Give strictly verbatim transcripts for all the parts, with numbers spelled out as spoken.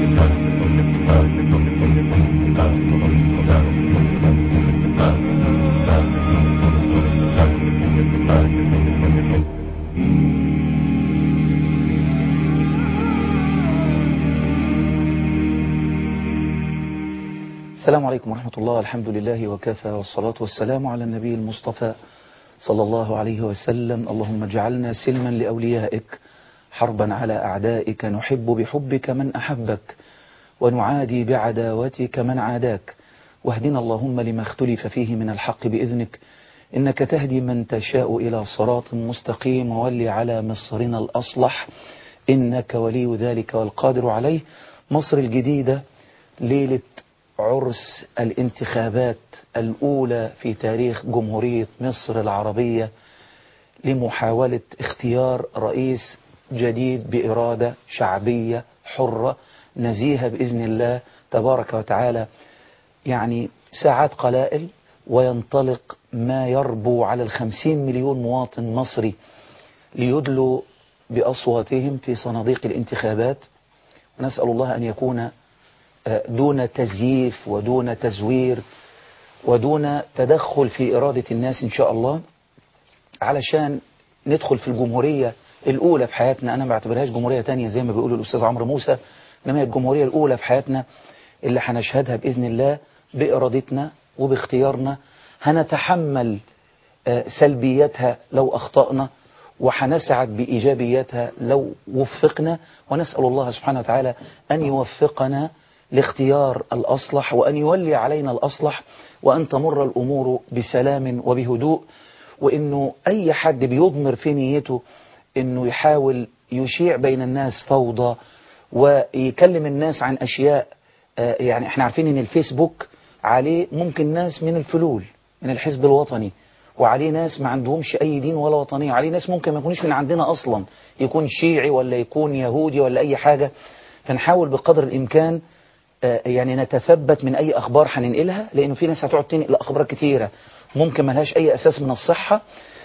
السلام عليكم ورحمة الله. الحمد لله وكفى، والصلاة والسلام على النبي المصطفى صلى الله عليه وسلم. اللهم اجعلنا سلما لأوليائك، حربا على أعدائك، نحب بحبك من أحبك، ونعادي بعداوتك من عاداك، واهدنا اللهم لما اختلف فيه من الحق بإذنك، إنك تهدي من تشاء إلى صراط مستقيم، وولي على مصرنا الأصلح، إنك ولي ذلك والقادر عليه. مصر الجديدة، ليلة عرس الانتخابات الأولى في تاريخ جمهورية مصر العربية لمحاولة اختيار رئيس جديد بإرادة شعبية حرة نزيهة بإذن الله تبارك وتعالى. يعني ساعات قلائل وينطلق ما يربو على الخمسين مليون مواطن مصري ليدلوا بأصواتهم في صناديق الانتخابات، ونسأل الله أن يكون دون تزييف ودون تزوير ودون تدخل في إرادة الناس إن شاء الله، علشان ندخل في الجمهورية الأولى في حياتنا. أنا ما بعتبرهاش جمهورية تانية زي ما بيقولوا الأستاذ عمرو موسى، إنما هي الجمهورية الأولى في حياتنا اللي هنشهدها بإذن الله بإرادتنا وباختيارنا. هنتحمل سلبياتها لو أخطأنا، وحنسعد بإيجابياتها لو وفقنا، ونسأل الله سبحانه وتعالى أن يوفقنا لاختيار الأصلح، وأن يولي علينا الأصلح، وأن تمر الأمور بسلام وبهدوء، وإنه أي حد بيضمر في نيته إنه يحاول يشيع بين الناس فوضى ويكلم الناس عن أشياء، يعني احنا عارفين إن الفيسبوك عليه ممكن ناس من الفلول من الحزب الوطني، وعليه ناس ما عندهمش أي دين ولا وطنية، عليه ناس ممكن ما يكونوش من عندنا أصلا، يكون شيعي ولا يكون يهودي ولا أي حاجة. فنحاول بقدر الإمكان يعني نتثبت من أي أخبار هننقلها، لأنه في ناس هتقعد تنقل أخبار كتيرة ممكن ما لهاش أي أساس من الصحة،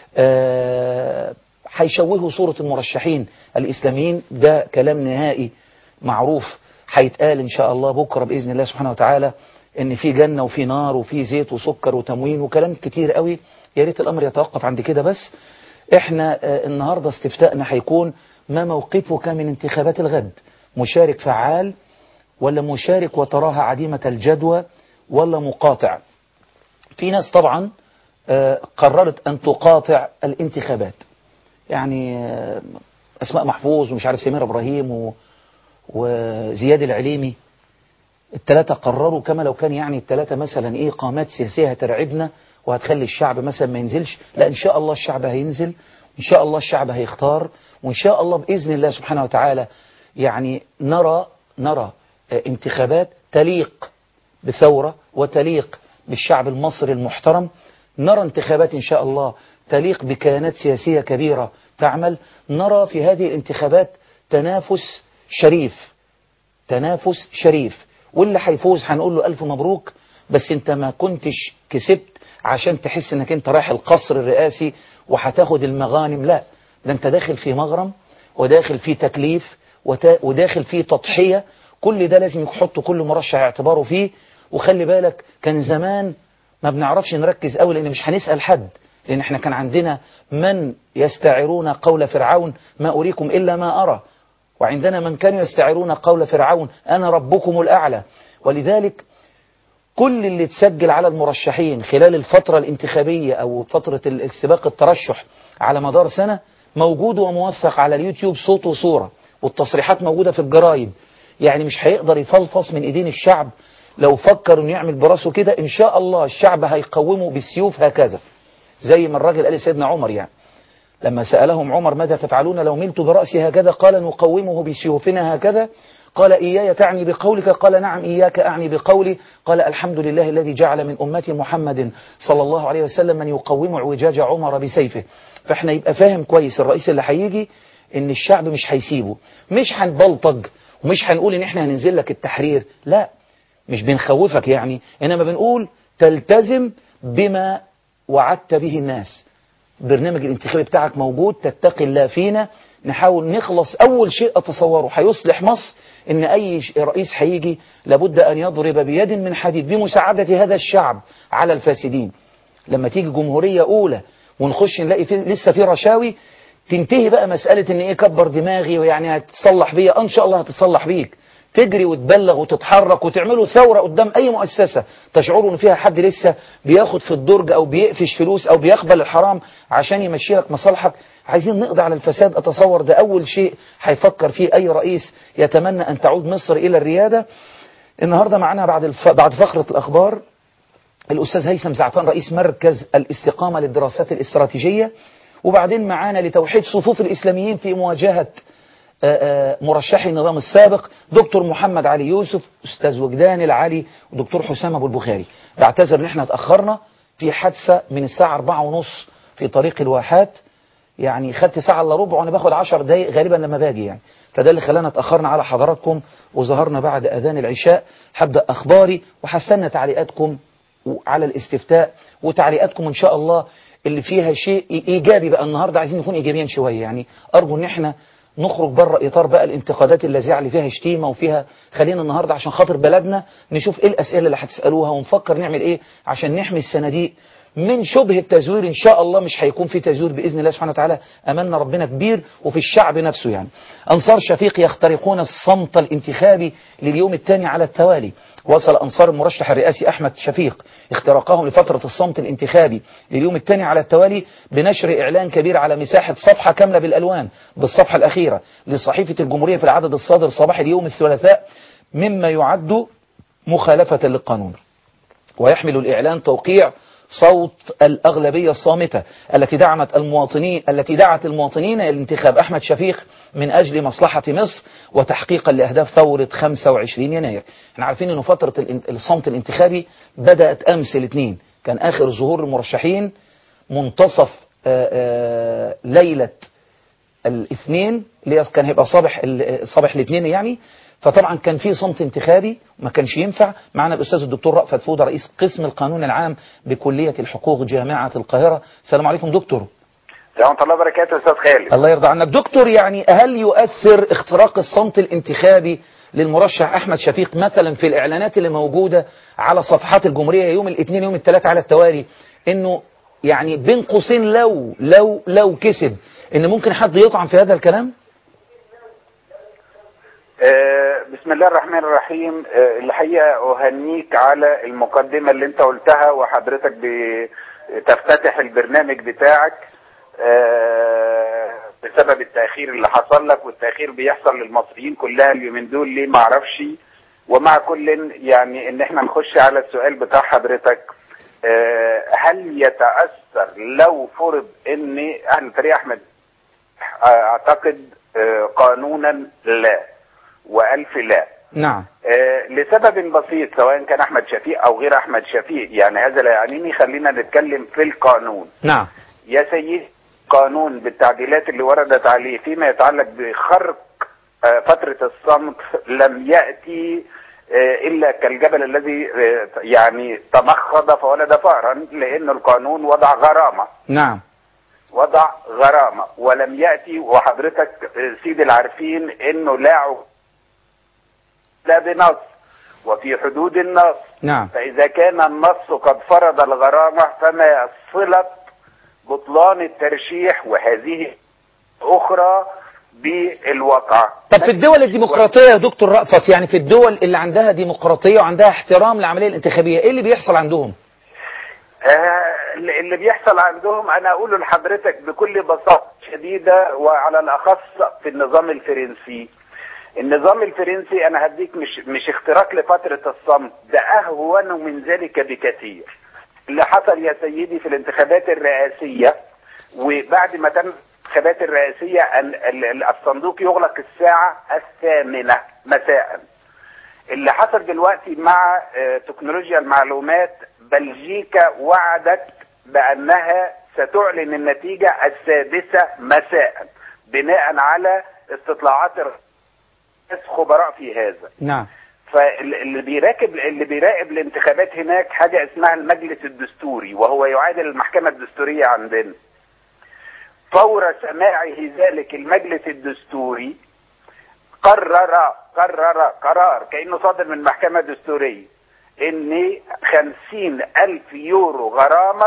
هيشوهوا صورة المرشحين الإسلاميين. ده كلام نهائي معروف هيتقال إن شاء الله بكرة بإذن الله سبحانه وتعالى، إن في جنة وفي نار وفي زيت وسكر وتموين وكلام كتير قوي. يا ريت الأمر يتوقف عند كده بس. إحنا النهاردة استفتاءنا هيكون: ما موقفك من انتخابات الغد؟ مشارك فعال، ولا مشارك وتراها عديمة الجدوى، ولا مقاطع؟ في ناس طبعا قررت أن تقاطع الانتخابات، يعني أسماء محفوظ ومش عارف سمير إبراهيم وزياد العليمي، الثلاثة قرروا كما لو كان يعني الثلاثة مثلا إيه قامات سياسية هترعبنا وهتخلي الشعب مثلا ما ينزلش. لا، إن شاء الله الشعب هينزل، إن شاء الله الشعب هيختار، وإن شاء الله بإذن الله سبحانه وتعالى يعني نرى نرى انتخابات تليق بثورة وتليق بالشعب المصري المحترم. نرى انتخابات إن شاء الله تليق بكيانات سياسية كبيرة تعمل. نرى في هذه الانتخابات تنافس شريف، تنافس شريف، واللي هيفوز هنقول له ألف مبروك، بس انت ما كنتش كسبت عشان تحس انك انت رايح القصر الرئاسي وهتاخد المغانم. لا، ده انت داخل في مغرم، وداخل في تكليف، وداخل في تضحية. كل ده لازم يحط كل مرشح اعتباره فيه. وخلي بالك، كان زمان ما بنعرفش نركز قوي لان مش هنسأل حد، لان احنا كان عندنا من يستعرون قول فرعون: ما أريكم إلا ما أرى، وعندنا من كانوا يستعرون قول فرعون: أنا ربكم الأعلى. ولذلك كل اللي تسجل على المرشحين خلال الفترة الانتخابية أو فترة السباق الترشح على مدار سنة موجود وموثق على اليوتيوب صوت وصورة، والتصريحات موجودة في الجرايد. يعني مش هيقدر يفلفص من ايدين الشعب. لو فكر انه يعمل براسه كده ان شاء الله الشعب هيقومه بالسيوف هكذا، زي ما الراجل قال سيدنا عمر، يعني لما سألهم عمر: ماذا تفعلون لو ملت برأسي هكذا؟ قال: نقومه بسيوفنا هكذا. قال: إياي تعني بقولك؟ قال: نعم إياك أعني بقولي. قال: الحمد لله الذي جعل من أمة محمد صلى الله عليه وسلم من يقوم اعوجاج عمر بسيفه. فاحنا يبقى فاهم كويس الرئيس اللي هيجي ان الشعب مش هيسيبه، مش هنبلطج ومش هنقول ان احنا هننزل لك التحرير، لا، مش بنخوفك يعني، انما بنقول تلتزم بما وعدت به الناس. برنامج الانتخابي بتاعك موجود، تتقي الله فينا، نحاول نخلص. أول شيء أتصوره هيصلح مصر إن أي رئيس هيجي لابد أن يضرب بيد من حديد بمساعدة هذا الشعب على الفاسدين. لما تيجي جمهورية أولى ونخش نلاقي في لسه في رشاوي، تنتهي بقى مسألة إن إيه كبر دماغي ويعني هتصلح بيا، إن شاء الله هتتصلح بيك. تجري وتبلغ وتتحرك وتعملوا ثورة قدام أي مؤسسة تشعروا إن فيها حد لسه بياخد في الدرج أو بيقفش فلوس أو بيقبل الحرام عشان يمشي لك مصالحك. عايزين نقضي على الفساد. أتصور ده أول شيء هيفكر فيه أي رئيس يتمنى أن تعود مصر إلى الريادة. النهاردة معنا بعد الف... بعد فقرة الأخبار الأستاذ هيثم زعفان رئيس مركز الاستقامة للدراسات الاستراتيجية، وبعدين معانا لتوحيد صفوف الإسلاميين في مواجهة مرشحي النظام السابق دكتور محمد علي يوسف، أستاذ وجدان العلي، ودكتور حسام أبو البخاري. بعتذر إن احنا اتأخرنا في حادثة من الساعة أربعة ونص في طريق الواحات، يعني خدت ساعة إلا ربع وأنا باخد عشر دقايق غالبا لما باجي يعني، فده اللي خلانا اتأخرنا على حضراتكم وظهرنا بعد أذان العشاء. هبدأ أخباري وحستنى تعليقاتكم على الاستفتاء وتعليقاتكم إن شاء الله اللي فيها شيء إيجابي. بقى النهاردة عايزين نكون إيجابيين شوية، يعني أرجو إن احنا نخرج بره إطار بقى الانتقادات اللاذعة اللي فيها شتيمة وفيها. خلينا النهاردة عشان خاطر بلدنا نشوف إيه الأسئلة اللي هتسألوها ونفكر نعمل إيه عشان نحمي الصناديق من شبه التزوير. إن شاء الله مش هيكون في تزوير بإذن الله سبحانه وتعالى، أملنا ربنا كبير وفي الشعب نفسه. يعني أنصار شفيق يخترقون الصمت الانتخابي لليوم الثاني على التوالي. وصل أنصار المرشح الرئاسي أحمد شفيق اختراقهم لفترة الصمت الانتخابي لليوم الثاني على التوالي بنشر إعلان كبير على مساحة صفحة كاملة بالألوان بالصفحة الأخيرة لصحيفة الجمهورية في العدد الصادر صباح اليوم الثلاثاء، مما يعد مخالفة للقانون. ويحمل الإعلان توقيع صوت الأغلبية الصامتة التي دعمت المواطنين التي دعت المواطنين إلى انتخاب أحمد شفيق من أجل مصلحة مصر وتحقيقا لأهداف ثورة خمسة وعشرين يناير. احنا عارفين أنه فترة الصمت الانتخابي بدأت أمس الاثنين، كان آخر ظهور المرشحين منتصف آآ آآ ليلة الاثنين اللي كان هيبقى صباح صباح الاثنين يعني. فطبعا كان في صمت انتخابي ما كانش ينفع. معنا الأستاذ الدكتور رأفت فودة رئيس قسم القانون العام بكلية الحقوق جامعة القاهرة. السلام عليكم دكتور. ورحمة الله وبركاته أستاذ خالد. الله يرضى عنك دكتور. يعني هل يؤثر اختراق الصمت الانتخابي للمرشح أحمد شفيق مثلا في الإعلانات اللي موجودة على صفحات الجمهورية يوم الاثنين يوم الثلاث على التوالي، إنه يعني بين قوسين لو لو لو كسب إن ممكن حد يطعن في هذا الكلام؟ بسم الله الرحمن الرحيم. الحقيقة أهنيك على المقدمة اللي انت قلتها وحضرتك بتفتتح البرنامج بتاعك بسبب التأخير اللي حصل لك، والتأخير بيحصل للمصريين كلها اليومين دول ليه معرفش. ومع كل يعني ان احنا نخش على السؤال بتاع حضرتك، هل يتأثر لو فرض ان اهل الفريق احمد اعتقد قانونا لا وألف لا. نعم. آه لسبب بسيط، سواء كان أحمد شفيق أو غير أحمد شفيق، يعني هذا لا يعنيني. خلينا نتكلم في القانون. نعم. يا سيدي، قانون بالتعديلات اللي وردت عليه فيما يتعلق بخرق آه فترة الصمت لم يأتي آه إلا كالجبل الذي آه يعني تمخض فولد فأرا، لأن القانون وضع غرامة. نعم. وضع غرامة ولم يأتي، وحضرتك سيد العارفين إنه لا لا بنص وفي حدود النص. نعم. فإذا كان النص قد فرض الغرامة فما صلة بطلان الترشيح وهذه أخرى بالواقع. طب في الدول الديمقراطية يا دكتور رأفت، يعني في الدول اللي عندها ديمقراطية وعندها احترام للعملية الانتخابية، ايه اللي بيحصل عندهم؟ آه اللي بيحصل عندهم أنا أقوله لحضرتك بكل بساطة شديدة، وعلى الأخص في النظام الفرنسي. النظام الفرنسي انا هديك مش مش اختراق لفترة الصمت، ده اهون من ذلك بكثير. اللي حصل يا سيدي في الانتخابات الرئاسية، وبعد ما تم الانتخابات الرئاسية الصندوق يغلق الساعة الثامنة مساء. اللي حصل دلوقتي مع تكنولوجيا المعلومات، بلجيكا وعدت بانها ستعلن النتيجة السادسة مساء بناء على استطلاعات خبراء في هذا. نعم. فاللي بيراقب اللي بيراقب الانتخابات هناك حاجه اسمها المجلس الدستوري، وهو يعادل المحكمه الدستوريه عندنا. فور سماعه ذلك المجلس الدستوري قرر قرر قرار كأنه صادر من محكمة دستورية ان خمسين الف يورو غرامة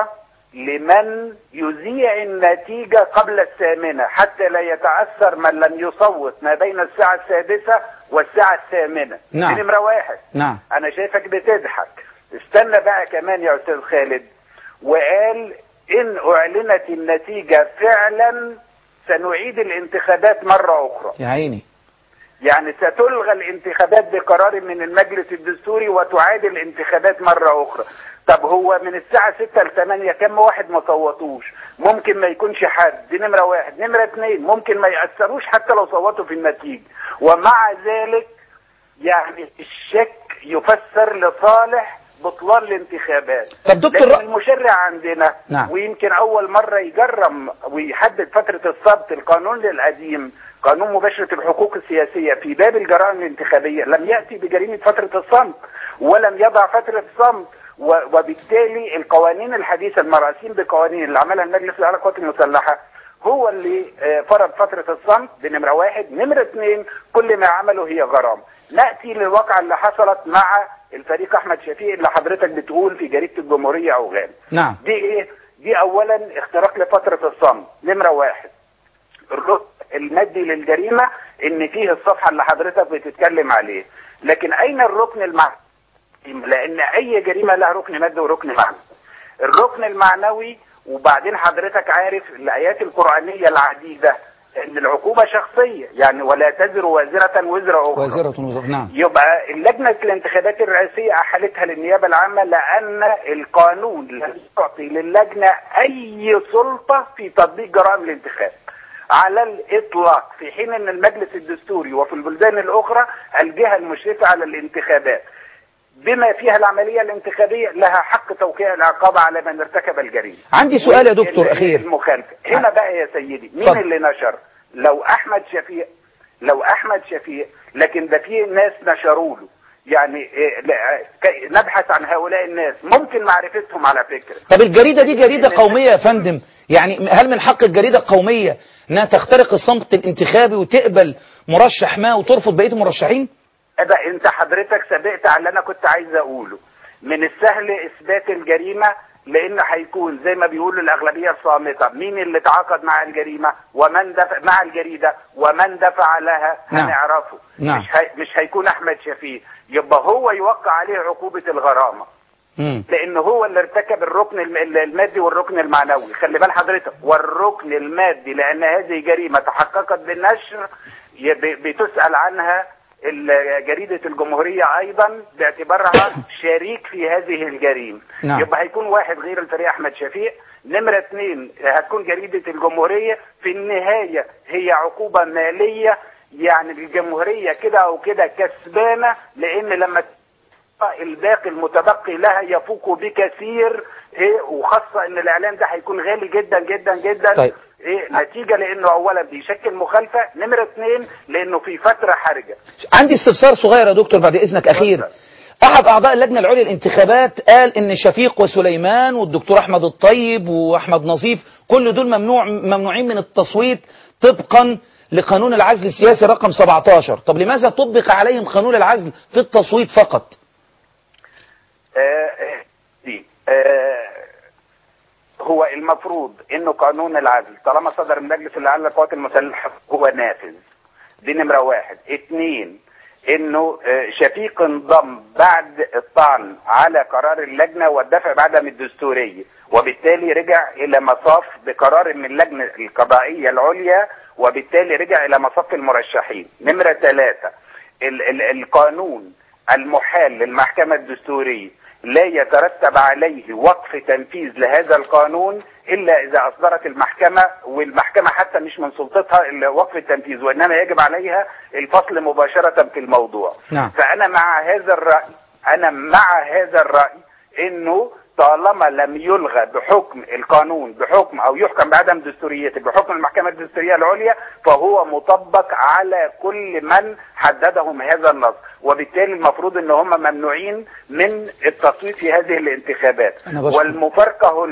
لمن يذيع النتيجة قبل الثامنة حتى لا يتأثر من لم يصوت ما بين الساعة السادسة والساعة الثامنة. نعم. دي نمرة واحد. نعم. انا شايفك بتضحك. استنى بقى كمان يا استاذ خالد، وقال ان اعلنت النتيجة فعلا سنعيد الانتخابات مرة اخرى. يا عيني. يعني ستلغى الانتخابات بقرار من المجلس الدستوري وتعاد الانتخابات مرة اخرى. طب هو من الساعة ستة لثمانية كم واحد ما صوتوش؟ ممكن ما يكونش حد، دي نمرة واحد. نمرة اثنين، ممكن ما يأثروش حتى لو صوتوا في النتيجة، ومع ذلك يعني الشك يفسر لصالح بطلان الانتخابات. طب دكتور لكن المشرع عندنا نعم. ويمكن اول مرة يجرم ويحدد فترة الصمت، القانون القديم قانون مباشرة الحقوق السياسية في باب الجرائم الانتخابية لم يأتي بجريمة فترة الصمت ولم يضع فترة صمت، وبالتالي القوانين الحديثة المراسيم بقوانين اللي عملها المجلس الأعلى للقوات المسلحة هو اللي فرض فترة الصمت. دي نمرة واحد. نمرة اثنين، كل ما عمله هي غرام. نأتي للواقعة اللي حصلت مع الفريق أحمد شفيق اللي حضرتك بتقول في جريدة الجمهورية أو غيره. نعم. دي إيه؟ دي أولا اختراق لفترة الصمت. نمرة واحد، الركن المادي للجريمة ان فيه الصفحة اللي حضرتك بتتكلم عليه، لكن اين الركن المعنوي؟ لان اي جريمة لها ركن مادي وركن معنوي. الركن المعنوي، وبعدين حضرتك عارف الايات القرآنية العديدة ان العقوبة شخصية، يعني ولا تزر وازرة وزر اخرى. وازرة وزر. نعم. يبقى اللجنة الانتخابات الرئاسية احالتها للنيابة العامة لان القانون لم يعطي للجنة اي سلطة في تطبيق جرائم الانتخاب على الاطلاق، في حين ان المجلس الدستوري وفي البلدان الاخرى الجهة المشرفة على الانتخابات بما فيها العملية الانتخابية لها حق توقيع العقاب على من ارتكب الجريمة. عندي سؤال يا دكتور اخير. المخالفة هنا بقى يا سيدي، مين فضل. اللي نشر؟ لو احمد شفيق لو احمد شفيق لكن ده في ناس نشروا له، يعني نبحث عن هؤلاء الناس ممكن معرفتهم على فكرة. طب الجريدة دي جريدة قومية يا فندم، يعني هل من حق الجريدة القومية انها تخترق الصمت الانتخابي وتقبل مرشح ما وترفض بقية المرشحين؟ ابقى انت حضرتك سبقت على اللي انا كنت عايز اقوله. من السهل اثبات الجريمة لان هيكون زي ما بيقولوا الاغلبية الصامتة، مين اللي تعاقد مع الجريمة ومن دفع مع الجريدة ومن دفع لها هنعرفه. نعم. مش, هي... مش هيكون احمد شفيق، يبقى هو يوقع عليه عقوبة الغرامة. مم. لان هو اللي ارتكب الركن المادي والركن المعنوي. خلي بال حضرتك، والركن المادي لان هذه جريمة تحققت بالنشر بتسأل عنها جريدة الجمهورية ايضا باعتبارها شريك في هذه الجريمة. نعم. يبقى هيكون واحد غير الفريق احمد شفيق. نمرة اثنين، هتكون جريدة الجمهورية. في النهاية هي عقوبة مالية، يعني الجمهورية كده او كده كسبانة، لان لما الباقي المتبقي لها يفوق بكثير، ايه، وخاصة ان الاعلان ده هيكون غالي جدا جدا جدا. طيب. ايه نتيجة لانه اولا بيشكل مخالفة، نمرة اثنين لانه في فترة حرجة. عندي استفسار صغير يا دكتور بعد اذنك اخير. احد اعضاء اللجنة العليا للانتخابات قال ان شفيق وسليمان والدكتور احمد الطيب واحمد نظيف كل دول ممنوع ممنوعين من التصويت طبقا لقانون العزل السياسي رقم سبعتاشر. طب لماذا طبق عليهم قانون العزل في التصويت فقط؟ آه دي آه هو المفروض انه قانون العزل طالما صدر من مجلس الاعلى للقوات المسلحه هو نافذ. دي نمره واحد. اثنين، انه شفيق انضم بعد الطعن على قرار اللجنه والدفع بعدم الدستوريه، وبالتالي رجع الى مصاف بقرار من اللجنه القضائيه العليا، وبالتالي رجع الى مصاف المرشحين. نمره ثلاثه، ال ال القانون المحال للمحكمه الدستوريه لا يترتب عليه وقف تنفيذ لهذا القانون إلا إذا أصدرت المحكمة، والمحكمة حتى مش من سلطتها وقف التنفيذ، وإنما يجب عليها الفصل مباشرة في الموضوع. نعم. فأنا مع هذا الرأي أنا مع هذا الرأي إنه طالما لم يلغى بحكم القانون بحكم أو يحكم بعدم دستوريته بحكم المحكمة الدستورية العليا، فهو مطبق على كل من حددهم هذا النص، وبالتالي المفروض ان هم ممنوعين من التصويت في هذه الانتخابات. والمفارقة هنا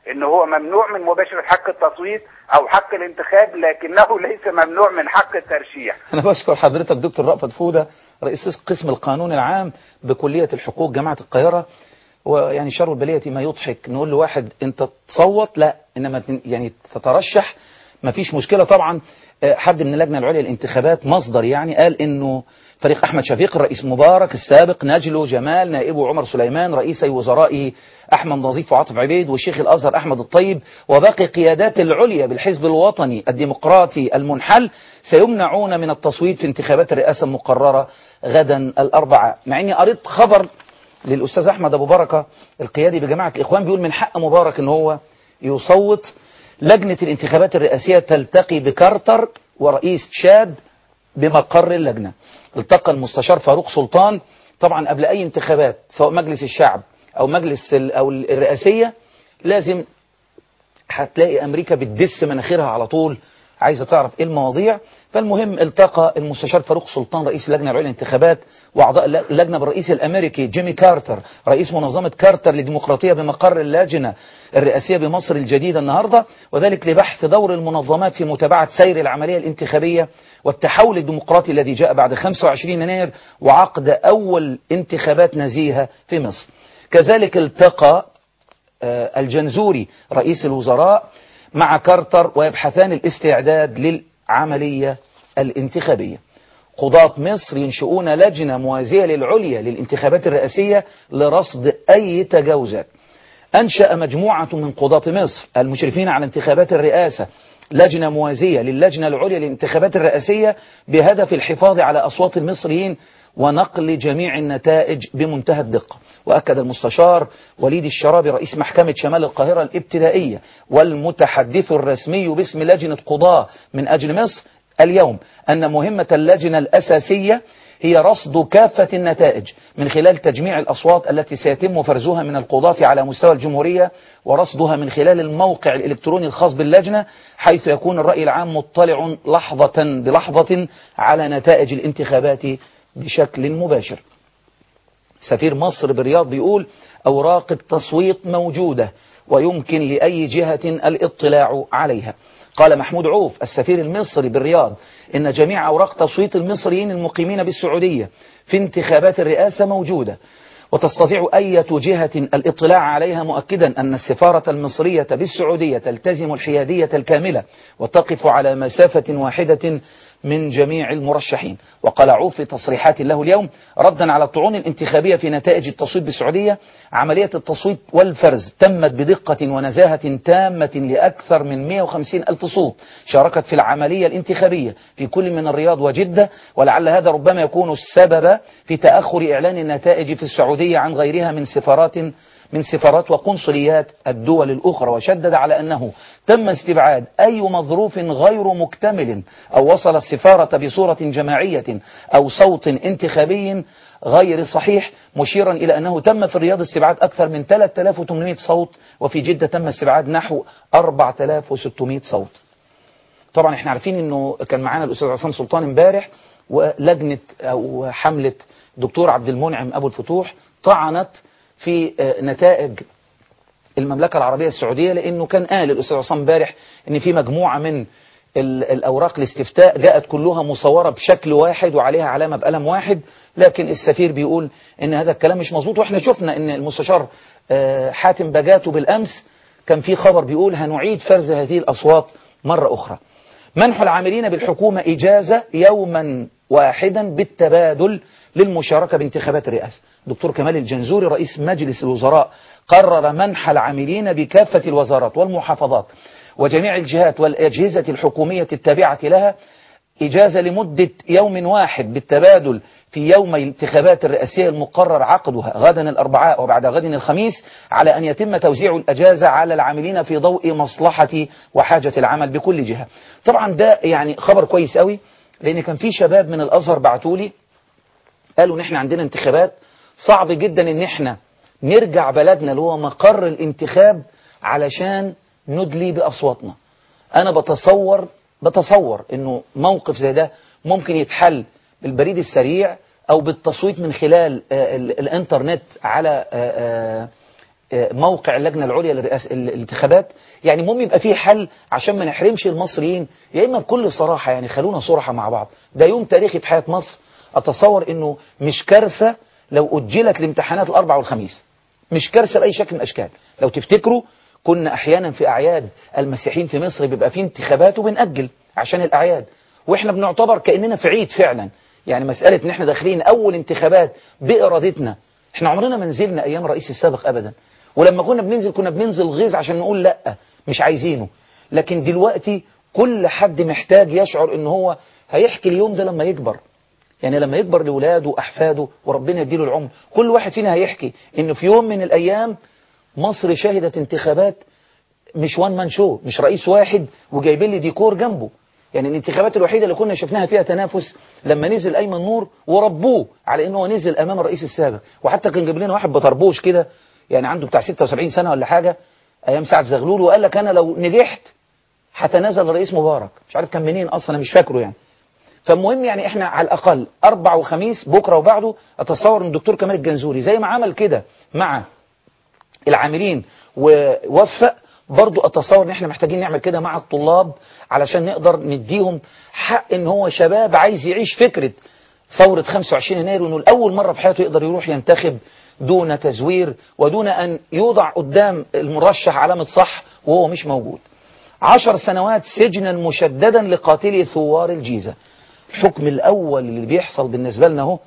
ان هو ممنوع من مباشرة حق التصويت او حق الانتخاب، لكنه ليس ممنوع من حق الترشيح. انا بشكر حضرتك دكتور رأفت فودة، رئيس قسم القانون العام بكلية الحقوق جامعة القاهرة. ويعني شر البلية ما يضحك نقول لواحد انت تصوت، لا انما يعني تترشح ما فيش مشكلة. طبعا حد من اللجنة العليا للانتخابات مصدر يعني قال انه فريق احمد شفيق الرئيس مبارك السابق، نجله جمال نائبه عمر سليمان، رئيسي وزرائه احمد نظيف وعاطف عبيد، وشيخ الازهر احمد الطيب، وباقي قيادات العليا بالحزب الوطني الديمقراطي المنحل سيمنعون من التصويت في انتخابات الرئاسة المقررة غدا الاربعاء. مع اني قريت خبر للاستاذ احمد ابو بركة القيادي بجماعة الاخوان بيقول من حق مبارك ان هو يصوت. لجنة الانتخابات الرئاسية تلتقي بكارتر ورئيس تشاد بمقر اللجنة. التقى المستشار فاروق سلطان. طبعا قبل اي انتخابات سواء مجلس الشعب او مجلس او الرئاسية لازم هتلاقي امريكا بتدس مناخيرها على طول عايزة تعرف ايه المواضيع. فالمهم التقى المستشار فاروق سلطان رئيس اللجنة العليا للانتخابات واعضاء اللجنة بالرئيس الامريكي جيمي كارتر رئيس منظمة كارتر للديمقراطية بمقر اللجنة الرئاسية بمصر الجديدة النهاردة، وذلك لبحث دور المنظمات في متابعة سير العملية الانتخابية والتحول الديمقراطي الذي جاء بعد خمسة وعشرين يناير وعقد أول انتخابات نزيهة في مصر. كذلك التقى الجنزوري رئيس الوزراء مع كارتر ويبحثان الاستعداد للعملية الانتخابية. قضاة مصر ينشؤون لجنة موازية للعليا للانتخابات الرئاسية لرصد أي تجاوزات. أنشأ مجموعة من قضاة مصر المشرفين على انتخابات الرئاسة لجنة موازية للجنة العليا للانتخابات الرئاسية بهدف الحفاظ على أصوات المصريين ونقل جميع النتائج بمنتهى الدقة. وأكد المستشار وليد الشرابي رئيس محكمة شمال القاهرة الابتدائية والمتحدث الرسمي باسم لجنة قضاة من أجل مصر اليوم أن مهمة اللجنة الأساسية هي رصد كافة النتائج من خلال تجميع الأصوات التي سيتم فرزها من القضاة على مستوى الجمهورية ورصدها من خلال الموقع الإلكتروني الخاص باللجنة، حيث يكون الرأي العام مطلع لحظة بلحظة على نتائج الانتخابات بشكل مباشر. سفير مصر بالرياض بيقول أوراق التصويت موجودة ويمكن لأي جهة الاطلاع عليها. قال محمود عوف السفير المصري بالرياض إن جميع أوراق تصويت المصريين المقيمين بالسعودية في انتخابات الرئاسة موجودة وتستطيع أي جهة الاطلاع عليها، مؤكدا أن السفارة المصرية بالسعودية تلتزم الحيادية الكاملة وتقف على مسافة واحدة من جميع المرشحين. وقال عوف في تصريحات له اليوم ردا على الطعون الانتخابية في نتائج التصويت بالسعودية: عملية التصويت والفرز تمت بدقة ونزاهة تامة لأكثر من مئة وخمسين ألف صوت شاركت في العملية الانتخابية في كل من الرياض وجدة، ولعل هذا ربما يكون السبب في تأخر إعلان النتائج في السعودية عن غيرها من سفارات من سفارات وقنصليات الدول الأخرى. وشدد على أنه تم استبعاد أي مظروف غير مكتمل أو وصل السفارة بصورة جماعية أو صوت انتخابي غير صحيح، مشيرا إلى أنه تم في الرياض استبعاد أكثر من ثلاثة آلاف وثمانمئة صوت وفي جدة تم استبعاد نحو أربعة آلاف وستمئة صوت. طبعا احنا عارفين أنه كان معانا الأستاذ عصام سلطان امبارح ولجنة أو حملة دكتور عبد المنعم أبو الفتوح طعنت في نتائج المملكة العربية السعودية، لأنه كان قال الأستاذ عصام امبارح أن في مجموعة من الأوراق الاستفتاء جاءت كلها مصورة بشكل واحد وعليها علامة بقلم واحد، لكن السفير بيقول أن هذا الكلام مش مظبوط. وإحنا شفنا أن المستشار حاتم بجاتو بالأمس كان في خبر بيقول هنعيد فرز هذه الأصوات مرة أخرى. منح العاملين بالحكومة إجازة يوما واحدا بالتبادل للمشاركة بانتخابات الرئاسة. دكتور كمال الجنزوري رئيس مجلس الوزراء قرر منح العاملين بكافة الوزارات والمحافظات وجميع الجهات والأجهزة الحكومية التابعة لها إجازة لمدة يوم واحد بالتبادل في يوم الانتخابات الرئاسية المقرر عقدها غدا الأربعاء وبعد غد الخميس، على أن يتم توزيع الأجازة على العاملين في ضوء مصلحة وحاجة العمل بكل جهة. طبعا ده يعني خبر كويس قوي، لأن كان في شباب من الأزهر بعتولي قالوا إن إحنا عندنا انتخابات صعب جدا إن إحنا نرجع بلدنا اللي هو مقر الانتخاب علشان ندلي بأصواتنا. أنا بتصور بتصور إنه موقف زي ده ممكن يتحل بالبريد السريع أو بالتصويت من خلال الإنترنت على موقع اللجنة العليا للرئاسة الانتخابات، يعني المهم يبقى فيه حل عشان ما نحرمش المصريين، يا إما بكل صراحة، يعني خلونا صراحة مع بعض، ده يوم تاريخي في حياة مصر. أتصور إنه مش كارثة لو أجلت الامتحانات الأربع والخميس، مش كارثة بأي شكل من الأشكال. لو تفتكروا كنا أحيانا في أعياد المسيحيين في مصر بيبقى فيه انتخابات وبنأجل عشان الأعياد، وإحنا بنعتبر كأننا في عيد فعلا. يعني مسألة إن إحنا داخلين أول انتخابات بإرادتنا، إحنا عمرنا ما نزلنا أيام الرئيس السابق أبدا، ولما كنا بننزل كنا بننزل غيظ عشان نقول لأ مش عايزينه. لكن دلوقتي كل حد محتاج يشعر إن هو هيحكي اليوم ده لما يكبر، يعني لما يكبر لولاده وأحفاده وربنا يديله العمر، كل واحد فينا هيحكي إنه في يوم من الأيام مصر شهدت انتخابات مش وان مان شو، مش رئيس واحد وجايبين لي ديكور جنبه. يعني الانتخابات الوحيدة اللي كنا شفناها فيها تنافس لما نزل أيمن نور وربوه على إنه نزل أمام الرئيس السابق، وحتى كان جايب لنا واحد بطربوش كده يعني عنده بتاع ستة وسبعين سنة ولا حاجة أيام سعد زغلول، وقال لك أنا لو نجحت هتنازل الرئيس مبارك، مش عارف كان منين أصلا أنا مش فاكره يعني. فالمهم يعني احنا على الأقل أربع وخميس بكرة وبعده أتصور إن الدكتور كمال الجنزوري زي ما عمل كده مع العاملين ووفق، برضو أتصور إن احنا محتاجين نعمل كده مع الطلاب علشان نقدر نديهم حق إن هو شباب عايز يعيش فكرة ثورة خمسة وعشرين يناير، وإنه لأول مرة في حياته يقدر يروح ينتخب دون تزوير ودون أن يوضع قدام المرشح علامة صح وهو مش موجود. عشر سنوات سجنا مشددا لقاتلي ثوار الجيزة، الحكم الأول اللي بيحصل بالنسبة لنا هو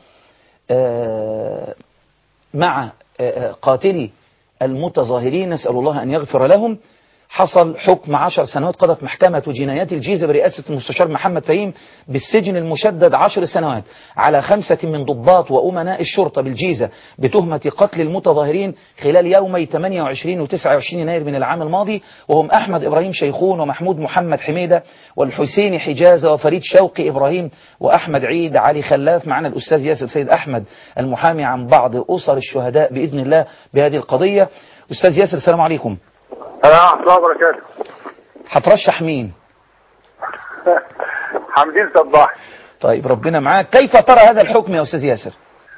آه مع آه قاتلي المتظاهرين، نسأل الله أن يغفر لهم. حصل حكم عشر سنوات، قضت محكمة جنايات الجيزة برئاسة المستشار محمد فهيم بالسجن المشدد عشر سنوات على خمسة من ضباط وأمناء الشرطة بالجيزة بتهمة قتل المتظاهرين خلال يومي ثمانية وعشرين و تسعة وعشرين يناير من العام الماضي، وهم أحمد إبراهيم شيخون ومحمود محمد حميدة والحسين حجازة وفريد شوقي إبراهيم وأحمد عيد علي خلاف. معنا الأستاذ ياسر سيد أحمد المحامي عن بعض أسر الشهداء بإذن الله بهذه القضية. أستاذ ياسر السلام عليكم. ورحمة الله وبركاته. هترشح مين؟ حمدين صباحي. طيب ربنا معاك. كيف ترى هذا الحكم يا أستاذ ياسر؟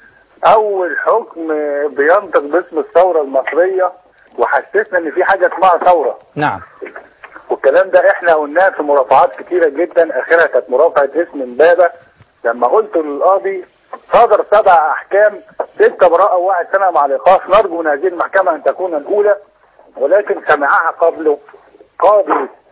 أول حكم بينطق باسم الثورة المصرية وحسسنا إن في حاجة اسمها ثورة. نعم. والكلام ده إحنا قلناه في مرافعات كتيرة جدا، آخرها كانت مرافعة اسم امبابة لما قلت للقاضي صدر سبع أحكام، ستة براءة وواحد سنة مع الإيقاف، نرجو من هذه المحكمة أن تكون الأولى، ولكن سمعها قبله قاضي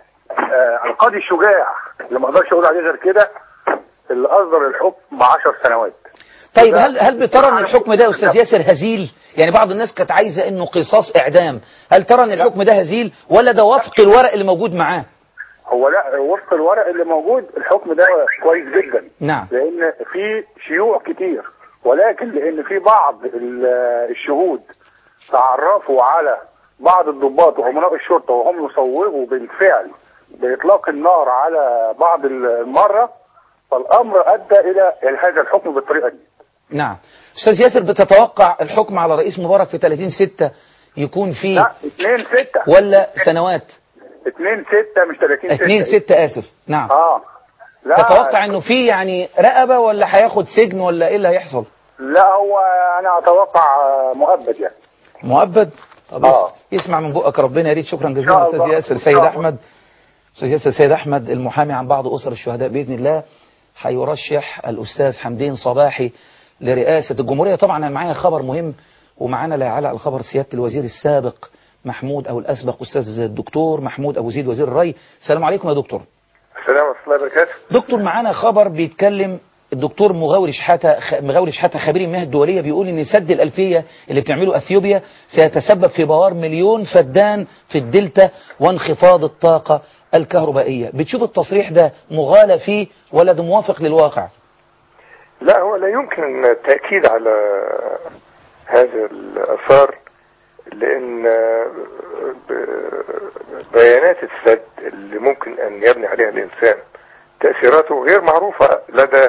آه القاضي الشجاع اللي ما اقدرش اقول عليه غير كده، اللي اصدر الحكم بعشر سنوات. طيب هل هل بترى ان الحكم ده يا استاذ ياسر هزيل؟ يعني بعض الناس كانت عايزه انه قصاص اعدام، هل ترى ان الحكم ده هزيل ولا ده وفق الورق اللي موجود معاه؟ هو لا، وفق الورق اللي موجود الحكم ده كويس جدا. نعم. لان في شيوع كتير، ولكن لان في بعض الشهود تعرفوا على بعض الضباط وأمناء الشرطة وهم يصوبوا بالفعل بإطلاق النار على بعض المرة، فالأمر أدى إلى هذا الحكم بالطريقة دي. نعم. أستاذ ياسر بتتوقع الحكم على رئيس مبارك في ثلاثين ستة يكون فيه لا اثنين ستة ولا سنوات؟ اثنين ستة مش ثلاثين ستة. اثنين ستة آسف. نعم. اه لا تتوقع انه في يعني رقبة ولا هياخد سجن ولا ايه اللي هيحصل؟ لا هو انا اتوقع مؤبد يعني. مؤبد؟ طب آه. يسمع من بقك ربنا، يا ريت. شكرا جزيلا استاذ ياسر سيد احمد. استاذ ياسر سيد احمد المحامي عن بعض اسر الشهداء باذن الله. هيرشح الاستاذ حمدين صباحي لرئاسة الجمهورية. طبعا انا معايا خبر مهم، ومعانا لا يعلق الخبر سيادة الوزير السابق محمود او الاسبق استاذ الدكتور محمود ابو زيد وزير الري. السلام عليكم يا دكتور. السلام ورحمة الله وبركاته. دكتور معانا خبر بيتكلم الدكتور مغاوري شحاتة مغاوري شحاتة خبير المياه الدولية بيقول ان سد الألفية اللي بتعمله اثيوبيا سيتسبب في بوار مليون فدان في الدلتا وانخفاض الطاقة الكهربائية. بتشوف التصريح ده مغالى فيه ولا ده موافق للواقع؟ لا، هو لا يمكن التأكيد على هذا الأثار، لأن بيانات السد اللي ممكن أن يبني عليها الإنسان تأثيراته غير معروفة لدى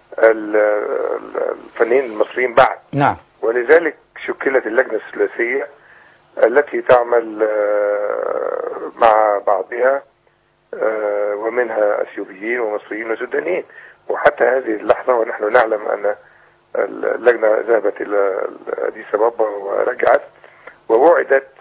الفنيين المصريين بعد. نعم. ولذلك شكلت اللجنة الثلاثية التي تعمل مع بعضها ومنها أثيوبيين ومصريين وسودانيين، وحتى هذه اللحظة ونحن نعلم أن اللجنة ذهبت إلى أديس أبابا ورجعت ووعدت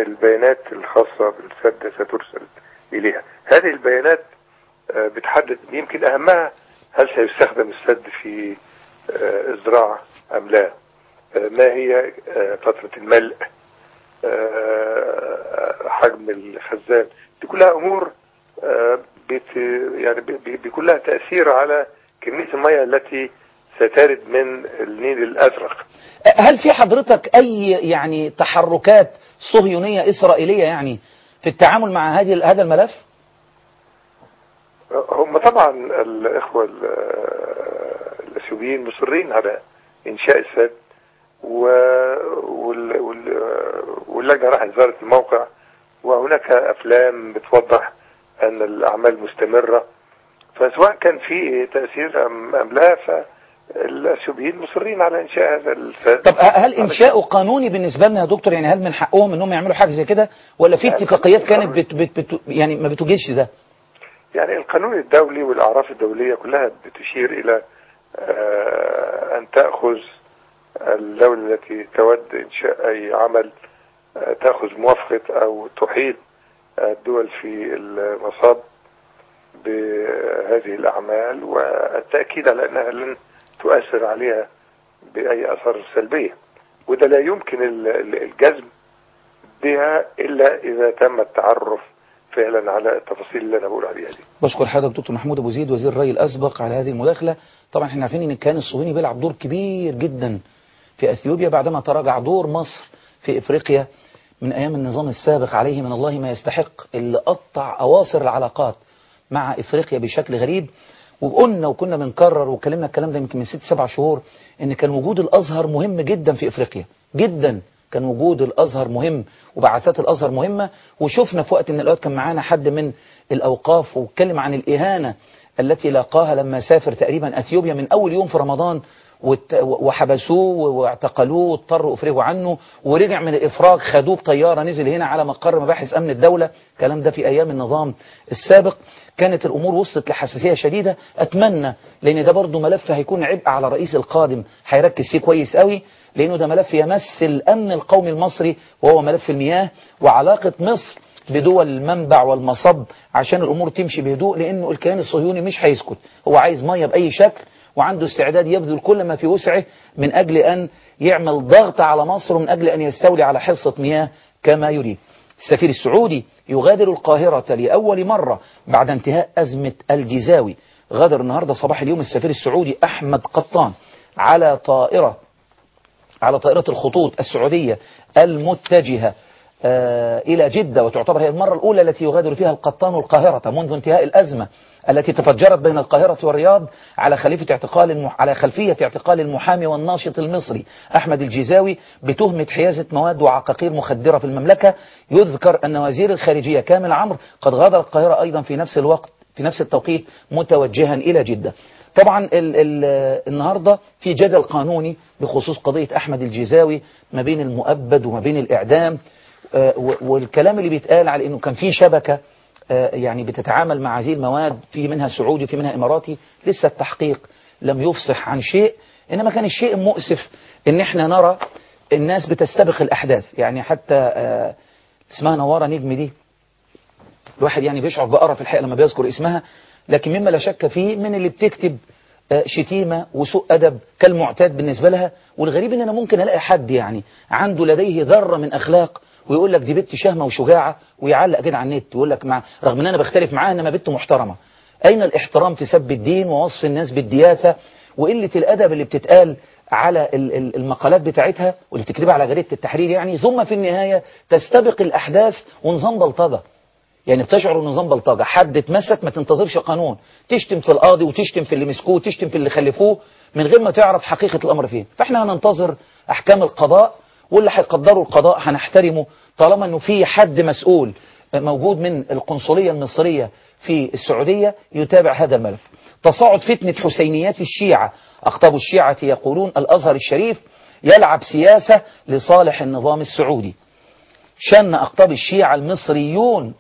البيانات الخاصة بالسد سترسل إليها. هذه البيانات بتحدد يمكن أهمها هل سيستخدم السد في الزراعة أم لا، ما هي فترة الملء، حجم الخزان. دي كلها أمور بت يعني بيكون لها تأثير على كمية المياه التي سترد من النيل الأزرق. هل في حضرتك أي يعني تحركات صهيونية إسرائيلية يعني في التعامل مع هذه هذا الملف؟ هم طبعا الإخوة الأثيوبيين مصرين على إنشاء السد، واللجنة راحت زارت الموقع، وهناك أفلام بتوضح أن الأعمال مستمرة، فسواء كان في تأثير أم لا فالأثيوبيين مصرين على إنشاء هذا السد. طب هل إنشاؤه قانوني بالنسبة لنا يا دكتور؟ يعني هل من حقهم أنهم يعملوا حاجة زي كده، ولا في اتفاقيات كانت بت بت بت يعني ما بتوجدش ده؟ يعني القانون الدولي والأعراف الدولية كلها بتشير إلى أن تأخذ الدولة التي تود إنشاء أي عمل تأخذ موافقة أو تحيط الدول في المصاب بهذه الأعمال، والتأكيد على أنها لن تؤثر عليها بأي أثار سلبية، وده لا يمكن الجزم بها إلا إذا تم التعرف فعلا على التفاصيل اللي أنا بقول عليها دي. بشكر حضرتك دكتور محمود أبو زيد وزير الري الأسبق على هذه المداخلة. طبعا احنا عارفين ان الكيان الصهيوني بيلعب دور كبير جدا في أثيوبيا بعدما تراجع دور مصر في إفريقيا من أيام النظام السابق عليه من الله ما يستحق، اللي قطع أواصر العلاقات مع إفريقيا بشكل غريب. وقلنا وكنا بنكرر وكلمنا الكلام ده يمكن من ست سبع شهور ان كان وجود الأزهر مهم جدا في إفريقيا جدا، كان وجود الأزهر مهم وبعثات الأزهر مهمة. وشفنا في وقت من الأوقات كان معانا حد من الأوقاف واتكلم عن الإهانة التي لاقاها لما سافر تقريبا أثيوبيا من أول يوم في رمضان، وحبسوه واعتقلوه واضطروا افرجوا عنه، ورجع من الافراج خدوه بطياره نزل هنا على مقر مباحث امن الدوله. الكلام ده في ايام النظام السابق. كانت الامور وصلت لحساسيه شديده. اتمنى لان ده برضه ملف هيكون عبء على الرئيس القادم هيركز فيه كويس قوي، لانه ده ملف يمس الامن القومي المصري، وهو ملف المياه وعلاقه مصر بدول المنبع والمصب عشان الامور تمشي بهدوء، لانه الكيان الصهيوني مش هيسكت، هو عايز ميه باي شكل وعنده استعداد يبذل كل ما في وسعه من أجل أن يعمل ضغط على مصر ومن أجل أن يستولي على حصة مياه كما يريد. السفير السعودي يغادر القاهرة لأول مرة بعد انتهاء أزمة الجزاوي. غادر النهاردة صباح اليوم السفير السعودي أحمد قطان على طائرة على طائرة الخطوط السعودية المتجهة آه إلى جدة، وتعتبر هي المرة الأولى التي يغادر فيها القطان القاهرة منذ انتهاء الأزمة التي تفجرت بين القاهرة والرياض على خلفية اعتقال المح... على خلفية اعتقال المحامي والناشط المصري أحمد الجزاوي بتهمة حيازة مواد وعقاقير مخدرة في المملكة. يذكر أن وزير الخارجية كامل عمرو قد غادر القاهرة أيضا في نفس الوقت في نفس التوقيت متوجها إلى جدة. طبعا ال ال النهاردة في جدل قانوني بخصوص قضية أحمد الجزاوي ما بين المؤبد وما بين الإعدام، والكلام اللي بيتقال على انه كان في شبكة يعني بتتعامل مع هذه المواد، في منها سعودي في منها اماراتي. لسه التحقيق لم يفصح عن شيء، انما كان الشيء مؤسف ان احنا نرى الناس بتستبق الاحداث. يعني حتى اسمها نوارة نجم دي، الواحد يعني بيشعر بقرف الحقيقة لما بيذكر اسمها، لكن مما لا شك فيه من اللي بتكتب شتيمة وسوء أدب كالمعتاد بالنسبة لها. والغريب ان انا ممكن الاقي حد يعني عنده لديه ذرة من اخلاق ويقول لك دي بنت شهمة وشجاعة ويعلق كده على النت ويقول لك مع رغم ان انا بختلف معاها انما بنت محترمة. اين الاحترام في سب الدين ووصف الناس بالدياثة وقلة الادب اللي بتتقال على المقالات بتاعتها واللي بتكتبها على جريدة التحرير؟ يعني ثم في النهاية تستبق الاحداث ونظام بلطجة. يعني بتشعر نظام بلطجة، حد اتمسك ما تنتظرش قانون، تشتم في القاضي وتشتم في اللي مسكوه وتشتم في اللي خلفوه من غير ما تعرف حقيقة الامر فين. فاحنا هننتظر احكام القضاء، واللي هيقدروا القضاء هنحترمه طالما انه في حد مسؤول موجود من القنصلية المصرية في السعودية يتابع هذا الملف. تصاعد فتنة حسينيات الشيعة. أقطاب الشيعة يقولون الأزهر الشريف يلعب سياسة لصالح النظام السعودي. شن أقطاب الشيعة المصريون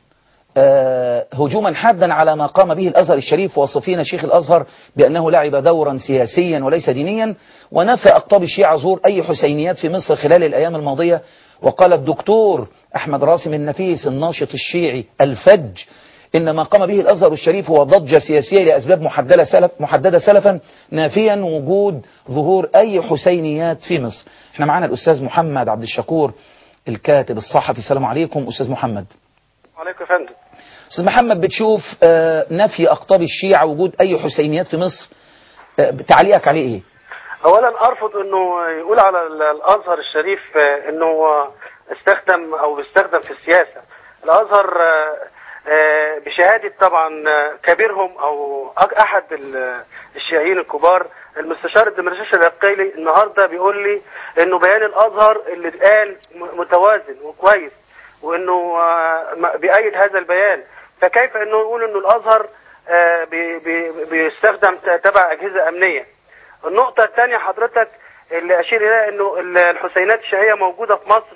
آه هجوما حادا على ما قام به الأزهر الشريف، واصفين شيخ الأزهر بأنه لعب دورا سياسيا وليس دينيا. ونفى أقطاب الشيعة ظهور أي حسينيات في مصر خلال الأيام الماضية، وقال الدكتور أحمد راسم النفيس الناشط الشيعي الفج إن ما قام به الأزهر الشريف هو ضجة سياسية لأسباب محددة, سلف محددة سلفا، نافيا وجود ظهور أي حسينيات في مصر. احنا معانا الأستاذ محمد عبد الشكور الكاتب الصحفي. السلام عليكم أستاذ محمد. وعليكم يا فندم. أستاذ محمد، بتشوف نفي أقطاب الشيعة وجود أي حسينيات في مصر، تعليقك عليه إيه؟ أولا أرفض أنه يقول على الأزهر الشريف أنه استخدم أو بيستخدم في السياسة. الأزهر بشهادة طبعا كبيرهم أو أحد الشيعيين الكبار المستشار الدمرداش العقيلي النهاردة بيقول لي أنه بيان الأزهر اللي اتقال متوازن وكويس، وأنه بيأيد هذا البيان. فكيف أنه يقول أنه الأزهر بي بي بيستخدم تبع أجهزة أمنية؟ النقطة الثانية حضرتك اللي أشير إليها أنه الحسينات الشيعية موجودة في مصر،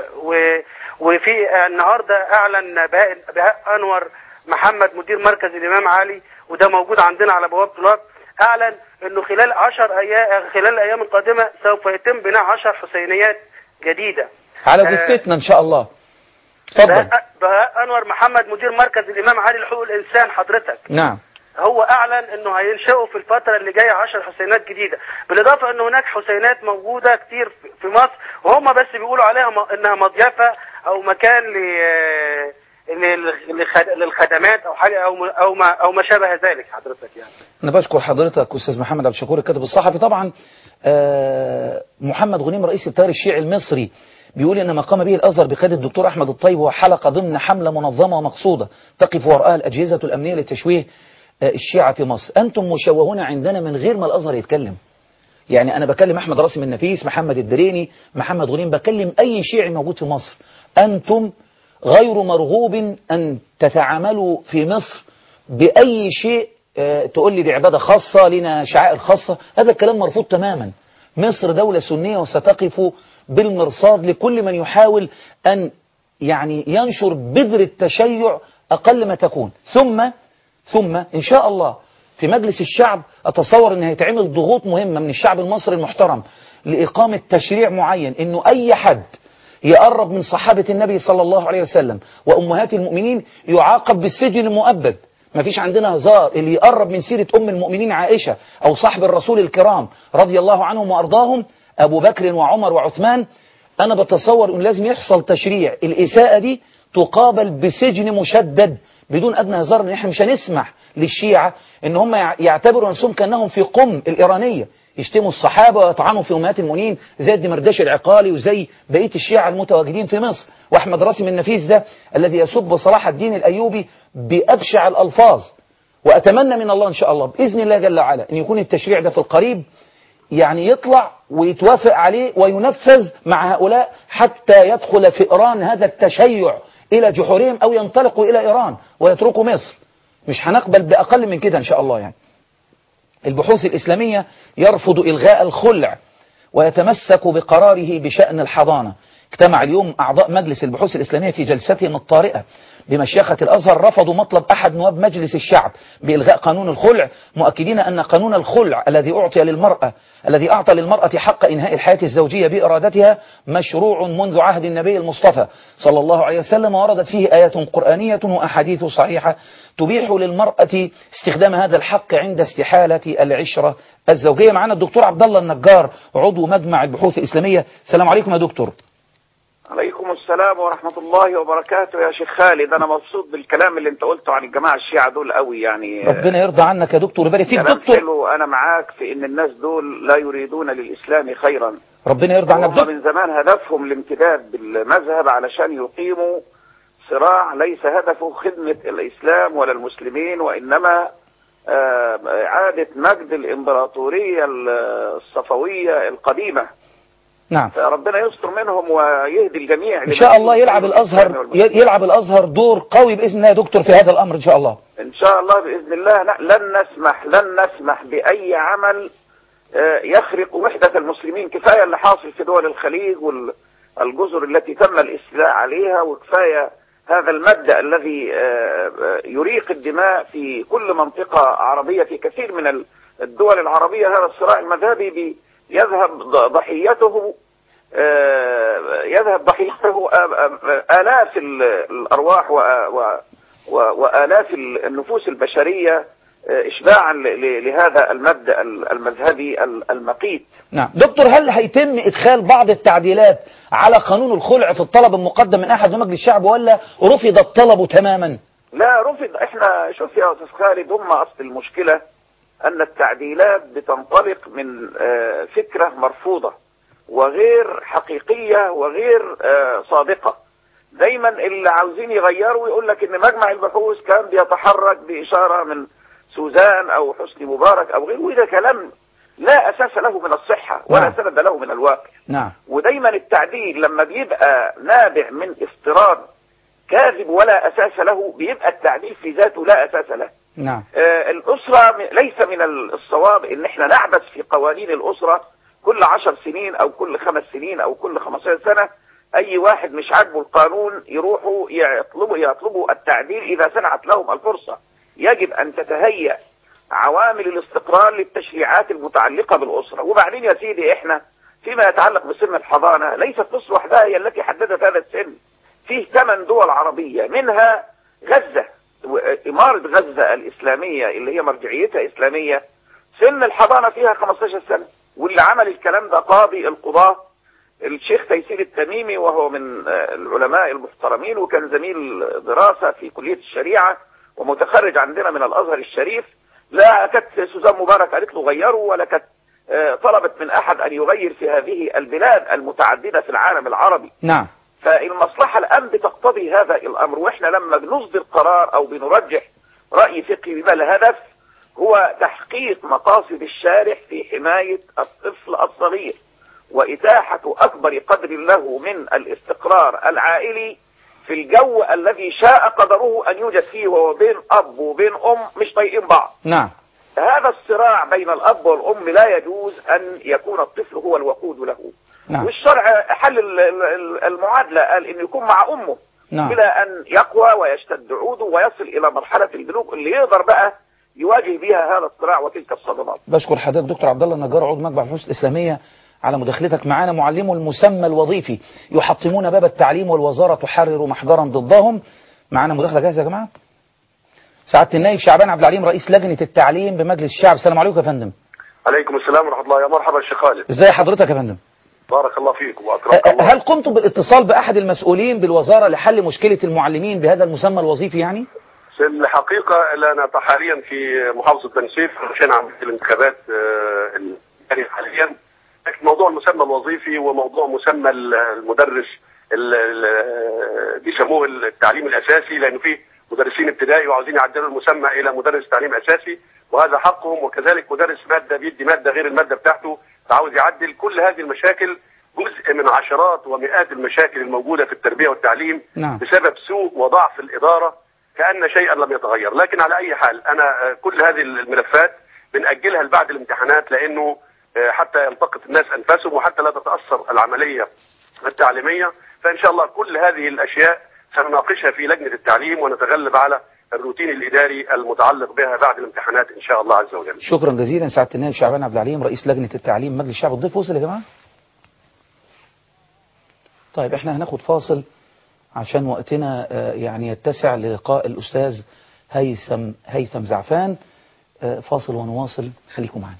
وفي النهاردة أعلن بهاء, بهاء أنور محمد مدير مركز الإمام علي، وده موجود عندنا على بوابة الوقت، أعلن أنه خلال عشر أيام خلال الأيام القادمة سوف يتم بناء عشر حسينيات جديدة على جثتنا إن شاء الله. اتفضل. بهاء أنور محمد مدير مركز الإمام علي لحقوق الإنسان حضرتك. نعم. هو أعلن أنه هينشئوا في الفترة اللي جاية عشر حسينات جديدة، بالإضافة أنه هناك حسينات موجودة كتير في مصر وهم بس بيقولوا عليها إنها مضيفة أو مكان للخدمات أو حاجة أو أو ما أو ما شابه ذلك حضرتك. يعني أنا بشكر حضرتك أستاذ محمد عبد الشكور الكاتب الصحفي. طبعا محمد غنيم رئيس التيار الشيعي المصري بيقول إن ما قام به الأزهر بقيادة الدكتور أحمد الطيب هو حلقة ضمن حملة منظمة ومقصودة تقف وراءها الأجهزة الأمنية لتشويه الشيعة في مصر. أنتم مشوهون عندنا من غير ما الأزهر يتكلم. يعني أنا بكلم أحمد راسم النفيس، محمد الدريني، محمد غنيم، بكلم أي شيعي موجود في مصر. أنتم غير مرغوب أن تتعاملوا في مصر بأي شيء تقول لي دي عبادة خاصة لنا شعائر خاصة، هذا الكلام مرفوض تماما. مصر دولة سنية وستقف بالمرصاد لكل من يحاول أن يعني ينشر بذر التشيع أقل ما تكون. ثم ثم إن شاء الله في مجلس الشعب أتصور أن هيتعمل ضغوط مهمة من الشعب المصري المحترم لإقامة تشريع معين أنه أي حد يقرب من صحابة النبي صلى الله عليه وسلم وأمهات المؤمنين يعاقب بالسجن المؤبد. ما فيش عندنا هزار. اللي يقرب من سيرة أم المؤمنين عائشة أو صاحب الرسول الكرام رضي الله عنهم وأرضاهم أبو بكر وعمر وعثمان، أنا بتصور أن لازم يحصل تشريع. الإساءة دي تقابل بسجن مشدد بدون أدنى هزار. ان احنا مش هنسمح للشيعة ان هم يعتبروا نفسهم كأنهم في قم الإيرانية، يشتموا الصحابة ويطعنوا في أمهات المؤمنين زي الدمرداش العقالي وزي بقية الشيعة المتواجدين في مصر. وأحمد راسم النفيس ده الذي يسب صلاح الدين الأيوبي بأبشع الألفاظ. وأتمنى من الله إن شاء الله بإذن الله جل وعلا أن يكون التشريع ده في القريب يعني يطلع ويتوافق عليه وينفذ مع هؤلاء حتى يدخل فئران هذا التشيع إلى جحورهم أو ينطلقوا إلى إيران ويتركوا مصر. مش هنقبل بأقل من كده إن شاء الله. يعني البحوث الإسلامية يرفض إلغاء الخلع ويتمسك بقراره بشأن الحضانة. اجتمع اليوم أعضاء مجلس البحوث الإسلامية في جلستهم الطارئة بمشيخة الأزهر، رفضوا مطلب أحد نواب مجلس الشعب بإلغاء قانون الخلع، مؤكدين أن قانون الخلع الذي أعطي للمرأة الذي أعطى للمرأة حق إنهاء الحياة الزوجية بإرادتها مشروع منذ عهد النبي المصطفى صلى الله عليه وسلم، وردت فيه آيات قرآنية وأحاديث صحيحة تبيح للمرأة استخدام هذا الحق عند استحالة العشرة الزوجية. معنا الدكتور عبد الله النجار عضو مجمع البحوث الإسلامية. السلام عليكم يا دكتور. عليكم السلام ورحمة الله وبركاته يا شيخ خالد. أنا مبسوط بالكلام اللي أنت قلته عن الجماعة الشيعة دول قوي. يعني ربنا يرضى عنك يا دكتور ويبارك فيك دكتور. حلو. أنا معاك في إن الناس دول لا يريدون للإسلام خيرا. ربنا يرضى عنك دكتور. من زمان هدفهم الامتداد بالمذهب علشان يقيموا صراع ليس هدفه خدمة الإسلام ولا المسلمين، وإنما إعادة مجد الإمبراطورية الصفوية القديمة. نعم. ربنا يستر منهم ويهدي الجميع. إن شاء الله يلعب الأزهر يلعب الأزهر دور قوي بإذن الله يا دكتور في هذا الأمر إن شاء الله. إن شاء الله بإذن الله. لن نسمح لن نسمح بأي عمل يخرق وحدة المسلمين. كفاية اللي حاصل في دول الخليج والجزر التي تم الاستيلاء عليها، وكفاية هذا المبدأ الذي يريق الدماء في كل منطقة عربية في كثير من الدول العربية. هذا الصراع المذهبي يذهب ضحيته يذهب ضحيته آلاف الأرواح وآلاف النفوس البشرية إشباعا لهذا المبدأ المذهبي المقيت. نعم دكتور، هل هيتم إدخال بعض التعديلات على قانون الخلع في الطلب المقدم من أحد مجلس الشعب، ولا رفض الطلب تماما؟ لا رفض. احنا شوف يا أستاذ خالد، هم أصل المشكلة أن التعديلات بتنطلق من فكرة مرفوضة وغير حقيقية وغير صادقة. دايما اللي عاوزين يغيروا يقول لك ان مجمع البحوث كان بيتحرك بإشارة من سوزان او حسني مبارك او غيره، وده كلام لا اساس له من الصحة ولا نعم. سند له من الواقع. نعم. ودايما التعديل لما بيبقى نابع من افتراض كاذب ولا اساس له بيبقى التعديل في ذاته لا اساس له. نعم. آه الاسرة ليس من الصواب ان احنا نعبث في قوانين الاسرة كل عشر سنين او كل خمس سنين او كل خمسة سنة. اي واحد مش عاجبه القانون يروحوا يطلبوا يطلبوا التعديل اذا سنعت لهم الفرصة. يجب ان تتهيأ عوامل الاستقرار للتشريعات المتعلقة بالاسرة. وبعدين يا سيدي احنا فيما يتعلق بسن الحضانة ليست مصر وحدها هي التي حددت هذا السن. فيه ثمان دول عربية منها غزة، إمارة غزة الإسلامية اللي هي مرجعيتها إسلامية سن الحضانة فيها خمستاشر سنة، واللي عمل الكلام ده قاضي القضاة الشيخ تيسير التميمي، وهو من العلماء المحترمين وكان زميل دراسة في كلية الشريعة ومتخرج عندنا من الأزهر الشريف. لا كانت سوزان مبارك قالت له غيروا، ولا كانت طلبت من أحد أن يغير في هذه البلاد المتعددة في العالم العربي. نعم. فالمصلحة الآن بتقتضي هذا الأمر، وإحنا لما بنصدر قرار أو بنرجح رأي فقهي بما الهدف هو تحقيق مقاصد الشارع في حماية الطفل الصغير وإتاحة أكبر قدر له من الاستقرار العائلي في الجو الذي شاء قدره أن يوجد فيه، وهو بين أب وبين أم مش طايقين بعض. نعم. هذا الصراع بين الأب والأم لا يجوز أن يكون الطفل هو الوقود له. نعم. والشرع حل المعادلة، قال إنه يكون مع أمه. نعم. بلا أن يقوى ويشتد عوده ويصل إلى مرحلة البلوغ اللي يقدر بقى يواجه بها هذا الصراع وتلك الصدمات. بشكر حضرتك دكتور عبد الله النجار عضو مجمع البحوث الإسلامية على مداخلتك معنا. معلمو المسمى الوظيفي يحطمون باب التعليم والوزارة تحرر محضرا ضدهم. معنا مداخلة جاهزة يا جماعة؟ سعادة النائب شعبان عبد العليم رئيس لجنة التعليم بمجلس الشعب. السلام عليكم يا فندم. عليكم السلام ورحمة الله. يا مرحبا الشيخ خالد. ازي حضرتك يا فندم؟ بارك الله فيكم واكرمك الله. هل قمتم بالاتصال بأحد المسؤولين بالوزارة لحل مشكلة المعلمين بهذا المسمى الوظيفي يعني؟ في الحقيقة أنا حاليا في محافظة بني سويف عشان عملية الانتخابات الجارية حاليا. لكن موضوع المسمى الوظيفي وموضوع مسمى المدرس بيسموه التعليم الأساسي، لأنه فيه مدرسين ابتدائي وعاوزين يعدلوا المسمى إلى مدرس تعليم أساسي، وهذا حقهم. وكذلك مدرس مادة بيدي مادة غير المادة بتاعته فعاوز يعدل. كل هذه المشاكل جزء من عشرات ومئات المشاكل الموجودة في التربية والتعليم. نعم. بسبب سوء وضعف الإدارة كأن شيئا لم يتغير. لكن على أي حال أنا كل هذه الملفات بنأجلها لبعد الامتحانات، لأنه حتى يلتقط الناس أنفسهم وحتى لا تتأثر العملية التعليمية. فإن شاء الله كل هذه الأشياء سنناقشها في لجنة التعليم ونتغلب على الروتين الإداري المتعلق بها بعد الامتحانات إن شاء الله عز وجل. شكرا جزيلا سعادة النائب شعبان عبد العليم رئيس لجنة التعليم مجلس الشعب. الضيف وصل يا جماعة؟ طيب احنا هناخد فاصل عشان وقتنا يعني يتسع للقاء الأستاذ هيثم هيثم زعفان. فاصل ونواصل، خليكم معنا.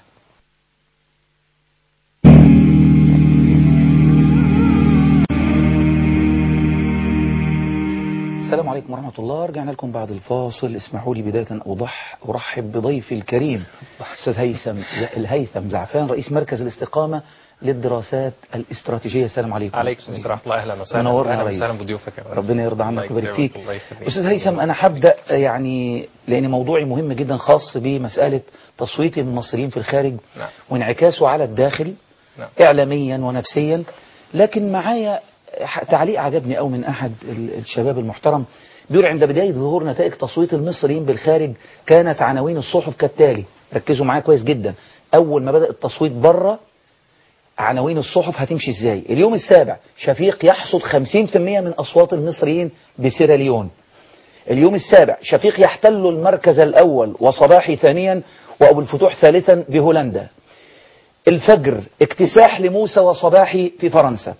السلام عليكم ورحمة الله. رجعنا لكم بعد الفاصل. اسمحوا لي بداية أوضح أرحب بضيفي الكريم أستاذ هيثم الهيثم زعفان رئيس مركز الاستقامة للدراسات الاستراتيجية. السلام عليكم. عليكم السلام ورحمة الله. أهلا وسهلا. منورنا أهلا رئيس. وسهلا بضيوفك. ربنا يرضى عنك ويبارك فيك. أستاذ هيثم أنا هبدأ يعني لأن موضوعي مهم جدا خاص بمسألة تصويت المصريين في الخارج. نعم. وانعكاسه على الداخل. نعم. إعلاميا ونفسيا. لكن معايا تعليق عجبني أو من أحد الشباب المحترم بيقول عند بداية ظهور نتائج تصويت المصريين بالخارج كانت عناوين الصحف كالتالي. ركزوا معايا كويس جدا. أول ما بدأ التصويت بره عناوين الصحف هتمشي ازاي؟ اليوم السابع شفيق يحصد خمسين بالمئة من أصوات المصريين بسيراليون. اليوم السابع شفيق يحتل المركز الأول وصباحي ثانيا وأبو الفتوح ثالثا بهولندا. الفجر اكتساح لموسى وصباحي في فرنسا.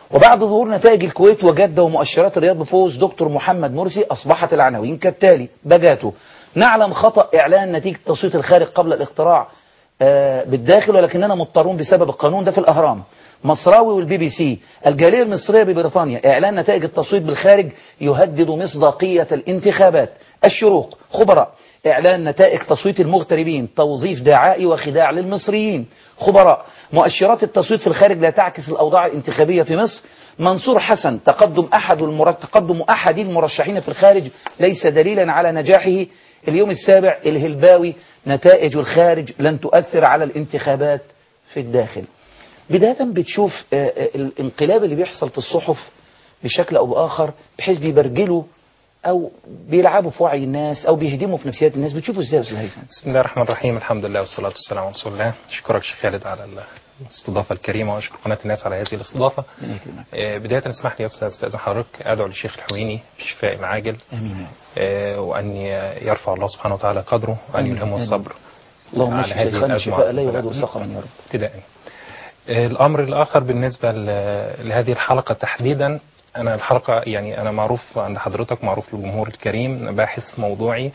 وبعد ظهور نتائج الكويت وجدة ومؤشرات الرياض بفوز دكتور محمد مرسي أصبحت العناوين كالتالي: بجاته: نعلم خطأ إعلان نتيجة تصويت الخارج قبل الاقتراع آه بالداخل ولكننا مضطرون بسبب القانون. ده في الأهرام. مصراوي والبي بي سي: الجالية المصرية ببريطانيا: إعلان نتائج التصويت بالخارج يهدد مصداقية الانتخابات. الشروق: خبراء: إعلان نتائج تصويت المغتربين توظيف دعائي وخداع للمصريين. خبراء: مؤشرات التصويت في الخارج لا تعكس الأوضاع الانتخابية في مصر. منصور حسن: تقدم أحد المر... تقدم أحد المرشحين في الخارج ليس دليلا على نجاحه. اليوم السابع: الهلباوي: نتائج الخارج لن تؤثر على الانتخابات في الداخل. بداية بتشوف الانقلاب اللي بيحصل في الصحف بشكل أو بآخر بحيث بيبرجلوا أو بيلعبوا في وعي الناس أو بيهدموا في نفسيات الناس. بتشوفوا إزاي يا أستاذ هيثم؟ بسم الله الرحمن الرحيم، الحمد لله والصلاة والسلام على رسول الله. أشكرك شيخ خالد على الاستضافة الكريمة وأشكر قناة الناس على هذه الاستضافة. آه بداية اسمح لي أستاذ حضرتك أدعو للشيخ الحويني بالشفاء العاجل. آمين. آه وأن يرفع الله سبحانه وتعالى قدره وأن يلهمه الصبر اللهم على هذه الأزمة لا يغادر سقما يا رب. ابتداء. آه الأمر الآخر بالنسبة لهذه الحلقة تحديدا، أنا الحلقة يعني أنا معروف عند حضرتك، معروف للجمهور الكريم، باحث موضوعي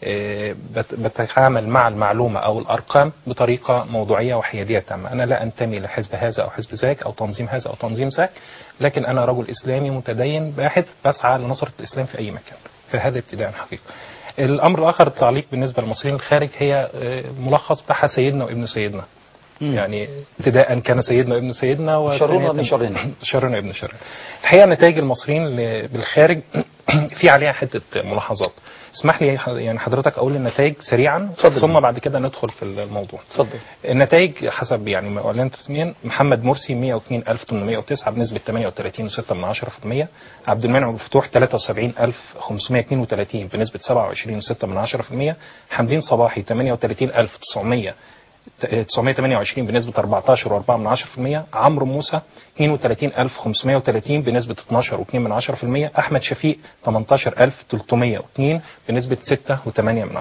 بتعامل مع المعلومة أو الأرقام بطريقة موضوعية وحيادية تامة. أنا لا أنتمي لحزب هذا أو حزب ذاك أو تنظيم هذا أو تنظيم ذاك، لكن أنا رجل إسلامي متدين باحث بسعى لنصرة الإسلام في أي مكان. فهذا ابتداء حقيقة. الأمر الآخر التعليق بالنسبة للمصريين الخارج هي ملخص بتاعها سيدنا وابن سيدنا. مم. يعني ابتداء كان سيدنا وابن سيدنا شرنا ابن شرنا شرنا ابن شرنا. الحقيقة نتائج المصريين بالخارج في عليها حتة ملاحظات. اسمح لي يعني حضرتك اقول النتائج سريعا فضل. ثم بعد كده ندخل في الموضوع. اتفضل. النتائج حسب يعني ما اعلنت رسميا: محمد مرسي مئة واثنين ألف وثمانمئة وتسعة بنسبة ثمانية وثلاثين فاصلة ستة بالمئة. عبد المنعم الفتوح ثلاثة وسبعين ألف وخمسمئة واثنين وثلاثين بنسبة سبعة وعشرين فاصلة ستة بالمئة. حمدين صباحي ثمانية وثلاثين ألف وتسعمئة تسعمئة وثمانية وعشرين بنسبة أربعة عشر فاصلة أربعة بالمئة. عمرو موسى اثنين وثلاثين ألف وخمسمئة وثلاثين بنسبة اثناشر فاصلة اثنين بالمئة. أحمد شفيق ثمانية عشر ألف وثلاثمئة واثنين بنسبة ستة فاصلة ثمانية بالمئة.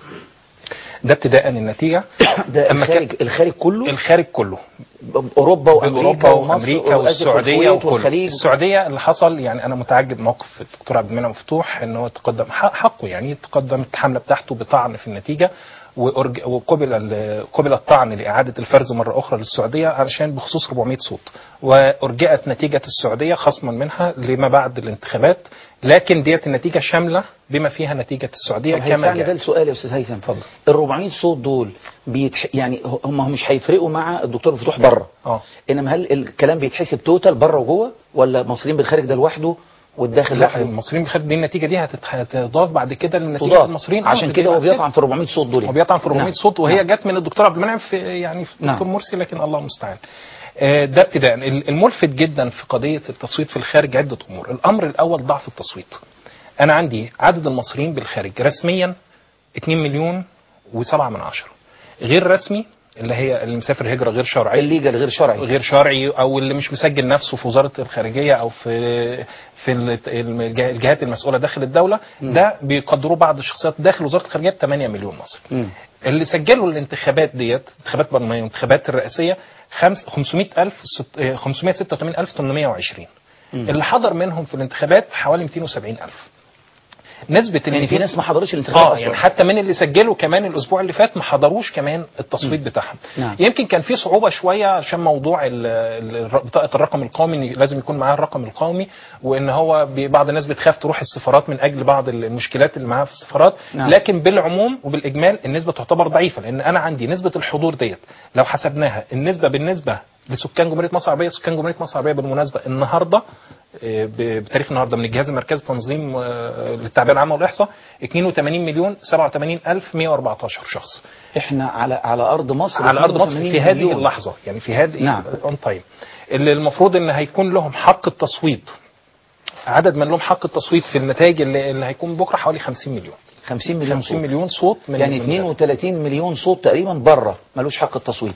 ده ابتداء النتيجة. ده الخارج, الخارج كله الخارج كله أوروبا وأمريكا وأمريكا والسعودية وكله. السعودية اللي حصل يعني أنا متعجب موقف الدكتور عبد المنعم مفتوح إنه هو تقدم حقه، يعني تقدم الحملة بتاعته بطعن في النتيجة، وقبل قبل الطعن لإعادة الفرز مرة أخرى للسعودية علشان بخصوص أربعمئة صوت، وأرجئت نتيجة السعودية خصما منها لما بعد الانتخابات، لكن ديت النتيجة شاملة بما فيها نتيجة السعودية كما جاء. ده السؤال يا أستاذ هيثم، اتفضل. ال أربعمئة صوت دول بيتح... يعني هم مش هيفرقوا مع الدكتور مفتوح بره، اه انما هل الكلام بيتحسب توتال بره وجوه ولا مصريين بالخارج ده لوحده والداخل لا المصريين بالخارج دي النتيجه دي هتضاف بعد كده للنتيجه المصريين. عشان كده هو بيطعن في أربعمئة صوت دول، هو بيطعن في أربعمئة نعم. صوت، وهي نعم. جت من الدكتور عبد المنعم في يعني في الدكتور نعم. مرسي، لكن الله المستعان. ده ابتداء. الملفت جدا في قضيه التصويت في الخارج عده امور. الامر الاول ضعف التصويت. انا عندي عدد المصريين بالخارج رسميا اثنين مليون وسبعة من عشرة، غير رسمي اللي هي اللي مسافر هجرة غير شرعي، الليجل غير شرعي غير شرعي او اللي مش مسجل نفسه في وزارة الخارجية او في في الجهات المسؤولة داخل الدولة. م. ده بيقدروه بعض الشخصيات داخل وزارة الخارجية ثمانية مليون مصري. م. اللي سجلوا الانتخابات ديت انتخابات برلمانية والانتخابات الرئاسية خمسمئة ألف خمسمئة وستة وثمانين ألف وثمانمئة وعشرين. م. اللي حضر منهم في الانتخابات حوالي مئتين وسبعين ألف. نسبة يعني في ناس ما حضروش الانتخابات اه اصلا، يعني حتى من اللي سجلوا كمان الاسبوع اللي فات ما حضروش كمان التصويت بتاعهم. نعم. يمكن كان في صعوبة شوية عشان موضوع بطاقة الرقم القومي، لازم يكون معاه الرقم القومي، وان هو بعض الناس بتخاف تروح السفارات من اجل بعض المشكلات اللي معاها في السفارات. نعم. لكن بالعموم وبالاجمال النسبة تعتبر ضعيفة، لان انا عندي نسبة الحضور ديت لو حسبناها النسبة بالنسبة لسكان جمهورية مصر العربية، سكان جمهورية مصر العربية بالمناسبة النهارده بتاريخ النهارده من الجهاز المركزي تنظيم للتعبئة العامة والإحصاء اثنين وثمانين مليون سبعة وثمانين ألف ومئة وأربعة عشر شخص. احنا على على ارض مصر، على ارض مصر في هذه مليون. اللحظة يعني في هذه نعم. اون تايم اللي المفروض ان هيكون لهم حق التصويت، عدد من لهم حق التصويت في النتائج اللي, اللي هيكون بكره حوالي خمسين مليون خمسين مليون خمسين مليون صوت من يعني اثنين وثلاثين مليون صوت تقريبا بره ملوش حق التصويت.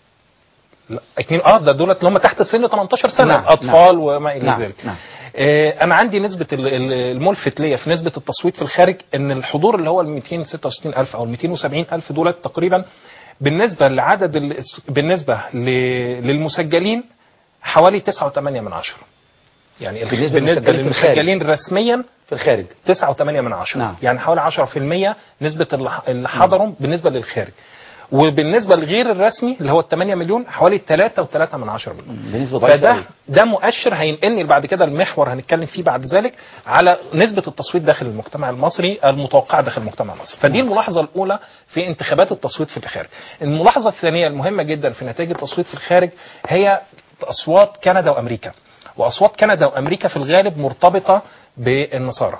لا اتنين اه ده دولت اللي هم تحت سن ثمانية عشر سنة. نعم. اطفال. نعم. وما الى نعم. ذلك. نعم. آه انا عندي نسبة الملفت ليا في نسبة التصويت في الخارج ان الحضور اللي هو ال مئتين وستة وستين ألف او ال مئتين وسبعين ألف دولت تقريبا بالنسبة لعدد بالنسبة للمسجلين حوالي تسعة وثمانية من عشرة. يعني بالنسبة بالنسبه للمسجلين للمسجلين رسميا في الخارج تسعة وثمانية من عشرة. نعم. يعني حوالي عشرة في المية نسبه اللي اللي حضروا بالنسبه للخارج. وبالنسبه لغير الرسمي اللي هو ال ثمانية مليون حوالي ثلاثة وثلاثة من عشرة مليون. بنسبه ضعيفه فده قوي. ده مؤشر هينقلني بعد كده المحور هنتكلم فيه بعد ذلك على نسبه التصويت داخل المجتمع المصري المتوقعه داخل المجتمع المصري. فدي الملاحظه الاولى في انتخابات التصويت في الخارج. الملاحظه الثانيه المهمه جدا في نتائج التصويت في الخارج هي اصوات كندا وامريكا. واصوات كندا وامريكا في الغالب مرتبطه بالنصارى.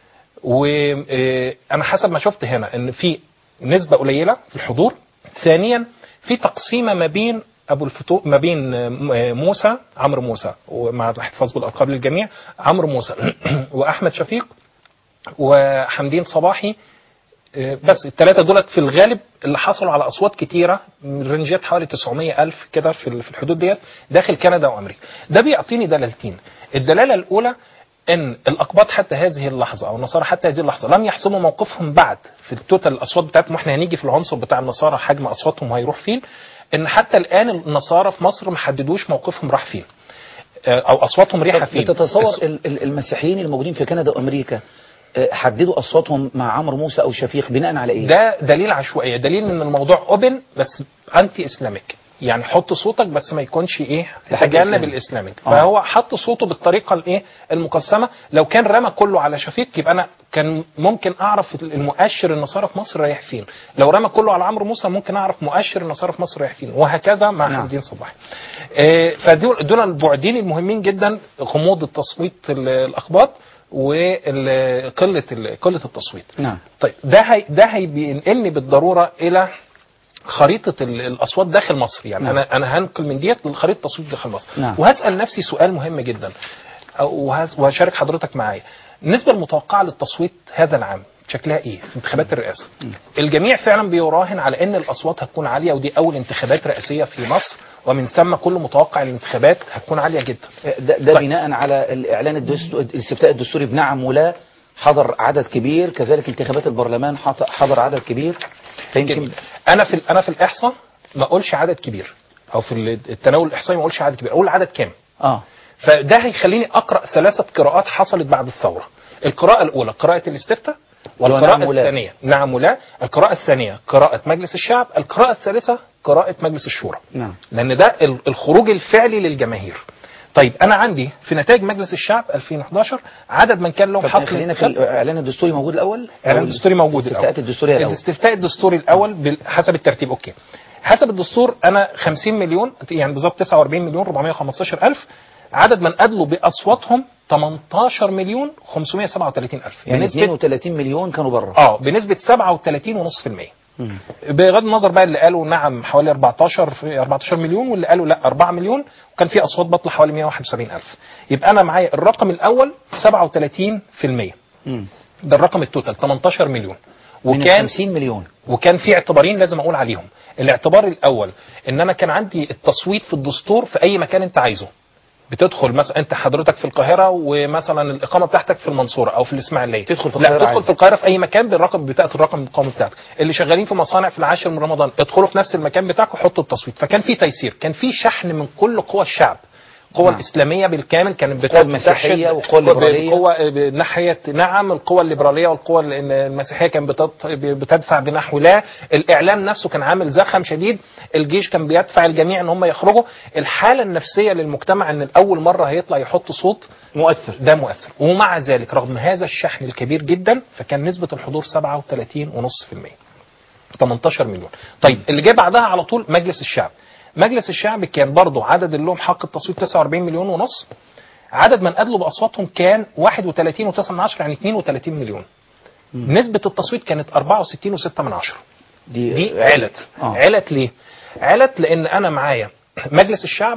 وانا حسب ما شفت هنا ان في نسبه قليله في الحضور. ثانيا في تقسيمه ما بين ابو الفتوح ما بين موسى عمرو موسى ومع الاحتفاظ بالالقاب للجميع عمرو موسى واحمد شفيق وحمدين صباحي. بس الثلاثه دولت في الغالب اللي حصلوا على اصوات كتيره من رنجات حوالي تسعمية ألف كده في الحدود ديت داخل كندا وامريكا. ده بيعطيني دلالتين. الدلاله الاولى ان الاقباط حتى هذه اللحظه او النصارى حتى هذه اللحظه لم يحسموا موقفهم بعد في التوتال الاصوات بتاعتهم. واحنا هنيجي في العنصر بتاع النصارى حجم اصواتهم هيروح فين. ان حتى الان النصارى في مصر ما حددوش موقفهم راح فين او اصواتهم ريحه فين. بتتصور المسيحيين الموجودين في كندا وامريكا حددوا اصواتهم مع عمرو موسى او شفيق بناء على ايه؟ ده دليل عشوائيه. دليل ان الموضوع اوبن بس انتي اسلاميك. يعني حط صوتك بس ما يكونش ايه تجنب الاسلامي. آه. فهو حط صوته بالطريقه الايه المقسمه. لو كان رمى كله على شفيق يبقى انا كان ممكن اعرف المؤشر النصارى في مصر رايح فين. لو رمى كله على عمرو موسى ممكن اعرف مؤشر النصارى في مصر رايح فين. وهكذا مع نعم. حمدين صباحي. آه فدول دول البعدين المهمين جدا. غموض التصويت الاقباط وقله قله التصويت. نعم. طيب ده هي ده هينقلني بالضروره الى خريطة الأصوات داخل مصر. يعني نعم. أنا أنا هنقل من ديت لخريطة التصويت داخل مصر. نعم. وهسأل نفسي سؤال مهم جدا وهشارك حضرتك معايا. النسبة المتوقعة للتصويت هذا العام شكلها إيه في انتخابات الرئاسة؟ م. الجميع فعلا بيراهن على أن الأصوات هتكون عالية ودي أول انتخابات رئاسية في مصر ومن ثم كل متوقع الانتخابات هتكون عالية جدا. ده, ده طيب. بناء على الإعلان الدستوري الاستفتاء الدستوري بنعم ولا حضر عدد كبير. كذلك انتخابات البرلمان حضر عدد كبير. يمكن انا في انا في الاحصاء ما اقولش عدد كبير او في التناول الاحصائي ما اقولش عدد كبير اقول عدد كام. اه فده هيخليني اقرا ثلاثه قراءات حصلت بعد الثوره. القراءه الاولى قراءه الاستفتاء والقراءه نعم الثانيه نعم ولا. القراءه الثانيه قراءه مجلس الشعب. القراءه الثالثه قراءه مجلس الشورى. نعم. لان ده الخروج الفعلي للجماهير. طيب انا عندي في نتائج مجلس الشعب ألفين وإحدى عشر عدد من كان لهم حق. خلينا في الاعلان الدستوري موجود الاول. الاعلان الدستوري موجود الاول. الاستفتاء الدستوري الاول. الاستفتاء الدستوري الاول حسب الترتيب. اوكي حسب الدستور انا خمسين مليون يعني بالظبط تسعة وأربعين مليون أربعمية وخمستاشر ألف. عدد من ادلوا باصواتهم ثمانية عشر مليون خمسمية وسبعة وثلاثين ألف. يعني اثنين وثلاثين مليون كانوا بره. اه بنسبه سبعة وثلاثين فاصلة خمسة بالمية. بغض النظر بقى اللي قالوا نعم حوالي أربعتاشر أربعتاشر مليون واللي قالوا لا أربعة مليون وكان في اصوات بطلة حوالي مية وواحد وسبعين ألف. يبقى انا معايا الرقم الاول سبعة وثلاثين بالمية. ده الرقم التوتال ثمانية عشر مليون وكان خمسين مليون. وكان في اعتبارين لازم اقول عليهم. الاعتبار الاول ان انا كان عندي التصويت في الدستور في اي مكان انت عايزه. بتدخل مثلا انت حضرتك في القاهره ومثلا الاقامه بتاعتك في المنصوره او في الاسماعيليه تدخل في القاهره. لا تدخل في القاهره في اي مكان بالرقم بتاعت الرقم الاقامه بتاعتك. اللي شغالين في مصانع في العاشر من رمضان ادخلوا في نفس المكان بتاعك وحطوا التصويت. فكان في تيسير. كان في شحن من كل قوى الشعب. القوى نعم. الاسلاميه بالكامل كانت بتقوى المسيحيه والقوى الليبراليه. القوى ناحيه نعم القوى الليبراليه والقوى المسيحيه كانت بتدفع بنحو لا. الاعلام نفسه كان عامل زخم شديد. الجيش كان بيدفع الجميع ان هم يخرجوا. الحاله النفسيه للمجتمع ان الاول مره هيطلع يحط صوت مؤثر. ده مؤثر. ومع ذلك رغم هذا الشحن الكبير جدا فكان نسبه الحضور سبعة وثلاثين فاصلة خمسة بالمية. ثمانية عشر مليون. طيب اللي جه بعدها على طول مجلس الشعب. مجلس الشعب كان برضه عدد اللي لهم حق التصويت تسعة وأربعين مليون ونص. عدد من ادلوا باصواتهم كان واحد وثلاثين فاصلة تسعة من عشرة يعني اثنين وثلاثين مليون. م. نسبه التصويت كانت أربعة وستين فاصلة ستة من عشرة. دي, دي علت. آه. علت ليه؟ علت لان انا معايا مجلس الشعب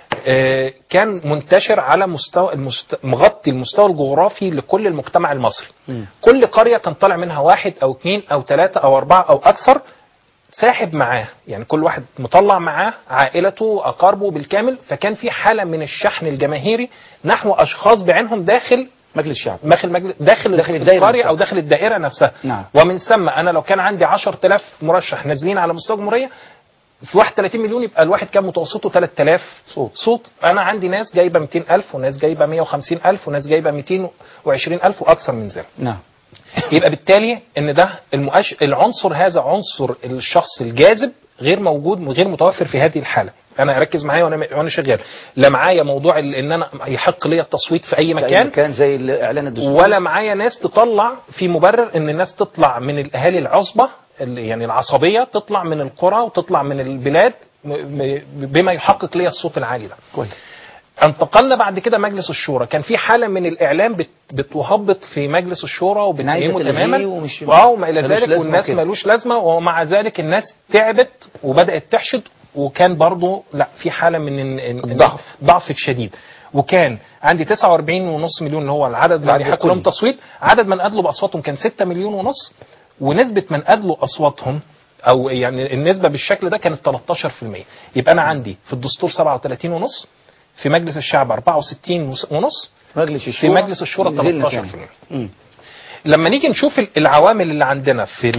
آه كان منتشر على مستوى المست... مغطي المستوى الجغرافي لكل المجتمع المصري. م. كل قريه كان طالع منها واحد او اثنين او ثلاثه او اربعه او اكثر ساحب معاه. يعني كل واحد مطلع معاه عائلته أقاربه بالكامل. فكان في حالة من الشحن الجماهيري نحو أشخاص بعينهم داخل مجلس الشعب داخل مجلس داخل, داخل القرية أو داخل الدائرة نفسها. نعم. ومن ثم أنا لو كان عندي عشرة آلاف مرشح نازلين على مستوى الجمهورية في واحد وثلاثين مليون يبقى الواحد كان متوسطه ثلاثة آلاف صوت. صوت انا عندي ناس جايبه مئتين ألف وناس جايبه مئة وخمسين ألف وناس جايبه مئتين وعشرين ألف واكثر من ذلك. نعم. يبقى بالتالي ان ده المؤش... العنصر هذا عنصر الشخص الجاذب غير موجود غير متوفر في هذه الحاله. انا اركز معايا وانا وانا شغال، لا معايا موضوع ان انا يحق لي التصويت في اي مكان، كان زي الاعلان الدستوري، ولا معايا ناس تطلع في مبرر ان الناس تطلع من الاهالي العصبه يعني العصبيه، تطلع من القرى وتطلع من البلاد بما يحقق لي الصوت العالي ده. كويس. انتقلنا بعد كده مجلس الشورى، كان في حاله من الاعلام بت بتهبط في مجلس الشورى وبتنيمه تماما اه وما الى ذلك، والناس مالوش لازمه، ومع ذلك الناس تعبت وبدات تحشد، وكان برضو لا في حاله من الضعف ضعف شديد. وكان عندي تسعة وأربعين ونص مليون اللي هو العدد اللي يحق لهم تصويت، عدد من ادلوا باصواتهم كان ستة مليون ونص، ونسبه من ادلوا اصواتهم او يعني النسبه بالشكل ده كانت ثلاثة عشر بالمئة. يبقى انا عندي في الدستور سبعة وثلاثين ونص، في مجلس الشعب أربعة وستين ونص، مجلس في مجلس الشورى ثلاثة عشر بالمئة. لما نيجي نشوف العوامل اللي عندنا في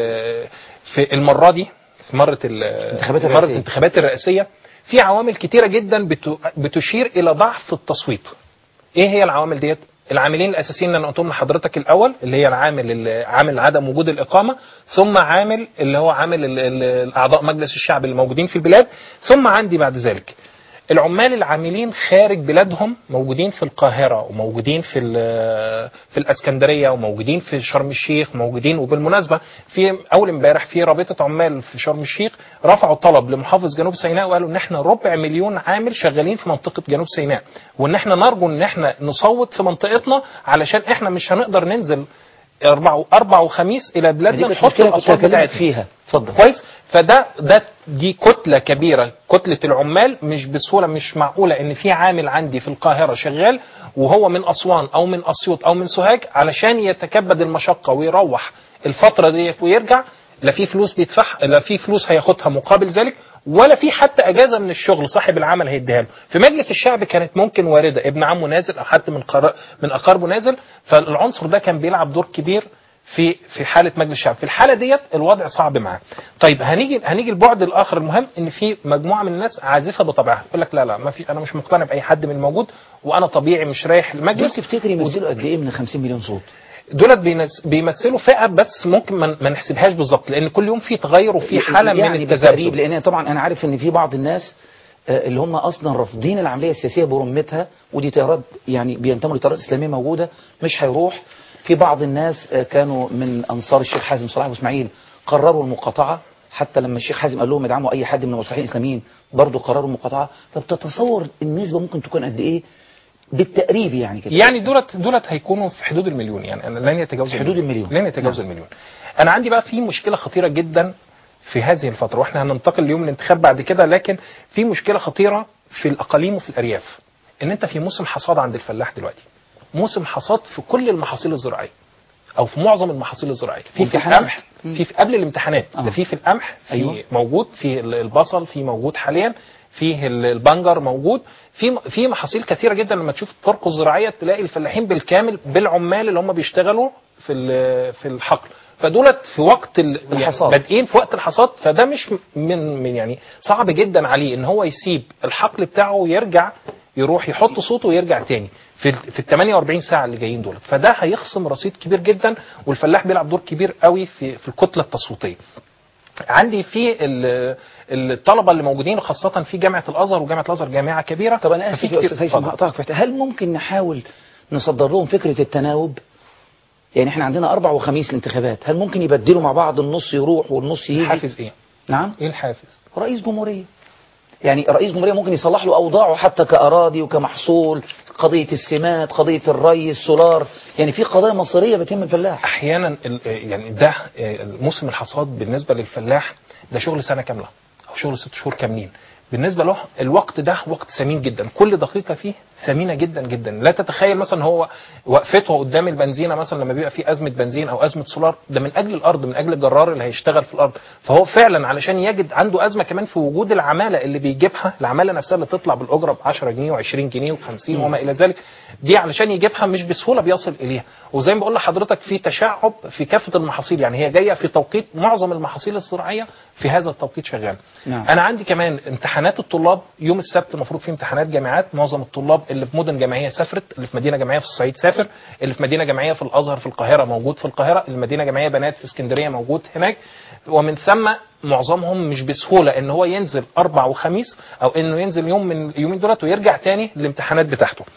في المره دي في مره الانتخابات الرئاسيه, الانتخابات الرئاسية في عوامل كتيره جدا بتشير الى ضعف التصويت. ايه هي العوامل ديت؟ العاملين الاساسيين اللي انا قلتهم لحضرتك الاول، اللي هي العامل عامل عدم وجود الاقامه، ثم عامل اللي هو عامل الاعضاء مجلس الشعب اللي موجودين في البلاد، ثم عندي بعد ذلك العمال العاملين خارج بلادهم، موجودين في القاهرة وموجودين في في الاسكندرية وموجودين في شرم الشيخ موجودين. وبالمناسبة في اول امبارح في رابطة عمال في شرم الشيخ رفعوا طلب لمحافظ جنوب سيناء وقالوا ان احنا ربع مليون عامل شغالين في منطقة جنوب سيناء، وان احنا نرجو ان احنا نصوت في منطقتنا علشان احنا مش هنقدر ننزل اربع اربع وخميس الى بلادنا نحط الاصوات بتاعتنا فيها. اتفضل. كويس. فده ده دي كتله كبيره، كتله العمال مش بسهوله، مش معقوله ان في عامل عندي في القاهره شغال وهو من اسوان او من اسيوط او من سوهاج علشان يتكبد المشقه ويروح الفتره ديت ويرجع، لا في فلوس بيدفع، لا في فلوس هياخدها مقابل ذلك، ولا في حتى اجازه من الشغل صاحب العمل هيديها له. في مجلس الشعب كانت ممكن وارده ابن عمه نازل او حتى من من اقاربه نازل، فالعنصر ده كان بيلعب دور كبير في في حاله مجلس الشعب. في الحاله ديت الوضع صعب معاه. طيب هنيجي هنيجي البعد الاخر المهم، ان في مجموعه من الناس عازفه بطبعها، يقول لك لا لا ما في، انا مش مقتنع باي حد من الموجود وانا طبيعي مش رايح المجلس. تفتكر يمثلوا قد ايه من خمسين مليون صوت؟ دولت بيمثلوا فئه بس ممكن ما نحسبهاش بالظبط، لان كل يوم في تغير وفي حاله يعني من التذبذب. لان طبعا انا عارف ان في بعض الناس اللي هم اصلا رافضين العمليه السياسيه برمتها، ودي تيارات يعني بينتموا لتيارات اسلاميه موجوده مش هيروح. في بعض الناس كانوا من انصار الشيخ حازم صلاح ابو اسماعيل قرروا المقاطعه، حتى لما الشيخ حازم قال لهم ادعموا اي حد من المصلحين الاسلاميين برضه قرروا المقاطعه. فبتتصور النسبه ممكن تكون قد ايه بالتقريب يعني كده؟ يعني دولت دولت هيكونوا في حدود المليون، يعني انا لن يتجاوز حدود المليون، لن يتجاوز نعم. المليون. انا عندي بقى في مشكله خطيره جدا في هذه الفتره، واحنا هننتقل اليوم للانتخاب بعد كده، لكن في مشكله خطيره في الاقاليم وفي الارياف، ان انت في موسم حصاد عند الفلاح دلوقتي، موسم حصاد في كل المحاصيل الزراعيه او في معظم المحاصيل الزراعيه، في في القمح، في, في قبل الامتحانات آه. ده في في القمح، في أيوة. موجود في البصل، في موجود حاليا، فيه البنجر موجود، في في محاصيل كثيره جدا. لما تشوف الطرق الزراعيه تلاقي الفلاحين بالكامل بالعمال اللي هم بيشتغلوا في في الحقل، فدولت في وقت الحصاد يعني بادئين في وقت الحصاد، فده مش من, من يعني صعب جدا عليه ان هو يسيب الحقل بتاعه ويرجع يروح يحط صوته ويرجع تاني في في ال ثمانية وأربعين ساعه اللي جايين دول، فده هيخصم رصيد كبير جدا، والفلاح بيلعب دور كبير قوي في في الكتله التصويتيه. عندي في الطلبه اللي موجودين خاصه في جامعه الازهر، وجامعه الازهر جامعه كبيره. طب انا اسف يا استاذ هيثم هقطعك، هل ممكن نحاول نصدر لهم فكره التناوب؟ يعني احنا عندنا اربع وخميس الانتخابات، هل ممكن يبدلوا مع بعض، النص يروح والنص يجي؟ الحافز ايه؟ نعم ايه الحافز؟ رئيس جمهوريه. يعني رئيس جمهوريه ممكن يصلح له اوضاعه حتى كاراضي وكمحصول، قضيه السمات، قضيه الري، السولار، يعني في قضايا مصيريه بتهم الفلاح. احيانا يعني ده موسم الحصاد بالنسبه للفلاح ده شغل سنه كامله او شغل ست شهور كاملين، بالنسبه له الوقت ده وقت ثمين جدا، كل دقيقه فيه ثمينه جدا جدا. لا تتخيل مثلا هو وقفته قدام البنزينه مثلا لما بيبقى في ازمه بنزين او ازمه سولار، ده من اجل الارض، من اجل الجرار اللي هيشتغل في الارض. فهو فعلا علشان يجد عنده ازمه كمان في وجود العماله اللي بيجيبها، العماله نفسها اللي تطلع بالاجره ب عشرة جنيه وعشرين جنيه وخمسين وما الى ذلك، دي علشان يجيبها مش بسهوله بيصل اليها. وزي ما بقول لحضرتك في تشعب في كافه المحاصيل، يعني هي جايه في توقيت معظم المحاصيل الزراعيه في هذا التوقيت شغال. نعم. انا عندي كمان امتحانات الطلاب يوم السبت، المفروض في امتحانات جامعات، معظم الطلاب اللي في مدن جامعيه سافرت، اللي في مدينه جامعيه في الصعيد سافر، اللي في مدينه جامعيه في الازهر في القاهره موجود في القاهره، اللي مدينه جامعيه بنات في اسكندريه موجود هناك. ومن ثم معظمهم مش بسهوله ان هو ينزل اربع وخميس او انه ينزل يوم من اليومين دولت ويرجع تاني للامتحانات بتاعته.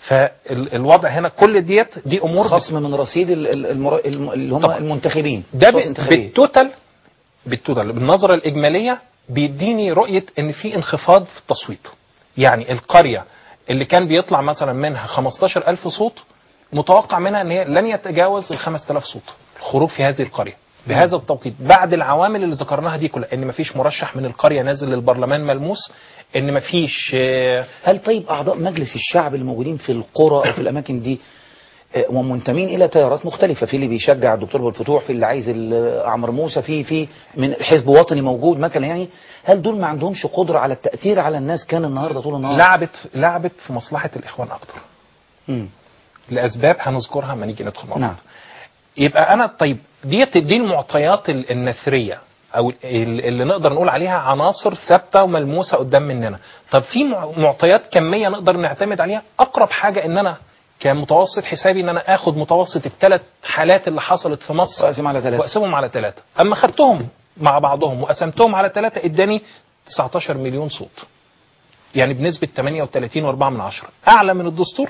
فالوضع هنا كل ديت دي امور خصم من رصيد ال- ال- المر... الم- اللي هم طبعا. المنتخبين ده صوت ب- انتخابية. بالتوتال بالتوتال بالنظره الاجماليه بيديني رؤيه ان في انخفاض في التصويت. يعني القريه اللي كان بيطلع مثلا منها خمستاشر ألف صوت، متوقع منها ان هي لن يتجاوز ال خمسة آلاف صوت الخروج في هذه القريه بهذا التوقيت، بعد العوامل اللي ذكرناها دي كلها، ان مفيش مرشح من القريه نازل للبرلمان ملموس، ان مفيش آه، هل طيب أعضاء مجلس الشعب الموجودين في القرى أو في الأماكن دي آه، ومنتمين إلى تيارات مختلفة، في اللي بيشجع الدكتور أبو الفتوح، في اللي عايز ال- عمرو موسى، في في من حزب وطني موجود مثلا، يعني هل دول ما عندهمش قدرة على التأثير على الناس كان النهاردة طول النهار؟ لعبت لعبت في مصلحه الاخوان اكتر مم. لاسباب هنذكرها لما نيجي ندخل مع بعض. نعم. يبقى انا طيب ديت دي المعطيات ال- النثريه او ال- اللي نقدر نقول عليها عناصر ثابته وملموسه قدام مننا. طب في مع- معطيات كميه نقدر نعتمد عليها. اقرب حاجه ان انا كمتوسط حسابي ان انا اخد متوسط الثلاث حالات اللي حصلت في مصر وأقسم على ثلاثة. واقسمهم على ثلاثه. اما خدتهم مع بعضهم وقسمتهم على ثلاثه اداني تسعتاشر مليون صوت، يعني بنسبه ثمانية وثلاثين فاصلة أربعة من عشرة، اعلى من الدستور،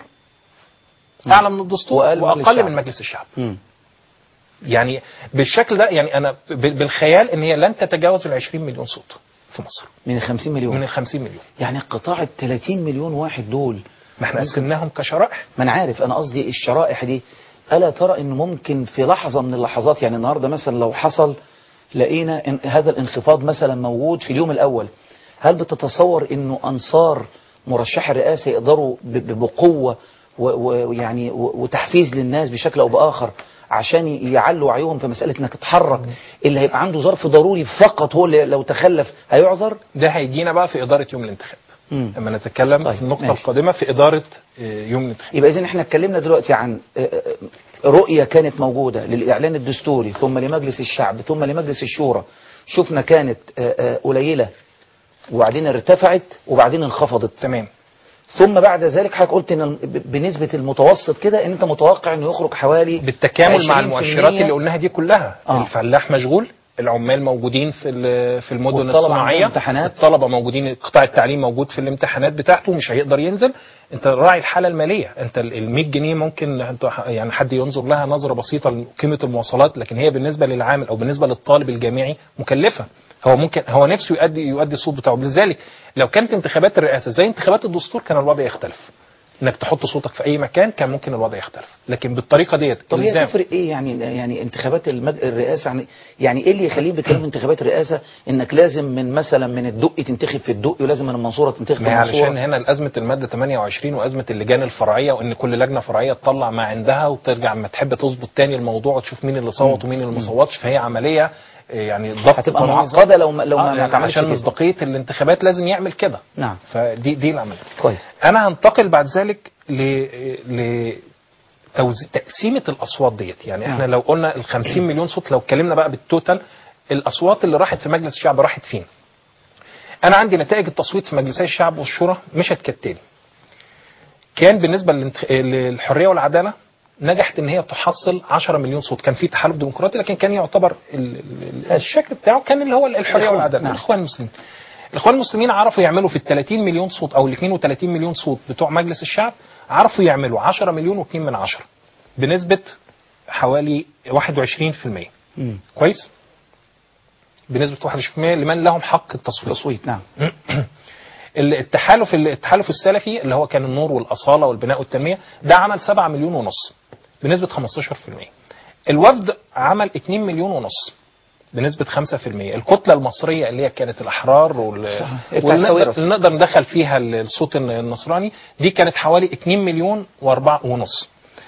اعلى من الدستور وأقل من مجلس واقل الشعب. من مجلس الشعب. مم. يعني بالشكل ده يعني انا ب- بالخيال ان هي لن تتجاوز ال عشرين مليون صوت في مصر من ال خمسين مليون. من ال خمسين مليون. يعني قطاع ال ثلاثين مليون واحد دول، ما احنا قسمناهم كشرائح. ما انا عارف، انا قصدي الشرائح دي، الا ترى انه ممكن في لحظه من اللحظات، يعني النهارده مثلا لو حصل لقينا إن هذا الانخفاض مثلا موجود في اليوم الاول، هل بتتصور انه انصار مرشح الرئاسه يقدروا ب- ب- بقوه و- و- ويعني و- وتحفيز للناس بشكل او باخر عشان يعلوا وعيهم في مساله انك تتحرك، اللي هيبقى عنده ظرف ضروري فقط هو اللي لو تخلف هيعذر؟ ده هيجينا بقى في اداره يوم الانتخاب مم. لما نتكلم طيب، في النقطه ماشي. القادمه في اداره آه، يوم الانتخاب. يبقى إذن احنا اتكلمنا دلوقتي عن آه، آه، رؤية كانت موجودة للإعلان الدستوري، ثم لمجلس الشعب، ثم لمجلس الشورى، شفنا كانت آه، آه، قليلة وبعدين ارتفعت وبعدين انخفضت، تمام. ثم بعد ذلك حضرتك قلت ان ب- بنسبة المتوسط كده ان انت متوقع انه يخرج حوالي بالتكامل مع عشرين في المية. المؤشرات اللي قلناها دي كلها. آه. الفلاح مشغول، العمال موجودين في ال- في المدن والطلبة الصناعيه، عندهم امتحانات. الطلبه موجودين، قطاع التعليم موجود في الامتحانات بتاعته مش هيقدر ينزل. انت راعي الحاله الماليه، انت ال مية جنيه ممكن انت ح- يعني حد ينظر لها نظره بسيطه لقيمه المواصلات، لكن هي بالنسبه للعامل او بالنسبه للطالب الجامعي مكلفه. هو ممكن هو نفسه يؤدي يؤدي الصوت بتاعه. لذلك لو كانت انتخابات الرئاسه زي انتخابات الدستور كان الوضع يختلف، انك تحط صوتك في اي مكان كان ممكن الوضع يختلف، لكن بالطريقه ديت طب هي الزام. تفرق ايه يعني يعني انتخابات المج... الرئاسه، يعني يعني ايه اللي يخليك بتكلم في انتخابات الرئاسه انك لازم من مثلا من الدقي تنتخب في الدقي ولازم من المنصوره تنتخب في ما هي علشان المنصوره؟ هنا الازمه الماده ثمانية وعشرين وازمه اللجان الفرعيه، وان كل لجنه فرعيه تطلع ما عندها وترجع ما تحب تظبط تاني الموضوع وتشوف مين اللي صوت ومين اللي ما صوتش، فهي عمليه يعني ضبط هتبقى قانوني. معقده لو ما لو ما, آه ما اتعملش عشان كده. مصداقيه الانتخابات لازم يعمل كده. نعم. فدي دي العمليه. كويس. انا هنتقل بعد ذلك ل ل توزي... تقسيمه الاصوات ديت. يعني احنا نعم. لو قلنا ال خمسين مليون صوت، لو اتكلمنا بقى بالتوتال الاصوات اللي راحت في مجلس الشعب راحت فين؟ انا عندي نتائج التصويت في مجلسي الشعب والشورى مشت كالتالي. كان بالنسبه للانتخ... للحريه والعداله نجحت ان هي تحصل عشرة مليون صوت، كان في تحالف ديمقراطي لكن كان يعتبر ال... ال... الشكل بتاعه كان اللي هو الحريه الإخوان. والعداله. نعم. الاخوان المسلمين الاخوان المسلمين عرفوا يعملوا في ال ثلاثين مليون صوت او ال اثنين وثلاثين مليون صوت بتوع مجلس الشعب، عرفوا يعملوا عشرة مليون واثنين من عشرة بنسبه حوالي واحد وعشرين بالمية. مم. كويس، بنسبه واحد وعشرين بالمية لمن لهم حق التصويت. تصويت. نعم. التحالف التحالف السلفي اللي هو كان النور والاصاله والبناء والتنميه ده عمل سبعة مليون ونص بنسبه خمستاشر بالمية. الوفد عمل اتنين مليون ونص بنسبه خمسة في المية. الكتله المصريه اللي هي كانت الاحرار وال... والنقدر نقدر ندخل فيها الصوت النصراني دي كانت حوالي اتنين مليون واربعة ونص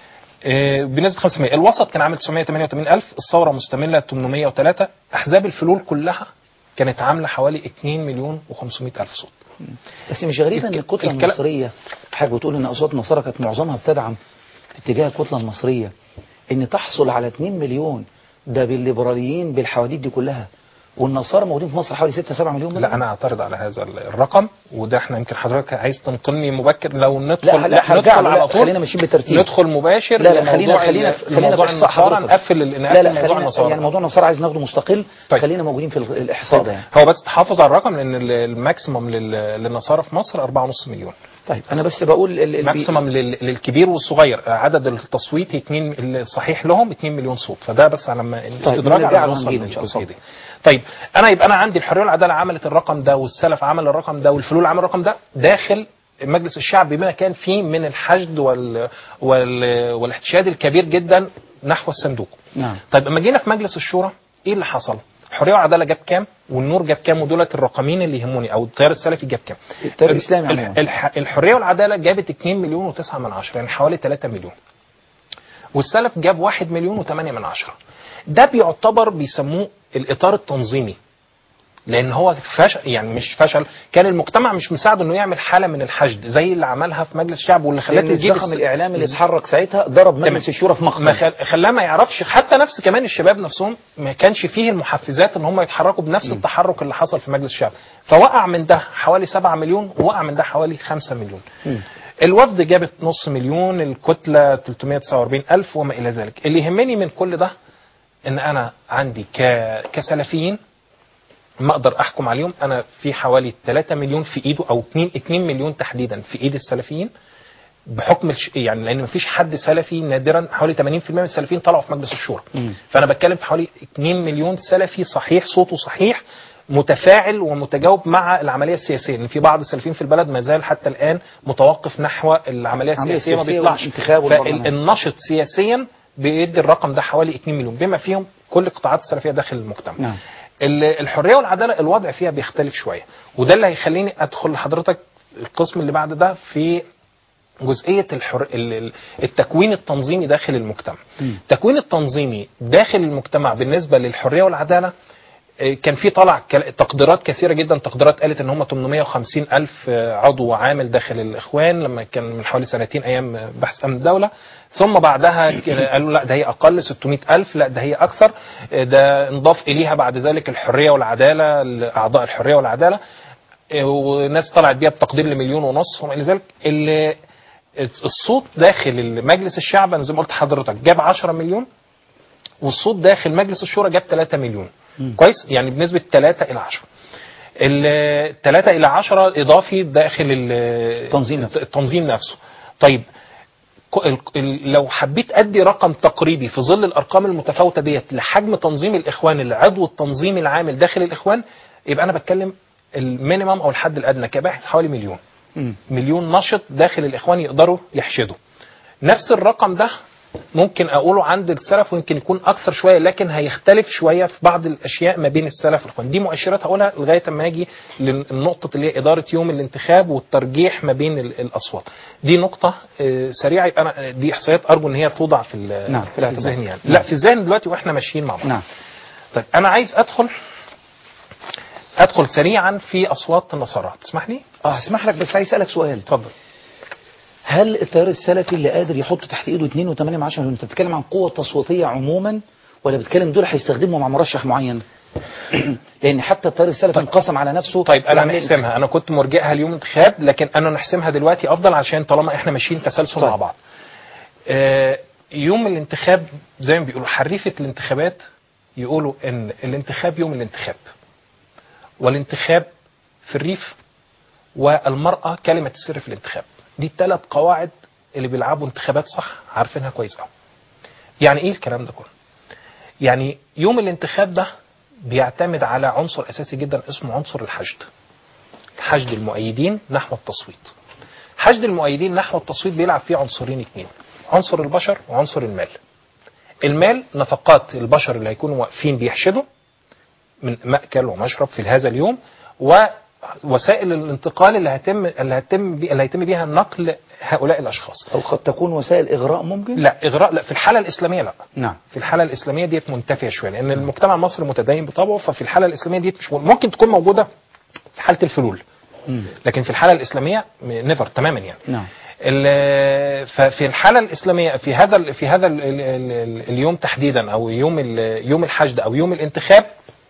بنسبه خمسة في المية. الوسط كان عامل تسعمية وتمانية وتمانين ألف، الثوره مستمله تمنمية وتلاتة، احزاب الفلول كلها كانت عامله حوالي اتنين مليون وخمسمية ألف صوت. بس مش غريبه ان الكتله الكلام... المصريه حضرتك بتقول ان اصوات النصارى كانت معظمها بتدعم اتجاه الكتله المصريه، ان تحصل على اتنين مليون ده بالليبراليين بالحواديت دي كلها، والنصارى موجودين في مصر حوالي ستة سبعة مليون. لا انا اعترض على هذا الرقم، وده احنا يمكن حضرتك عايز تنقلني مبكر لو ندخل لا, لا ندخل على طول، خلينا ماشيين بالترتيب، ندخل مباشر. لا لا خلينا خلينا خلينا في النصارى نقفل لا لا موضوع النصارى، يعني موضوع النصارى عايز ناخده مستقل. طيب. خلينا موجودين في الاحصاء ده يعني. هو بس تحافظ على الرقم لان الماكسيمم للنصارى في مصر أربعة ونص مليون. طيب انا بس بقول الماكسيمم للكبير والصغير، عدد التصويت اتنين الصحيح لهم اتنين مليون صوت، فده بس على ما الاستدراج طيب. على نوصل للجزئيه دي. طيب انا يبقى انا عندي الحريه والعداله عملت الرقم ده، والسلف عمل الرقم ده، والفلول عمل الرقم ده داخل مجلس الشعب بما كان فيه من الحشد وال... وال... والاحتشاد الكبير جدا نحو الصندوق. نعم. طيب اما جينا في مجلس الشورى ايه اللي حصل؟ الحريه والعداله جاب كام؟ والنور جاب كام؟ ودولت الرقمين اللي يهموني، او التيار السلفي جاب كام؟ التيار الاسلامي عموما. الح... الحريه والعداله جابت اتنين مليون وتسعة من عشرة، يعني حوالي تلاتة مليون. والسلف جاب واحد مليون وتمانية من عشرة. ده بيعتبر بيسموه الاطار التنظيمي، لان هو فشل، يعني مش فشل، كان المجتمع مش مساعد انه يعمل حاله من الحشد زي اللي عملها في مجلس الشعب، واللي خلاته يجيب الزخم الاعلامي اللي اتحرك ساعتها ضرب مجلس الشورى في مقتل، خلاه ما يعرفش حتى نفس كمان الشباب نفسهم ما كانش فيه المحفزات ان هم يتحركوا بنفس م. التحرك اللي حصل في مجلس الشعب، فوقع من ده حوالي سبعة مليون ووقع من ده حوالي خمسة مليون. م. الوفد جابت نص مليون، الكتله تلتمية وتسعة وأربعين ألف وما الى ذلك. اللي يهمني من كل ده ان انا عندي ك... كسلفيين ما اقدر احكم عليهم، انا في حوالي تلاتة مليون في ايده، او اتنين مليون تحديدا في ايد السلفيين بحكم الش... يعني لان ما فيش حد سلفي، نادرا حوالي تمانين في المية من السلفيين طلعوا في مجلس الشورى. م. فانا بتكلم في حوالي اتنين مليون سلفي صحيح، صوته صحيح، متفاعل ومتجاوب مع العمليه السياسيه، لان في بعض السلفيين في البلد ما زال حتى الان متوقف نحو العمليه السياسيه، ما بيطلعش. فالنشط سياسيا بيدي الرقم ده حوالي اتنين مليون، بما فيهم كل قطاعات السلفيه داخل المجتمع. نعم. الحريه والعداله الوضع فيها بيختلف شويه، وده اللي هيخليني ادخل لحضرتك القسم اللي بعد ده في جزئيه الحر... التكوين التنظيمي داخل المجتمع. التكوين التنظيمي داخل المجتمع بالنسبه للحريه والعداله كان في طلع تقديرات كثيره جدا، تقديرات قالت ان هم تمنمية وخمسين ألف عضو عامل داخل الاخوان لما كان من حوالي سنتين ايام بحث امن الدوله، ثم بعدها قالوا لا ده هي اقل ستمية ألف، لا ده هي اكثر، ده انضاف اليها بعد ذلك الحريه والعداله، اعضاء الحريه والعداله، وناس طلعت بيها بتقدير لمليون ونص وما الى ذلك. الصوت داخل مجلس الشعب انا زي ما قلت لحضرتك جاب عشرة مليون، والصوت داخل مجلس الشورى جاب تلاتة مليون. مم. كويس، يعني بنسبه تلاتة إلى عشرة. ال تلاتة إلى عشرة اضافي داخل التنظيم نفسه. التنظيم نفسه. طيب لو حبيت ادي رقم تقريبي في ظل الارقام المتفاوته ديت لحجم تنظيم الاخوان، العضو التنظيمي العامل داخل الاخوان، يبقى انا بتكلم المينيمم او الحد الادنى كباحث حوالي مليون. مم. مليون نشط داخل الاخوان يقدروا يحشدوا. نفس الرقم ده ممكن اقوله عند السلف ويمكن يكون اكثر شويه، لكن هيختلف شويه في بعض الاشياء ما بين السلف والاخوان. دي مؤشرات هقولها لغايه اما اجي للنقطه اللي هي اداره يوم الانتخاب والترجيح ما بين الاصوات. دي نقطه سريعه، يبقى انا دي احصائيات ارجو ان هي توضع في, نعم. في الذهن يعني. نعم. لا في الذهن دلوقتي واحنا ماشيين مع بعض. نعم. طيب انا عايز ادخل ادخل سريعا في اصوات النصارى، تسمح لي؟ اه اسمح لك، بس عايز اسالك سؤال. اتفضل. هل التيار السلفي اللي قادر يحط تحت ايده اتنين وتمانية من عشرة، انت بتتكلم عن قوة تصويتية عموما ولا بتتكلم دول هيستخدموا مع مرشح معين؟ لان حتى التيار السلفي انقسم على نفسه. طيب انا نحسمها، انا كنت مرجئها اليوم انتخاب، لكن انا نحسمها دلوقتي افضل عشان طالما احنا ماشيين تسلسل طيب. مع بعض. آه يوم الانتخاب زي ما بيقولوا حريفة الانتخابات يقولوا ان الانتخاب يوم الانتخاب، والانتخاب في الريف، والمرأة كلمة السر في الانتخاب. دي الثلاث قواعد اللي بيلعبوا انتخابات صح عارفينها كويس قوي. يعني ايه الكلام ده كله؟ يعني يوم الانتخاب ده بيعتمد على عنصر اساسي جدا اسمه عنصر الحشد. حشد المؤيدين نحو التصويت. حشد المؤيدين نحو التصويت بيلعب فيه عنصرين اثنين، عنصر البشر وعنصر المال. المال نفقات البشر اللي هيكونوا واقفين بيحشدوا، من مأكل ومشرب في هذا اليوم، ووسائل الانتقال اللي هتم اللي هتم اللي هيتم بيها نقل هؤلاء الاشخاص. او قد تكون وسائل اغراء ممكن؟ لا اغراء لا، في الحاله الاسلاميه لا. نعم. في الحاله الاسلاميه ديت منتفيه شويه، لان المجتمع المصري متدين بطبعه، ففي الحاله الاسلاميه ديت مش ممكن تكون موجوده في حاله الفلول. مم. لكن في الحاله الاسلاميه نيفر تماما يعني. نعم. ففي الحاله الاسلاميه في هذا في هذا ال ال ال اليوم تحديدا، او يوم يوم الحشد او يوم الانتخاب،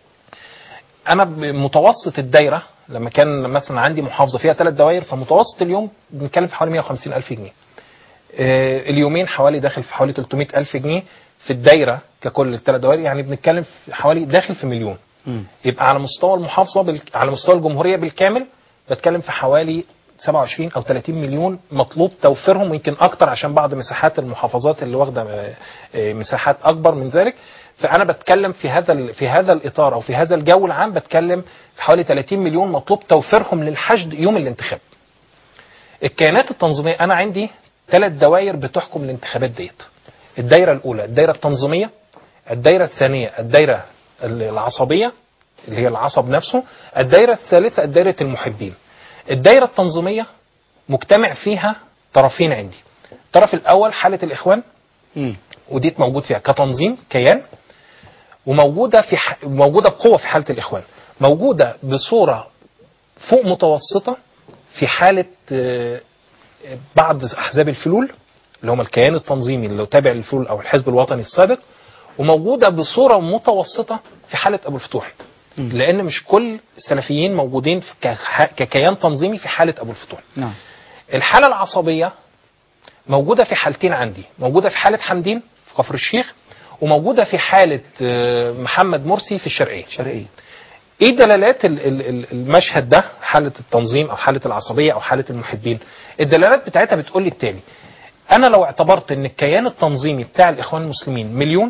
انا بمتوسط الدايره لما كان مثلا عندي محافظه فيها ثلاث دوائر، فمتوسط اليوم بنتكلم في حوالي مئة وخمسين ألف جنيه. اليومين حوالي داخل في حوالي ثلاثمئة ألف جنيه في الدايره ككل الثلاث دوائر، يعني بنتكلم في حوالي داخل في مليون. م. يبقى على مستوى المحافظه بال... على مستوى الجمهوريه بالكامل بتكلم في حوالي سبعة وعشرين أو ثلاثين مليون مطلوب توفيرهم، ويمكن اكتر عشان بعض مساحات المحافظات اللي واخده مساحات اكبر من ذلك. فانا بتكلم في هذا في هذا الاطار او في هذا الجو العام، بتكلم في حوالي ثلاثين مليون مطلوب توفيرهم للحشد يوم الانتخاب. الكيانات التنظيميه، انا عندي ثلاث دوائر بتحكم الانتخابات ديت. الدايره الاولى الدايره التنظيميه، الدايره الثانيه الدايره العصبيه اللي هي العصب نفسه، الدايره الثالثه الدايره المحبين. الدايره التنظيميه مجتمع فيها طرفين عندي. الطرف الاول حاله الاخوان، م. وديت موجود فيها كتنظيم كيان، وموجوده في ح... موجوده بقوه في حاله الاخوان، موجوده بصوره فوق متوسطه في حاله بعض احزاب الفلول اللي هم الكيان التنظيمي اللي تابع للفلول او الحزب الوطني السابق، وموجوده بصوره متوسطه في حاله ابو الفتوح، لان مش كل السلفيين موجودين ككيان تنظيمي في حاله ابو الفتوح. نعم. الحاله العصبيه موجوده في حالتين عندي، موجوده في حاله حمدين في كفر الشيخ، وموجوده في حاله محمد مرسي في الشرقيه. الشرقيه. ايه دلالات المشهد ده، حاله التنظيم او حاله العصبيه او حاله المحبين؟ الدلالات بتاعتها بتقول لي التالي: انا لو اعتبرت ان الكيان التنظيمي بتاع الاخوان المسلمين مليون،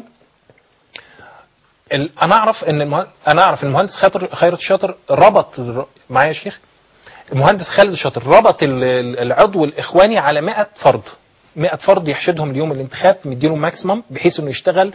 انا اعرف ان المه... انا اعرف المهندس خيرت الشاطر ربط معايا يا شيخ، المهندس خالد الشاطر ربط العضو الاخواني على مئة فرد، مئة فرد يحشدهم اليوم الانتخاب، مدينه ماكسيمم بحيث انه يشتغل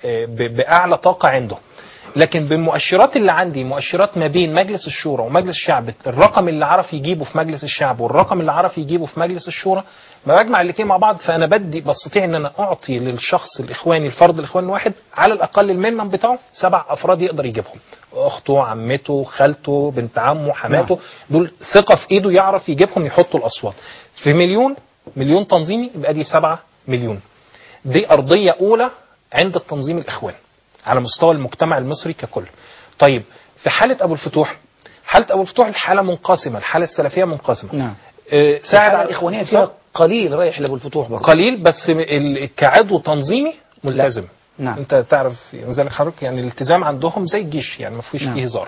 باعلى طاقه عنده. لكن بالمؤشرات اللي عندي، مؤشرات ما بين مجلس الشورى ومجلس الشعب، الرقم اللي عرف يجيبه في مجلس الشعب والرقم اللي عرف يجيبه في مجلس الشورى، ما بجمع الاثنين مع بعض، فانا بدي بستطيع ان انا اعطي للشخص الاخواني الفرد الاخواني الواحد على الاقل المينيمم بتاعه سبع افراد يقدر يجيبهم، اخته، عمته، خالته، بنت عمه، حماته، دول ثقه في ايده يعرف يجيبهم يحطوا الاصوات. في مليون مليون تنظيمي يبقى دي سبعة مليون. دي ارضيه اولى عند التنظيم الاخواني على مستوى المجتمع المصري ككل. طيب في حالة أبو الفتوح، حالة أبو الفتوح الحالة منقسمة، الحالة السلفية منقسمة. نعم. آه ساعد على الإخوانية فيها قليل رايح لأبو الفتوح برضه. قليل بس كعضو تنظيمي ملتزم. نعم. أنت تعرف مثلا حضرتك يعني الالتزام عندهم زي الجيش، يعني ما فيش نعم. فيه هزار.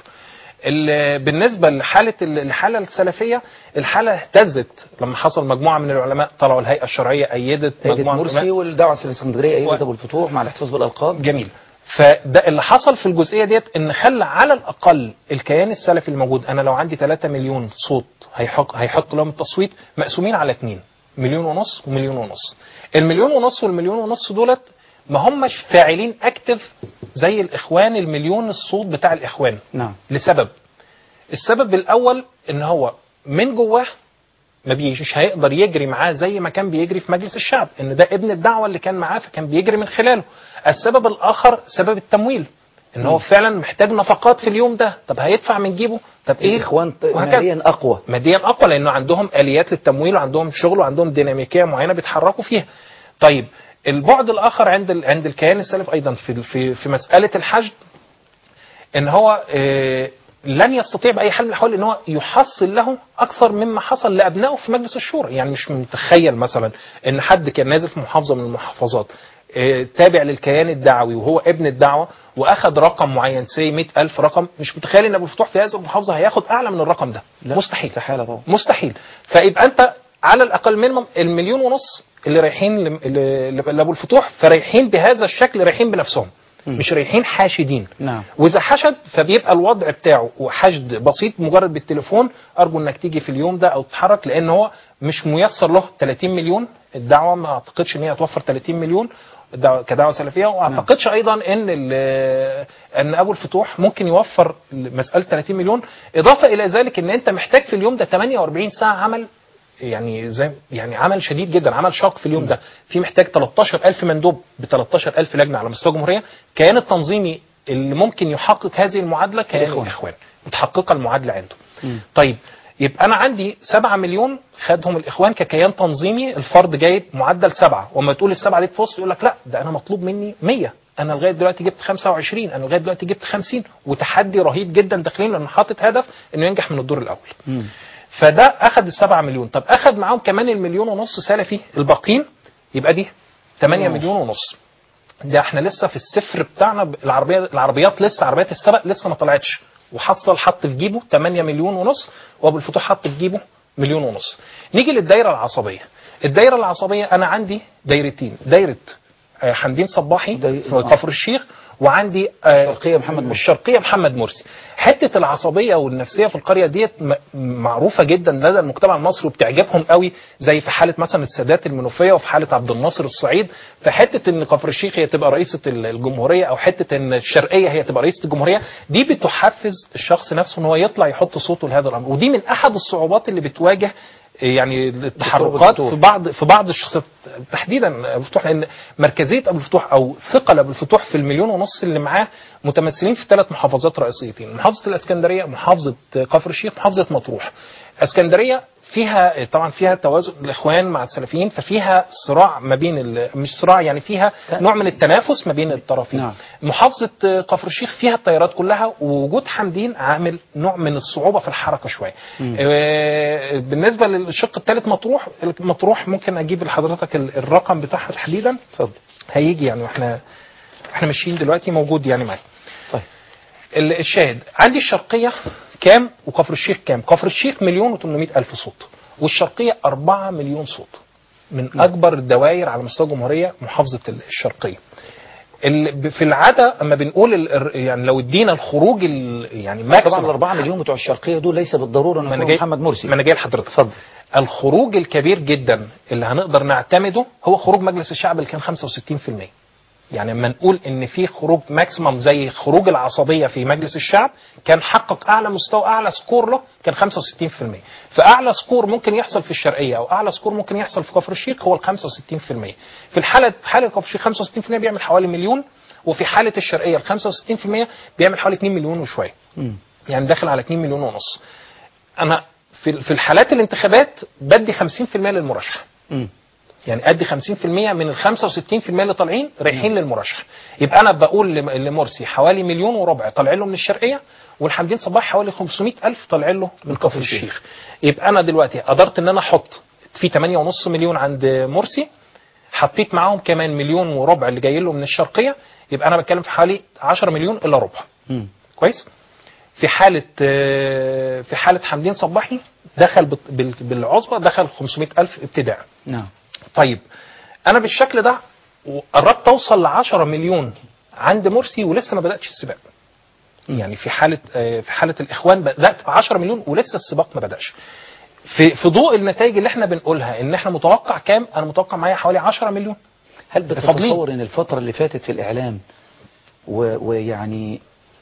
بالنسبة لحالة الحالة السلفية، الحالة اهتزت لما حصل مجموعة من العلماء طلعوا الهيئة الشرعية أيدت مجموعة مرسي والدعوة الاسكندرية أيدت أبو الفتوح مع الاحتفاظ بالألقاب. جميل. فده اللي حصل في الجزئيه ديت، ان خلى على الاقل الكيان السلفي الموجود، انا لو عندي ثلاثة مليون صوت هيحط هيحط لهم التصويت مقسومين على اثنين، مليون ونص ومليون ونص. المليون ونص والمليون ونص دولت ما همش فاعلين اكتف زي الاخوان المليون الصوت بتاع الاخوان. نعم. لسبب، السبب الاول ان هو من جواه ما بيجيش هيقدر يجري معاه زي ما كان بيجري في مجلس الشعب، ان ده ابن الدعوه اللي كان معاه فكان بيجري من خلاله. السبب الاخر سبب التمويل، ان هو فعلا محتاج نفقات في اليوم ده، طب هيدفع من جيبه، طب ايه؟ الاخوان ماديا اقوى، ماديا اقوى لانه عندهم اليات للتمويل وعندهم شغل وعندهم ديناميكيه معينه بيتحركوا فيها. طيب البعد الاخر عند ال... عند الكيان السلفي ايضا في في في مساله الحشد، ان هو إيه لن يستطيع بأي حال من الأحوال ان هو يحصل له أكثر مما حصل لأبنائه في مجلس الشورى. يعني مش متخيل مثلا ان حد كان نازل في محافظة من المحافظات اه تابع للكيان الدعوي وهو ابن الدعوة واخد رقم معين سي مئة ألف رقم، مش متخيل ان أبو الفتوح في هذه المحافظة هياخد أعلى من الرقم ده. مستحيل. استحالة طبعا. مستحيل. فيبقى أنت على الأقل منهم المليون ونص اللي رايحين لأبو الفتوح، فرايحين بهذا الشكل، رايحين بنفسهم مش رايحين حاشدين. نعم. واذا حشد فبيبقى الوضع بتاعه وحشد بسيط مجرد بالتليفون، ارجو انك تيجي في اليوم ده او تتحرك، لان هو مش ميسر له ثلاثين مليون الدعوه ما اعتقدش ان هي هتوفر ثلاثين مليون الدعوة كدعوه سلفيه، وما اعتقدش ايضا ان ان ابو الفتوح ممكن يوفر مساله ثلاثين مليون. اضافه الى ذلك ان انت محتاج في اليوم ده ثمانية وأربعين ساعه عمل، يعني زي يعني عمل شديد جدا، عمل شاق في اليوم ده. في محتاج ثلاثة عشر ألف مندوب ب ثلاثة عشر ألف لجنه على مستوى الجمهوريه. كيان التنظيمي اللي ممكن يحقق هذه المعادله كيان الاخوان، متحققه المعادله عنده. م. طيب يبقى انا عندي سبعة مليون خدهم الاخوان ككيان تنظيمي، الفرد جايب معدل سبعة، وما تقول السبعه دي تفصل يقول لك لا ده انا مطلوب مني مية، انا لغايه دلوقتي جبت خمسة وعشرين، انا لغايه دلوقتي جبت خمسين، وتحدي رهيب جدا داخلين لانه حاطط هدف انه ينجح من الدور الاول. م. فده اخذ السبعة مليون. طب اخذ معاهم كمان المليون ونص سلفي الباقين، يبقى دي ثمانية مليون ونص. ده احنا لسه في الصفر بتاعنا، العربيه العربيات لسه عربيات السبق لسه ما طلعتش، وحصل حط في جيبه ثمانية مليون ونص، وابو الفتوح حط في جيبه مليون ونص. نيجي للدايره العصبيه. الدايره العصبيه انا عندي دايرتين، دايره حمدين صباحي في كفر الشيخ، وعندي الشرقيه محمد مرسي. الشرقيه محمد مرسي. حته العصبيه والنفسيه في القريه ديت معروفه جدا لدى المجتمع المصري وبتعجبهم قوي، زي في حاله مثلا السادات المنوفيه وفي حاله عبد الناصر الصعيد. فحته ان كفر الشيخ هي تبقى رئيسه الجمهوريه، او حته ان الشرقيه هي تبقى رئيسه الجمهوريه، دي بتحفز الشخص نفسه ان هو يطلع يحط صوته لهذا الامر. ودي من احد الصعوبات اللي بتواجه يعني التحركات في بعض في بعض الشخصيات تحديدا ابو الفتوح، لان مركزيه ابو الفتوح او ثقل ابو الفتوح في المليون ونص اللي معاه متمثلين في ثلاث محافظات رئيسيتين، محافظه الاسكندريه، محافظه كفر الشيخ، محافظه مطروح. اسكندريه فيها طبعا فيها توازن الاخوان مع السلفيين، ففيها صراع ما بين مش صراع يعني فيها نوع من التنافس ما بين الطرفين. نعم. محافظه كفر الشيخ فيها التيارات كلها، ووجود حمدين عامل نوع من الصعوبه في الحركه شويه. آه بالنسبه للشق الثالث مطروح، مطروح ممكن اجيب لحضرتك الرقم بتاعها تحديدا. اتفضل. هيجي يعني واحنا احنا ماشيين دلوقتي موجود يعني معايا. طيب الشاهد عندي الشرقيه كام وكفر الشيخ كام؟ كفر الشيخ مليون وثمانمائة ألف صوت، والشرقية أربعة مليون صوت. من أكبر الدوائر على مستوى الجمهورية محافظة الشرقية. في العادة أما بنقول يعني لو ادينا الخروج يعني ماكسيمم، طبعا الأربعة مليون بتوع الشرقية دول ليس بالضرورة أن يكون محمد مرسي. ما أنا جاي لحضرتك. اتفضل. الخروج الكبير جدا اللي هنقدر نعتمده هو خروج مجلس الشعب اللي كان خمسة وستين بالمئة. يعني لما نقول ان في خروج ماكسيمم زي خروج العصبيه في مجلس الشعب كان حقق اعلى مستوى، اعلى سكور له كان خمسة وستين بالمئة. فاعلى سكور ممكن يحصل في الشرقيه او اعلى سكور ممكن يحصل في كفر الشيخ هو ال خمسة وستين بالمئة. في الحاله حاله كفر الشيخ خمسة وستين بالمئة بيعمل حوالي مليون، وفي حاله الشرقيه ال خمسة وستين بالمئة بيعمل حوالي اتنين مليون وشويه. يعني داخل على اتنين مليون ونص. انا في في الحالات الانتخابات بدي خمسين بالمئة للمرشح. م. يعني ادي خمسين بالمئة من ال خمسة وستين بالمئة اللي طالعين رايحين للمرشح. يبقى انا بقول لمرسي حوالي مليون وربع طالع له من الشرقيه، والحمدين صباح حوالي خمسمائة ألف طالع له من كفر الشيخ. يبقى انا دلوقتي قدرت ان انا احط في ثمانية ونص مليون عند مرسي، حطيت معاهم كمان مليون وربع اللي جاي له من الشرقيه، يبقى انا بتكلم في حوالي عشرة مليون الا ربع. م. كويس. في حاله في حاله حمدين صباحي دخل بالعصبه دخل خمسمائة ألف ابتداء. نعم. طيب انا بالشكل ده قربت اوصل ل عشرة مليون عند مرسي ولسه ما بداتش السباق. يعني في حاله في حاله الاخوان بدات ب عشرة مليون ولسه السباق ما بداش. في في ضوء النتائج اللي احنا بنقولها ان احنا متوقع كام؟ انا متوقع معايا حوالي عشرة مليون. هل بتتصور ان الفتره اللي فاتت في الاعلام ويعني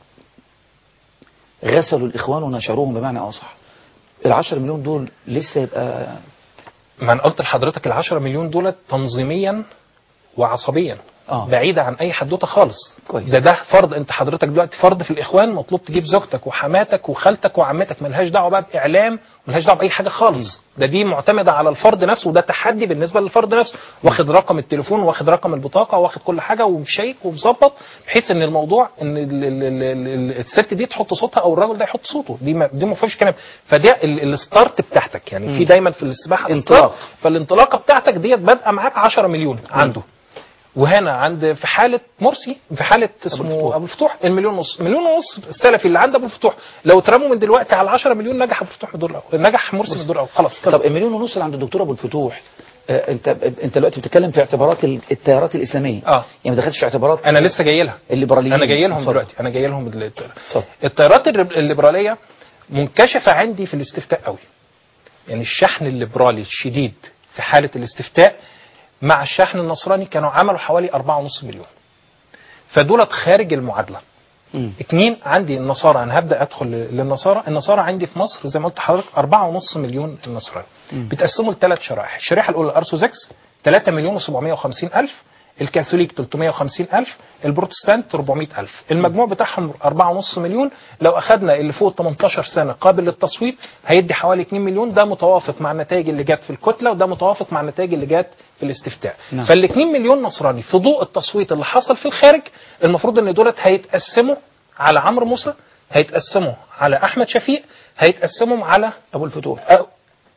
غسلوا الاخوان ونشروهم بمعنى اصح، ال عشرة مليون دول لسه يبقى؟ ما انا قلت لحضرتك ال عشرة مليون دول تنظيميا وعصبيا آه. بعيدة عن اي حدوته خالص. كويس. ده ده فرض، انت حضرتك دلوقتي فرض في الاخوان مطلوب تجيب زوجتك وحماتك وخالتك وعمتك، ملهاش دعوه بقى باعلام ملهاش دعوه باي حاجه خالص. م. ده دي معتمده على الفرد نفسه، وده تحدي بالنسبه للفرد نفسه. واخد رقم التليفون واخد رقم البطاقه واخد كل حاجه ومشيك ومظبط، بحيث ان الموضوع ان ال ال ال الست دي تحط صوتها او الراجل ده يحط صوته، دي ما دي ما فيهاش كلام. فده الستارت بتاعتك يعني. م. في دايما في السباحه انطلاق، فالانطلاقه بتاعتك ديت بادئه معاك عشرة مليون عنده. وهنا عند في حاله مرسي في حاله اسمه ابو الفتوح المليون ونص، مليون ونص السلفي اللي عند ابو الفتوح لو اترموا من دلوقتي على عشرة مليون نجح ابو الفتوح من الدور الاول، نجح مرسي من الدور الاول خلاص. طب المليون ونص اللي عند الدكتور ابو الفتوح، آه انت انت دلوقتي بتتكلم في اعتبارات التيارات الاسلاميه. اه يعني ما دخلتش في اعتبارات. انا لسه جاي لها الليبراليين. انا جاي لهم دلوقتي انا جاي لهم التيارات الليبراليه منكشفه عندي في الاستفتاء قوي. يعني الشحن الليبرالي الشديد في حاله الاستفتاء مع الشحن النصراني كانوا عملوا حوالي أربعة ونص مليون. فدولت خارج المعادله. مم. اتنين، عندي النصارى، انا هبدا ادخل للنصارى. النصارى عندي في مصر زي ما قلت لحضرتك أربعة ونص مليون نصراني. بتقسموا لثلاث شرائح. الشريحه الاولى الارثوذكس ثلاثة مليون وسبعمائة وخمسين ألف، الكاثوليك ثلاثمائة وخمسين ألف، البروتستانت أربعمائة ألف. المجموع بتاعهم أربعة ونص مليون. لو اخذنا اللي فوق ثمانية عشر سنه قابل للتصويت هيدي حوالي اتنين مليون. ده متوافق مع النتائج اللي جت في الكتله، وده متوافق مع النتائج اللي جت في الاستفتاء. نعم. فال اتنين مليون نصراني في ضوء التصويت اللي حصل في الخارج، المفروض ان دولت هيتقسموا على عمرو موسى، هيتقسموا على احمد شفيق، هيتقسموا على ابو الفتوح. أو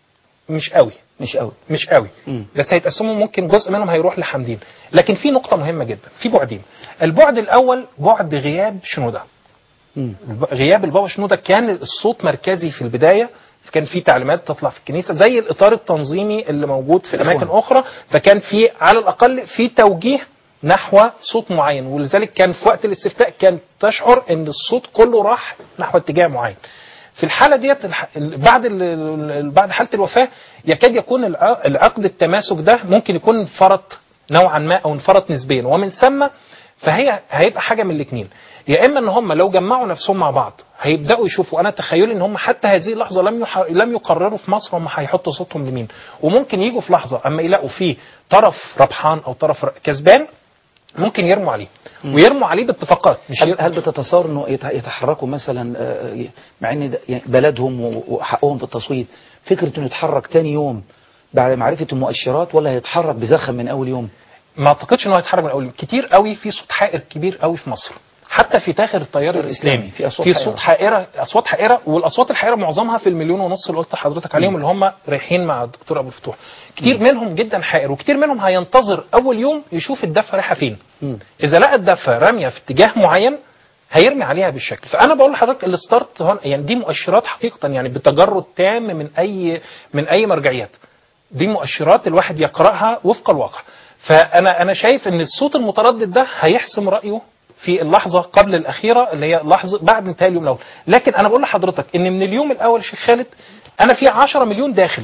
مش قوي مش قوي مش قوي مم. بس هيتقسموا، ممكن جزء منهم هيروح لحمدين. لكن في نقطة مهمة جدا، في بعدين. البعد الأول بعد غياب شنودة. مم. غياب البابا شنودة كان الصوت مركزي في البداية، كان في تعليمات تطلع في الكنيسة زي الإطار التنظيمي اللي موجود في أماكن أخرى، فكان في على الأقل في توجيه نحو صوت معين. ولذلك كان في وقت الاستفتاء كان تشعر ان الصوت كله راح نحو اتجاه معين. في الحالة ديت بعد بعد حالة الوفاة يكاد يكون العقد التماسك ده ممكن يكون انفرط نوعا ما او انفرط نسبيا، ومن ثم فهي هيبقى حاجة من الاثنين. يا اما ان هم لو جمعوا نفسهم مع بعض هيبداوا يشوفوا، انا تخيلي ان هم حتى هذه اللحظه لم يح... لم يقرروا في مصر هم هيحطوا صوتهم لمين، وممكن يجوا في لحظه اما يلاقوا فيه طرف ربحان او طرف كسبان ممكن يرموا عليه، ويرموا عليه باتفاقات. مش هل, ير... هل بتتصور انه يتحركوا مثلا مع ان بلدهم وحقهم في التصويت، فكره انه يتحرك تاني يوم بعد معرفه المؤشرات، ولا هيتحرك بزخم من اول يوم؟ ما اعتقدش انه هيتحرك من اول يوم. كتير قوي في صوت حائر كبير قوي في مصر، حتى في تاخر التيار الاسلامي في في صوت حائره، اصوات حائره. والاصوات الحائره معظمها في المليون ونص اللي قلت لحضرتك عليهم، اللي هم رايحين مع الدكتور ابو الفتوح. كتير م. منهم جدا حائر، وكتير منهم هينتظر اول يوم يشوف الدفه رايحه فين. م. اذا لقى الدفه راميه في اتجاه معين هيرمي عليها بالشكل. فانا بقول لحضرتك الستارت هون يعني دي مؤشرات حقيقه، يعني بتجرد تام من اي من اي مرجعيات. دي مؤشرات الواحد يقراها وفق الواقع. فانا انا شايف ان الصوت المتردد ده هيحسم رايه في اللحظه قبل الاخيره اللي هي لحظه بعد انتهاء اليوم الاول. لكن انا بقول لحضرتك ان من اليوم الاول شيخ خالد انا في عشرة مليون داخل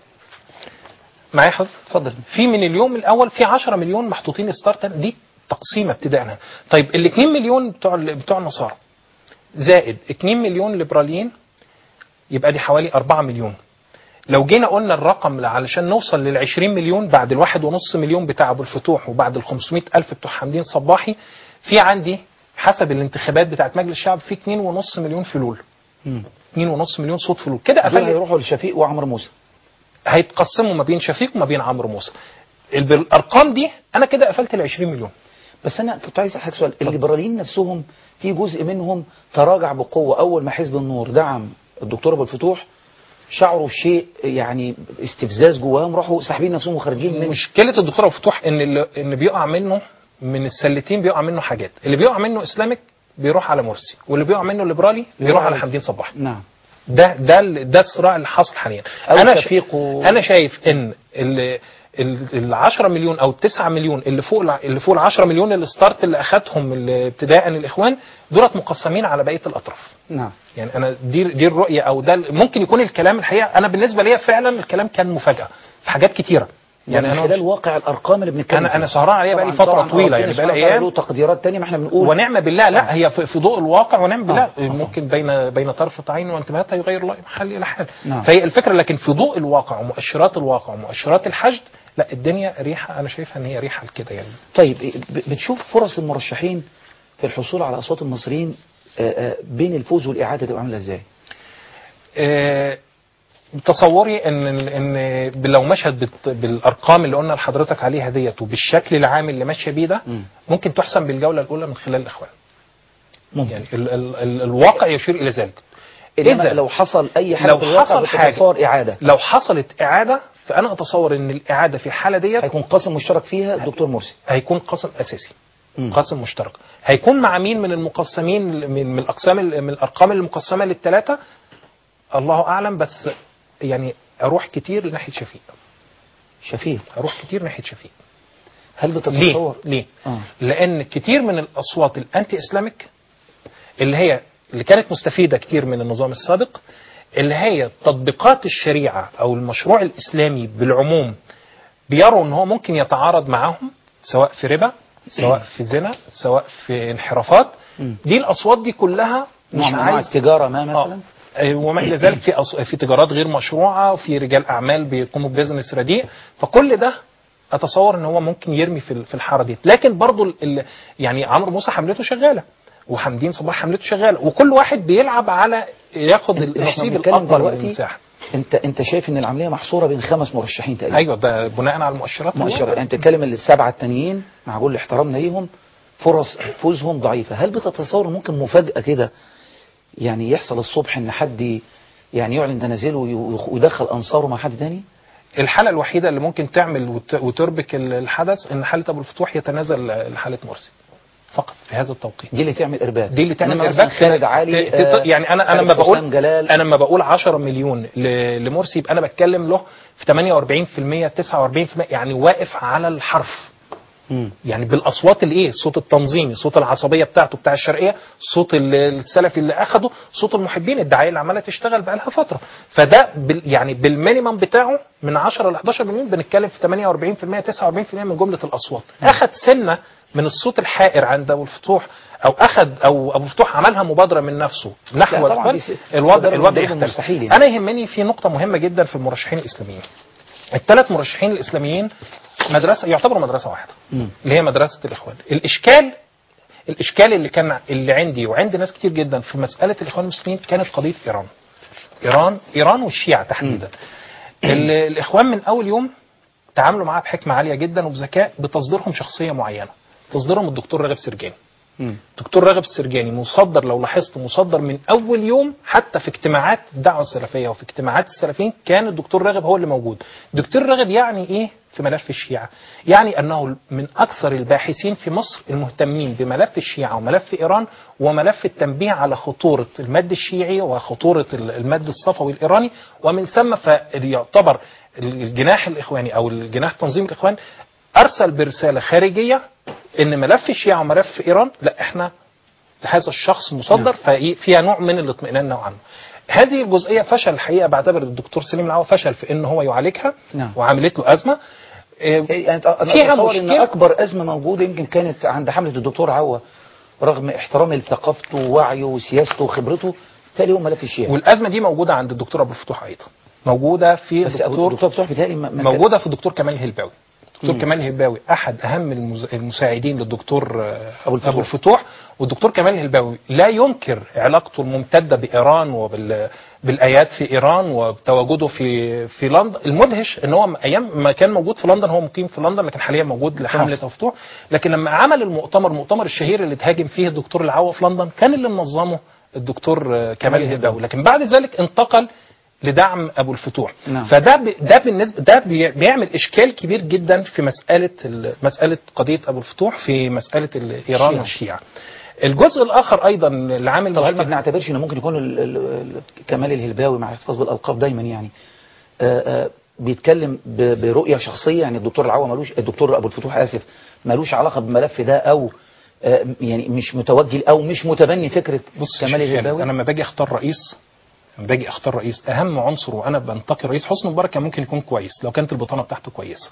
معايا حضرتك. اتفضل. في من اليوم الاول في عشرة مليون محطوطين ستارت، دي تقسيمه ابتداء. طيب ال اتنين مليون بتوع بتوع النصارى زائد اتنين مليون ليبراليين يبقى دي حوالي أربعة مليون. لو جينا قلنا الرقم علشان نوصل لل عشرين مليون بعد الواحد ونص مليون بتاع ابو الفتوح وبعد ال خمسمائة ألف بتوع حمدين صباحي، في عندي حسب الانتخابات بتاعت مجلس الشعب في اتنين ونص مليون فلول. امم اتنين ونص مليون صوت فلول كده. دول هيروحوا لشفيق وعمرو موسى، هيتقسموا ما بين شفيق وما بين عمرو موسى. بالارقام دي انا كده قفلت ال عشرين مليون. بس انا كنت عايز اسالك سؤال. الليبراليين نفسهم في جزء منهم تراجع بقوه اول ما حزب النور دعم الدكتور ابو الفتوح، شعروا شيء يعني استفزاز جواهم، راحوا ساحبين نفسهم وخارجين من. مشكله الدكتور ابو الفتوح ان اللي ان بيقع منه من السلتين بيقع منه حاجات. اللي بيقع منه اسلامك بيروح على مرسي، واللي بيقع منه ليبرالي بيروح على حمدين صباحي. نعم. ده ده ده الصراع اللي حاصل حاليا. انا شفيق و... انا شايف ان ال ال عشرة مليون او تسعة مليون اللي فوق اللي فوق ال عشرة مليون اللي ستارت اللي اخذهم ابتداء الاخوان دولت مقسمين على بقيه الاطراف. نعم. يعني انا دي دي الرؤيه او ده ممكن يكون الكلام الحقيقه. انا بالنسبه لي فعلا الكلام كان مفاجاه في حاجات كتيره. يعني من خلال واقع الارقام اللي بنتكلم انا انا سهران عليها بقى لي فتره طويله، يعني بقى لي ايام. له تقديرات ثانيه ما احنا بنقول ونعم بالله. لا آه. هي في ضوء الواقع ونعم بالله. آه. ممكن بين بين طرفه عين وانتباهاتها يغير الله حال الى حال. نعم. فهي الفكره، لكن في ضوء الواقع ومؤشرات الواقع ومؤشرات الحشد لا الدنيا ريحه، انا شايفها ان هي ريحه كده يعني. طيب بتشوف فرص المرشحين في الحصول على اصوات المصريين بين الفوز والاعاده تبقى عامله ازاي؟ آه تصوري ان ان لو مشهد بالارقام اللي قلنا لحضرتك عليها ديت وبالشكل العام اللي ماشيه بيه ده ممكن تحسم بالجوله الاولى من خلال الاخوان. ممكن. يعني ال ال ال الواقع يشير الى ذلك. إذا لو حصل اي حاجه في الواقع بتتصور اعاده، لو حصلت اعاده فانا اتصور ان الاعاده في الحاله ديت هيكون قاسم مشترك فيها الدكتور مرسي، هيكون قاسم اساسي. مم. قاسم مشترك هيكون مع مين من المقسمين من من الاقسام من الارقام المقسمه للثلاثه الله اعلم. بس يعني اروح كتير لناحيه شفيق. شفيق اروح كتير ناحيه شفيق. هل بتتصور ليه؟ ليه؟ آه. لان كتير من الاصوات الانتي اسلامك اللي هي اللي كانت مستفيده كتير من النظام السابق، اللي هي تطبيقات الشريعه او المشروع الاسلامي بالعموم بيروا ان هو ممكن يتعارض معاهم سواء في ربا، سواء في زنا، سواء في انحرافات. دي الاصوات دي كلها مش نوع عايز التجاره ما مثلا آه. وما الى ذلك، في أص... في تجارات غير مشروعه، وفي رجال اعمال بيقوموا ببزنس رديء. فكل ده اتصور ان هو ممكن يرمي في في الحاره دي. لكن برضو ال... يعني عمرو موسى حملته شغاله، وحمدين صباح حملته شغاله، وكل واحد بيلعب على ياخد النصيب الاكبر من المساحه. انت انت شايف ان العمليه محصوره بين خمس مرشحين تقريبا؟ ايوه، ده بناء على المؤشرات. مؤشرات. انت تتكلم ان السبعه التانيين مع كل احترامنا ليهم فرص فوزهم ضعيفه. هل بتتصور ممكن مفاجاه كده يعني يحصل الصبح ان حد يعني يعلن تنازله ويدخل انصاره مع حد تاني؟ الحالة الوحيدة اللي ممكن تعمل وتربك الحدث ان حالة ابو الفتوح يتنازل لحالة مرسي فقط في هذا التوقيت. دي اللي تعمل ارباك. دي اللي تعمل ارباك. خالد علي آه يعني انا انا لما بقول انا لما بقول عشرة مليون لمرسي يبقى انا بتكلم له في ثمانية وأربعين بالمئة تسعة وأربعين بالمئة، يعني واقف على الحرف. مم. يعني بالاصوات اللي ايه، صوت التنظيمي، صوت العصبيه بتاعته بتاع الشرقيه، صوت السلفي اللي اخده، صوت المحبين، الدعايه اللي عماله تشتغل بقى لها فتره. فده بال يعني بالمينيمم بتاعه من عشرة ل حداشر مليون بنتكلم في ثمانية وأربعين بالمئة تسعة وأربعين بالمئة من جمله الاصوات. مم. اخد سنه من الصوت الحائر عند ابو الفتوح، او اخد او ابو الفتوح عملها مبادره من نفسه نحو الوضع الوضع يختلف. يعني. انا يهمني في نقطه مهمه جدا في المرشحين الاسلاميين. الثلاث مرشحين الاسلاميين مدرسه يعتبروا مدرسه واحده، م. اللي هي مدرسه الاخوان. الاشكال الاشكال اللي كان اللي عندي وعند ناس كتير جدا في مساله الاخوان المسلمين كانت قضيه ايران. ايران ايران والشيعه تحديدا. الاخوان من اول يوم تعاملوا معاها بحكمه عاليه جدا وبذكاء بتصديرهم شخصيه معينه، تصديرهم الدكتور راغب سرجاني. دكتور راغب السرجاني مصدر، لو لاحظت مصدر من اول يوم، حتى في اجتماعات الدعوه السلفيه وفي اجتماعات السلفيين كان الدكتور راغب هو اللي موجود. دكتور راغب يعني ايه في ملف الشيعه؟ يعني انه من اكثر الباحثين في مصر المهتمين بملف الشيعه وملف ايران وملف التنبيه على خطوره المد الشيعي وخطوره المد الصفوي الايراني، ومن ثم فيعتبر الجناح الاخواني او الجناح تنظيم الاخوان ارسل برساله خارجيه ان ملف الشيعة وملف ايران لا احنا هذا الشخص مصدر، فيها نوع من الاطمئنان نوعا ما. هذه الجزئيه فشل الحقيقه، بعتبر الدكتور سليم العوا فشل في ان هو يعالجها. نعم. وعملت له ازمه. يعني فيها مشكله ان اكبر ازمه موجوده يمكن كانت عند حمله الدكتور عوا، رغم احترام لثقافته ووعيه وسياسته وخبرته، تالي هو ملف الشيعة. والازمه دي موجوده عند الدكتور ابو الفتوح ايضا، موجوده في الدكتور الدكتور فتوح بتهيألي موجوده في الدكتور كمال الهلباوي. الدكتور كمال الهلباوي احد اهم المساعدين للدكتور ابو الفتوح, أبو الفتوح والدكتور كمال الهلباوي لا ينكر علاقته الممتده بايران وبالايات في ايران وتواجده في في لندن. المدهش ان هو ايام ما كان موجود في لندن، هو مقيم في لندن لكن حاليا موجود لحمله ابو الفتوح، لكن لما عمل المؤتمر المؤتمر الشهير اللي اتهاجم فيه الدكتور العوا في لندن كان اللي منظمه الدكتور كمال الهلباوي، لكن بعد ذلك انتقل لدعم ابو الفتوح. نعم. فده ب... ده بالنسبه ده بي... بيعمل اشكال كبير جدا في مساله ال... مساله قضيه ابو الفتوح في مساله ايران والشيعه. الجزء الاخر ايضا اللي عامل طب هل ما بنعتبرش انه ممكن يكون ال... ال... كمال الهلباوي مع الاحتفاظ بالالقاب دايما يعني آآ آآ بيتكلم ب... برؤيه شخصيه؟ يعني الدكتور العوا مالوش الدكتور ابو الفتوح اسف مالوش علاقه بالملف ده، او يعني مش متوجه او مش متبني فكره كمال الهلباوي؟ انا لما باجي اختار رئيس لما باجي اختار رئيس اهم عنصر، وانا بنتقي رئيس حسني مبارك كان ممكن يكون كويس لو كانت البطانه بتاعته كويسه.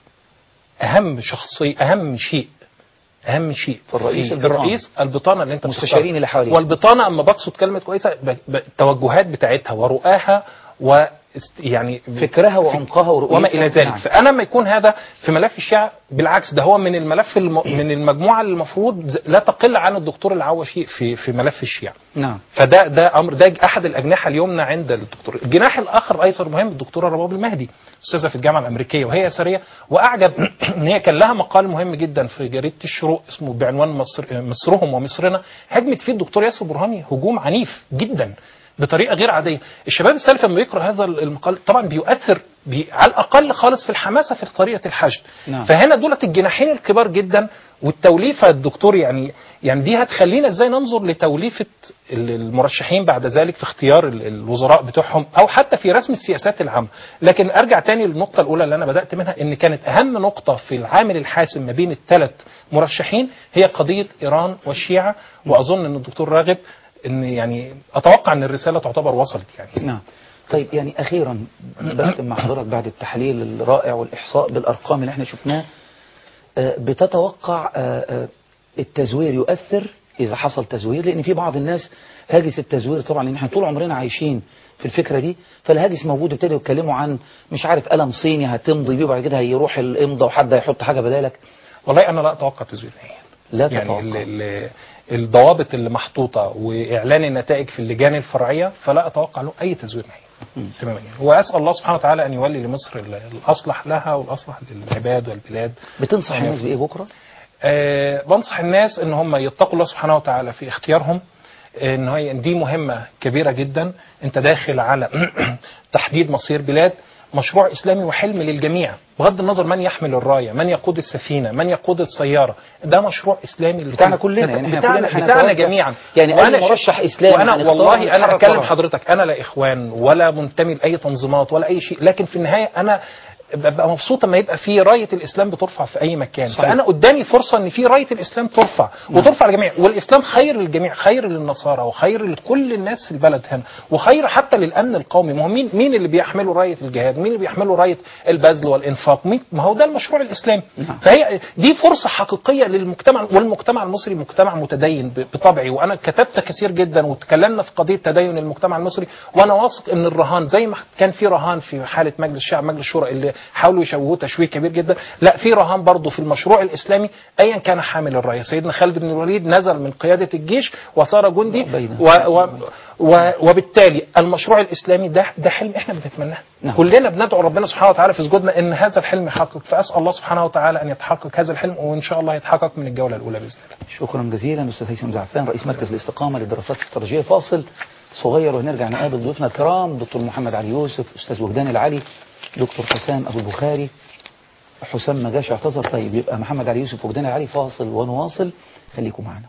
اهم شخصيه اهم شيء اهم شيء الرئيس البطانة. الرئيس البطانه اللي انت المستشارين اللي حواليه، والبطانه اما بقصد كلمه كويسه التوجهات بتاعتها ورؤاها و يعني فكرها وعمقها ورؤيتها وما الى ذلك. نعم. فانا لما يكون هذا في ملف الشيعة بالعكس ده هو من الملف الم... من المجموعه اللي المفروض لا تقل عن الدكتور العواشي في في ملف الشيعة. نعم. فده ده امر ده احد الاجنحه اليمنى عند الدكتور. الجناح الاخر ايسر مهم الدكتوره رباب المهدي، استاذه في الجامعه الامريكيه وهي يساريه، واعجب ان هي كان لها مقال مهم جدا في جريده الشروق اسمه بعنوان مصر مصرهم ومصرنا، هجمت فيه الدكتور ياسر برهامي هجوم عنيف جدا بطريقه غير عاديه. الشباب السلفي لما يقرا هذا المقال طبعا بيؤثر بي على الاقل خالص في الحماسه في طريقه الحشد. نعم. فهنا دولت الجناحين الكبار جدا، والتوليفه الدكتور يعني يعني دي هتخلينا ازاي ننظر لتوليفه المرشحين بعد ذلك في اختيار الوزراء بتوعهم او حتى في رسم السياسات العامه. لكن ارجع تاني للنقطه الاولى اللي انا بدات منها، ان كانت اهم نقطه في العامل الحاسم ما بين الثلاث مرشحين هي قضيه ايران والشيعه، واظن ان الدكتور راغب ان يعني اتوقع ان الرساله تعتبر وصلت يعني. نعم. طيب يعني أخيرا بختم مع حضرتك بعد التحليل الرائع والإحصاء بالأرقام اللي احنا شفناه، بتتوقع التزوير يؤثر إذا حصل تزوير؟ لأن في بعض الناس هاجس التزوير طبعا، لأن احنا طول عمرنا عايشين في الفكرة دي، فالهاجس موجود. ابتدوا يتكلموا عن مش عارف قلم صيني هتمضي بيه وبعد كده هيروح الإمضة وحد هيحط حاجة بدالك. والله أنا لا أتوقع تزوير نهائيا. لا يعني تتوقع. ال ال الضوابط اللي محطوطة وإعلان النتائج في اللجان الفرعية فلا أتوقع له أي تزوير نهائي تماما. يعني وأسأل الله سبحانه وتعالى أن يولي لمصر الأصلح لها والأصلح للعباد والبلاد. بتنصح الناس بإيه بكرة؟ أه بنصح الناس ان هم يتقوا الله سبحانه وتعالى في اختيارهم، ان هي دي مهمة كبيرة جدا. انت داخل على تحديد مصير بلاد، مشروع اسلامي وحلم للجميع بغض النظر من يحمل الراية، من يقود السفينة، من يقود السيارة. ده مشروع اسلامي بتاعنا كلنا، يعني بتاعنا, كلنا بتاعنا جميعا. يعني انا مرشح اسلامي وانا والله انا اكلم حضرتك، انا لا اخوان ولا منتمي لاي تنظيمات ولا اي شيء، لكن في النهاية انا ببقى مبسوط لما يبقى في راية الإسلام بترفع في أي مكان. صحيح. فأنا قدامي فرصة إن في راية الإسلام ترفع وترفع للجميع، والإسلام خير للجميع، خير للنصارى وخير لكل الناس في البلد هنا، وخير حتى للأمن القومي. ما هو مين مين اللي بيحملوا راية الجهاد؟ مين اللي بيحملوا راية البذل والإنفاق؟ مين؟ ما هو ده المشروع الإسلامي. فهي دي فرصة حقيقية للمجتمع، والمجتمع المصري مجتمع متدين بطبعي، وأنا كتبت كثير جدا وتكلمنا في قضية تدين المجتمع المصري، وأنا واثق إن الرهان زي ما كان في رهان في حالة مجلس الشعب مجلس الشورى اللي حاولوا يشوهوه تشويه كبير جدا، لا في رهان برضه في المشروع الإسلامي أيا كان حامل الراية. سيدنا خالد بن الوليد نزل من قيادة الجيش وصار جندي، و و و وبالتالي المشروع الإسلامي ده ده حلم احنا بنتمناه. نعم. كلنا بندعو ربنا سبحانه وتعالى في سجودنا ان هذا الحلم يحقق، فأسأل الله سبحانه وتعالى ان يتحقق هذا الحلم، وان شاء الله يتحقق من الجولة الأولى بإذن الله. شكرا جزيلا أستاذ هيثم زعفان رئيس مركز الاستقامة للدراسات الاستراتيجية. فاصل صغير ونرجع نقابل ضيوفنا الكرام، دكتور محمد علي يوسف، أستاذ وجدان العلي، دكتور حسام أبو البخاري. حسام ما جاش اعتذر. طيب يبقى محمد علي يوسف وجدان العلي. فاصل ونواصل، خليكم معنا.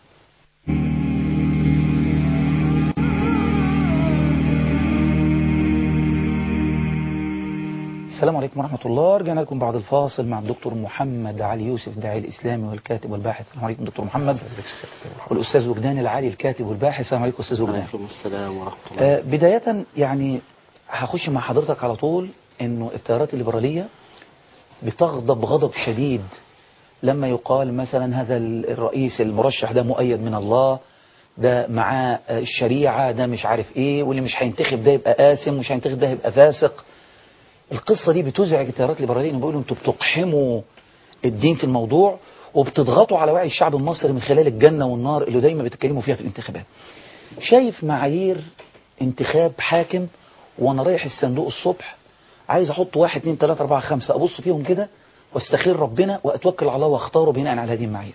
السلام عليكم ورحمة الله. رجعنا لكم بعد الفاصل مع الدكتور محمد علي يوسف الداعي الإسلامي والكاتب والباحث. السلام عليكم دكتور محمد. والأستاذ وجدان العلي الكاتب والباحث. السلام عليكم أستاذ وجدان. وعليكم السلام ورحمة الله. آه بداية يعني هخش مع حضرتك على طول إنه التيارات الليبرالية بتغضب غضب شديد لما يقال مثلا هذا الرئيس المرشح ده مؤيد من الله، ده معاه الشريعة، ده مش عارف ايه، واللي مش هينتخب ده يبقى آثم، ومش هينتخب ده يبقى فاسق. القصة دي بتزعج التيارات الليبرالية، بيقولوا انتوا بتقحموا الدين في الموضوع وبتضغطوا على وعي الشعب المصري من خلال الجنة والنار اللي دايما بتتكلموا فيها في الانتخابات. شايف معايير انتخاب حاكم وانا رايح الصندوق الصبح عايز احط واحد اتنين تلاتة اربعة خمسة، ابص فيهم كده واستخير ربنا واتوكل على الله واختاره بناء على هذه المعايير.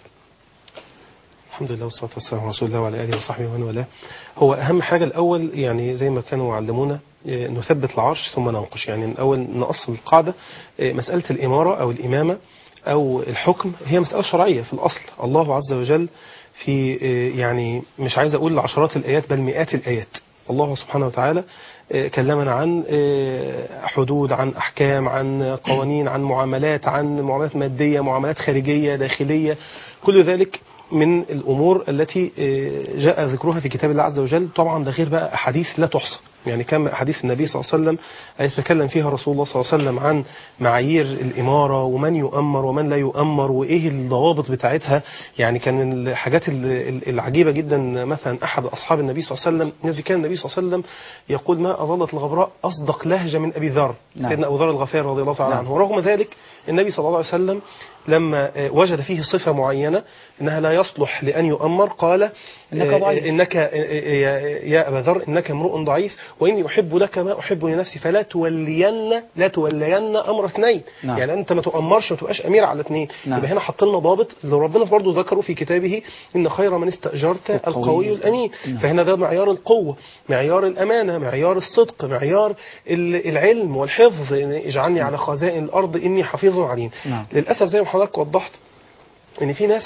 الحمد لله والصلاة والسلام على رسول الله وعلى آله وصحبه ومن والاه. هو أهم حاجة الأول يعني زي ما كانوا علمونا نثبت العرش ثم ننقش. يعني الأول نأصل القاعدة، مسألة الإمارة أو الإمامة أو الحكم هي مسألة شرعية في الأصل. الله عز وجل في يعني مش عايز أقول عشرات الآيات بل مئات الآيات الله سبحانه وتعالى كلمنا عن حدود، عن أحكام، عن قوانين، عن معاملات، عن معاملات مادية، معاملات خارجية داخلية. كل ذلك من الأمور التي جاء ذكرها في كتاب الله عز وجل. طبعا ده غير بقى أحاديث لا تحصى، يعني كم أحاديث النبي صلى الله عليه وسلم يتكلم فيها رسول الله صلى الله عليه وسلم عن معايير الإمارة ومن يؤمر ومن لا يؤمر وإيه الضوابط بتاعتها. يعني كان من الحاجات العجيبة جدا مثلا أحد أصحاب النبي صلى الله عليه وسلم كان النبي صلى الله عليه وسلم يقول ما أظلت الغبراء أصدق لهجة من أبي ذر. نعم. سيدنا أبو ذر الغفاري رضي الله تعالى عنه. ورغم ذلك النبي صلى الله عليه وسلم لما وجد فيه صفة معينة إنها لا يصلح لأن يؤمر قال إنك ضعيف، إنك يا أبا ذر إنك امرؤ ضعيف وإني أحب لك ما أحب لنفسي فلا تولين لا تولين أمر اثنين. نعم. يعني أنت ما تؤمرش ما تبقاش أمير على اثنين. نعم. يبقى هنا حط لنا ضابط اللي ربنا برضه ذكره في كتابه إن خير من استأجرت القوي الأمين. نعم. فهنا ده معيار القوة، معيار الأمانة، معيار الصدق، معيار العلم والحفظ. اجعلني على خزائن الأرض إني حفيظ عليم. نعم. للأسف زي ما حضرتك وضحت ان في ناس عايزه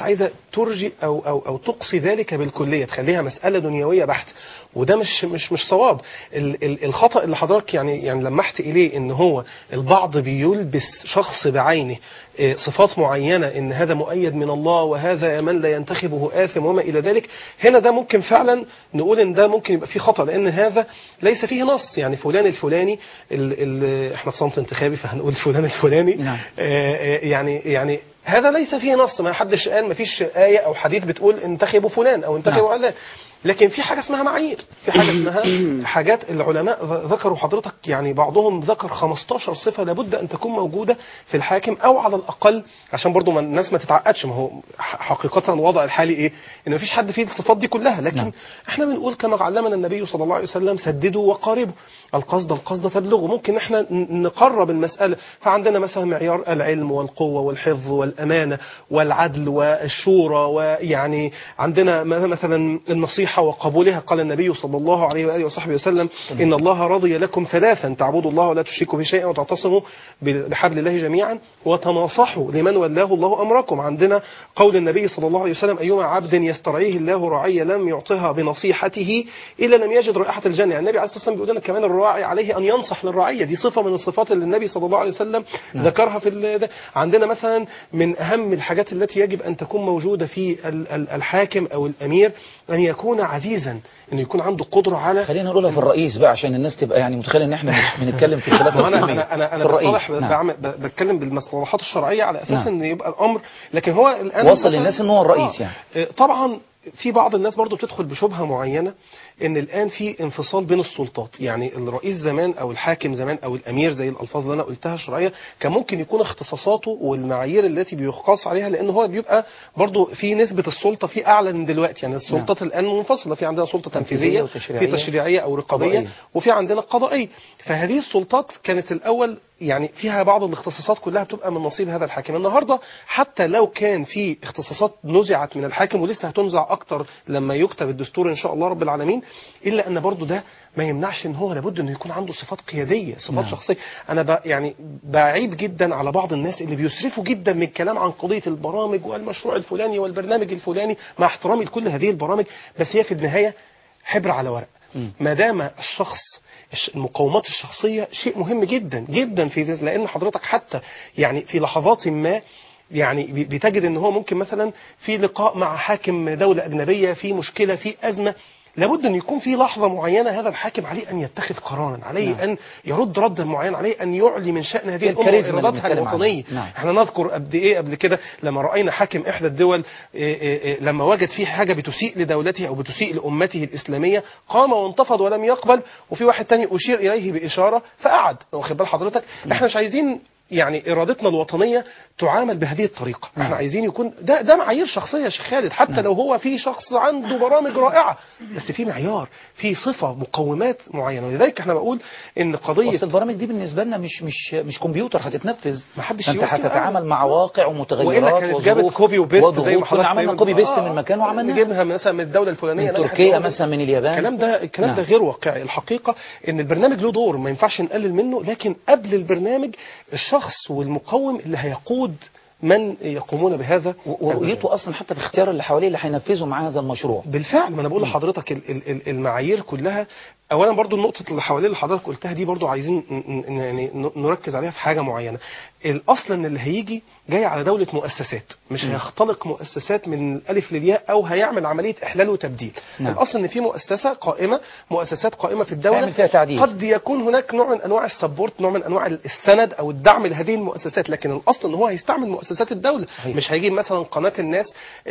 ترجي او او او تقصي ذلك بالكليه، تخليها مساله دنيويه بحته، وده مش مش مش صواب. ال ال الخطا اللي حضرتك يعني يعني لمحت اليه ان هو البعض بيلبس شخص بعينه صفات معينه، ان هذا مؤيد من الله وهذا من لا ينتخبه آثم وما الى ذلك. هنا ده ممكن فعلا نقول ان ده ممكن يبقى فيه خطا، لان هذا ليس فيه نص. يعني فلان الفلاني ال ال احنا في صمت انتخابي فهنقول فلان الفلاني. نعم. آه يعني يعني هذا ليس فيه نص، ما حدش قال، ما فيش آية أو حديث بتقول انتخبوا فلان أو انتخبوا نعم. علان. لكن في حاجة اسمها معايير، في حاجة اسمها حاجات العلماء ذكروا حضرتك، يعني بعضهم ذكر خمستاشر صفة لابد أن تكون موجودة في الحاكم، أو على الأقل عشان برضو ما الناس ما تتعقدش، ما هو حقيقة الوضع الحالي إيه؟ إن ما فيش حد فيه الصفات دي كلها، لكن نعم. إحنا بنقول كما علمنا النبي صلى الله عليه وسلم سددوا وقاربوا، القصد القصد تبلغوا. ممكن إحنا نقرب المسألة، فعندنا مثلا معيار العلم والقوة والحفظ والأمانة والعدل والشورى، ويعني عندنا مثلا النصيحة وقبولها. قال النبي صلى الله عليه وآله وصحبه وسلم إن الله رضي لكم ثلاثا: تعبدوا الله ولا تشركوا به شيئا وتعتصموا بحبل الله جميعا وتناصحوا لمن ولاه الله أمركم. عندنا قول النبي صلى الله عليه وسلم أيما عبد يسترعيه الله رعية لم يعطها بنصيحته إلا لم يجد رائحة الجنة. يعني النبي عليه الصلاة والسلام بيقول لنا كمان الراعي عليه أن ينصح للرعية، دي صفة من الصفات اللي النبي صلى الله عليه وسلم نعم. ذكرها في ده. عندنا مثلا من أهم الحاجات التي يجب أن تكون موجودة في الحاكم أو الأمير أن يكون عزيزا، انه يكون عنده قدره على، خلينا نقولها في الرئيس بقى عشان الناس تبقى يعني متخيله ان احنا بنتكلم في خلاف انا انا انا انا بصطلح نعم. بتكلم بالمصطلحات الشرعيه على اساس نعم. ان يبقى الامر، لكن هو الان وصل للناس ان هو الرئيس. آه يعني طبعا في بعض الناس برضو بتدخل بشبهه معينه ان الان في انفصال بين السلطات. يعني الرئيس زمان او الحاكم زمان او الامير زي الالفاظ اللي انا قلتها الشرعيه كان ممكن يكون اختصاصاته والمعايير التي بيقاس عليها، لان هو بيبقى برضو في نسبه السلطه في اعلى من دلوقتي. يعني السلطات نعم. الان منفصله، في عندنا سلطه تنفيذيه، في تشريعيه او رقابيه قضائية. وفي عندنا قضائيه. فهذه السلطات كانت الاول يعني فيها بعض الاختصاصات كلها بتبقى من نصيب هذا الحاكم. النهارده حتى لو كان في اختصاصات نزعت من الحاكم ولسه هتنزع اكتر لما يكتب الدستور ان شاء الله رب العالمين، الا ان برضو ده ما يمنعش ان هو لابد انه يكون عنده صفات قياديه، صفات نعم. شخصيه. انا ب يعني بعيب جدا على بعض الناس اللي بيسرفوا جدا من الكلام عن قضيه البرامج والمشروع الفلاني والبرنامج الفلاني، مع احترامي لكل هذه البرامج، بس هي في النهايه حبر على ورق. ما دام الشخص المقومات الشخصية شيء مهم جدا جدا في ذلك، لأن حضرتك حتى يعني في لحظات ما يعني بتجد ان هو ممكن مثلا في لقاء مع حاكم دولة أجنبية في مشكلة في أزمة، لابد أن يكون في لحظة معينة هذا الحاكم عليه أن يتخذ قرارا، عليه نعم. أن يرد ردا معين، عليه أن يعلي من شأن هذه الأمة وإرادتها الوطنية. نعم. احنا نذكر قد إيه قبل كده لما رأينا حاكم إحدى الدول إيه إيه إيه لما وجد فيه حاجة بتسيء لدولته أو بتسيء لأمته الإسلامية قام وانتفض ولم يقبل، وفي واحد تاني أشير إليه بإشارة فقعد. واخد بال حضرتك؟ احنا مش عايزين يعني إرادتنا الوطنية تعامل بهذه الطريقة. نعم. احنا عايزين يكون ده ده معايير شخصية يا شيخ خالد، حتى نعم. لو هو في شخص عنده برامج رائعة بس في معيار، في صفة، مقومات معينة. ولذلك احنا بقول ان قضية بس البرامج دي بالنسبة لنا مش مش مش كمبيوتر هتتنفذ، ما حدش انت هتتعامل مع واقع ومتغيرات وظروف، جابت كوبي وبيست زي ما حضرتك عملنا كوبي بيست من مكان وعملنا نجيبها مثلا من الدولة الفلانية، من تركيا مثلا، من اليابان. الكلام ده الكلام نعم. ده غير واقعي. الحقيقة ان البرنامج له دور ما ينفعش نقلل منه، لكن قبل البرنامج الشخص والمقوم اللي هيقود من يقومون بهذا، ورؤيته اصلا حتى في اختيار اللي حواليه اللي هينفذوا معاه هذا المشروع. بالفعل، ما انا بقول لحضرتك المعايير كلها. اولا برضو النقطه اللي حواليه اللي حضرتك قلتها دي برضو عايزين يعني نركز عليها في حاجه معينه. الاصل ان اللي هيجي جاي على دوله مؤسسات، مش هيختلق مؤسسات من الالف للياء او هيعمل عمليه احلال وتبديل. نعم. الاصل ان في مؤسسه قائمه، مؤسسات قائمه في الدوله فيها تعديل. قد يكون هناك نوع من انواع السبورت، نوع من انواع السند او الدعم لهذه المؤسسات، لكن الاصل ان هو هيستعمل مؤسسات الدوله. صحيح. مش هيجي مثلا قناه الناس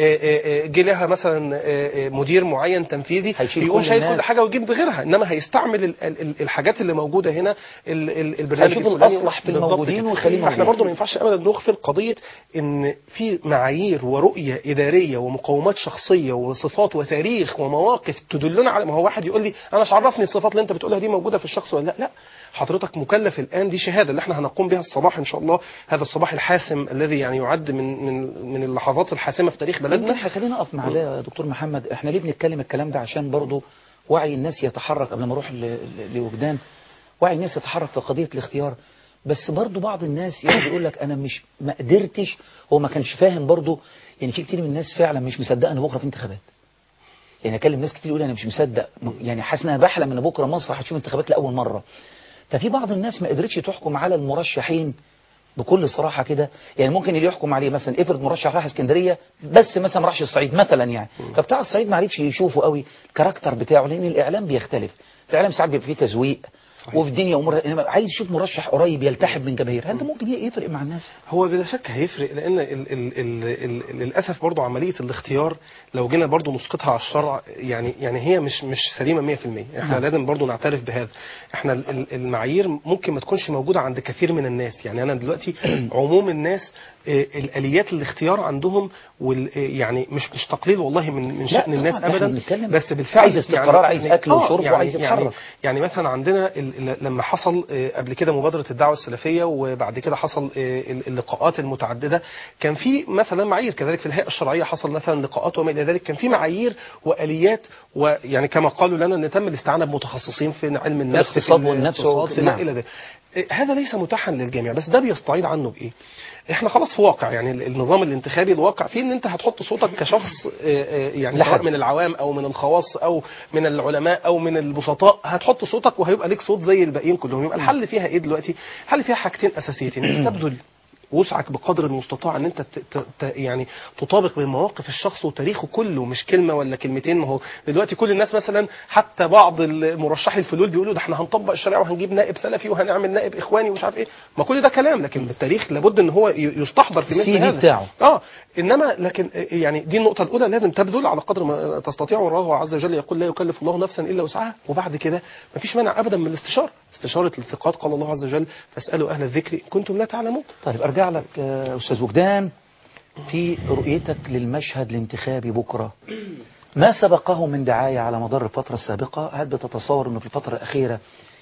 جه لها مثلا مدير معين تنفيذي يقوم شايل كل حاجه ويجيب غيرها، انما هيستعمل الحاجات اللي موجوده هنا، البرنامج هيشوف الاصلح في الموجودين ويخليهم. احنا برضو ما ينفعش ابدا نغفل قضيه ان في معايير ورؤيه اداريه ومقومات شخصيه وصفات وتاريخ ومواقف تدلنا على، ما هو واحد يقول لي انا مش عرفني الصفات اللي انت بتقولها دي موجوده في الشخص ولا لا. لا، حضرتك مكلف الان، دي شهاده اللي احنا هنقوم بها الصباح ان شاء الله، هذا الصباح الحاسم الذي يعني يعد من من من اللحظات الحاسمه في تاريخ بلدنا. خلينا نقف مع ده يا دكتور محمد. احنا ليه بنتكلم الكلام ده؟ عشان برضو وعي الناس يتحرك. قبل ما اروح لوجدان، وعي الناس يتحرك في قضيه الاختيار. بس برضو بعض الناس يقعد يقول لك انا مش ما قدرتش، هو ما كانش فاهم برضو. يعني في كتير من الناس فعلا مش مصدقه ان بكره في انتخابات. يعني اكلم ناس كتير يقول انا مش مصدق، يعني حاسس ان انا بحلم ان بكره مصر هتشوف انتخابات لاول مره. ففي بعض الناس ما قدرتش تحكم على المرشحين بكل صراحة كده. يعني ممكن اللي يحكم عليه مثلا افرض مرشح راح اسكندرية بس مثلا ما راحش الصعيد مثلا، يعني فبتاع الصعيد ما عرفش يشوفه قوي الكاركتر بتاعه، لان الاعلام بيختلف. الاعلام ساعات بيبقى فيه تزويق وفي الدنيا امور، عايز يشوف مرشح قريب يلتحم من جماهير. هل ده ممكن يفرق مع الناس؟ هو بلا شك هيفرق، لان ال ال ال ال للاسف برضو عمليه الاختيار لو جينا برضو نسقطها على الشرع، يعني يعني هي مش مش سليمه مية في المية. احنا نعم. لازم برضو نعترف بهذا. احنا المعايير ممكن ما تكونش موجوده عند كثير من الناس. يعني انا دلوقتي عموم الناس الاليات الاختيار عندهم يعني مش مش تقليل والله من من شأن الناس ابدا، بس بالفعل عايز استقرار، يعني عايز اكل وشرب يعني وعايز يتحرك. يعني, يعني مثلا عندنا لما حصل قبل كده مبادره الدعوه السلفيه، وبعد كده حصل اللقاءات المتعدده، كان في مثلا معايير. كذلك في الهيئه الشرعيه حصل مثلا لقاءات وما الى ذلك، كان في معايير واليات، ويعني كما قالوا لنا ان تم الاستعانه بمتخصصين في علم النفس، في الاقتصاد والنفس نعم. الى ذلك. هذا ليس متاحا للجميع، بس ده بيستعيض عنه بايه؟ احنا خلاص في واقع، يعني النظام الانتخابي الواقع فيه ان انت هتحط صوتك كشخص يعني لحد. سواء من العوام او من الخواص او من العلماء او من البسطاء، هتحط صوتك وهيبقى ليك صوت زي الباقيين كلهم. يبقى الحل فيها ايه دلوقتي؟ الحل فيها حاجتين اساسيتين، انت تبذل وسعك بقدر المستطاع ان انت ت ت يعني تطابق من مواقف الشخص وتاريخه كله، مش كلمه ولا كلمتين. ما هو دلوقتي كل الناس مثلا حتى بعض المرشحي الفلول بيقولوا ده احنا هنطبق الشريعه وهنجيب نائب سلفي وهنعمل نائب اخواني ومش عارف ايه. ما كل ده كلام، لكن التاريخ لابد ان هو يستحضر في مثل هذا بتاعه. اه انما لكن يعني دي النقطه الاولى، لازم تبذل على قدر ما تستطيع، والله عز وجل يقول لا يكلف الله نفسا الا وسعها. وبعد كده ما فيش مانع ابدا من الاستشاره، استشاره الثقات. قال الله عز وجل فاسالوا اهل الذكر ان كنتم لا تعلمون. طيب ارجع لك أستاذ وجدان في رؤيتك للمشهد الانتخابي بكرة، ما سبقه من دعاية على مدار الفترة السابقة. هل بتتصور أنه في الفترة الأخيرة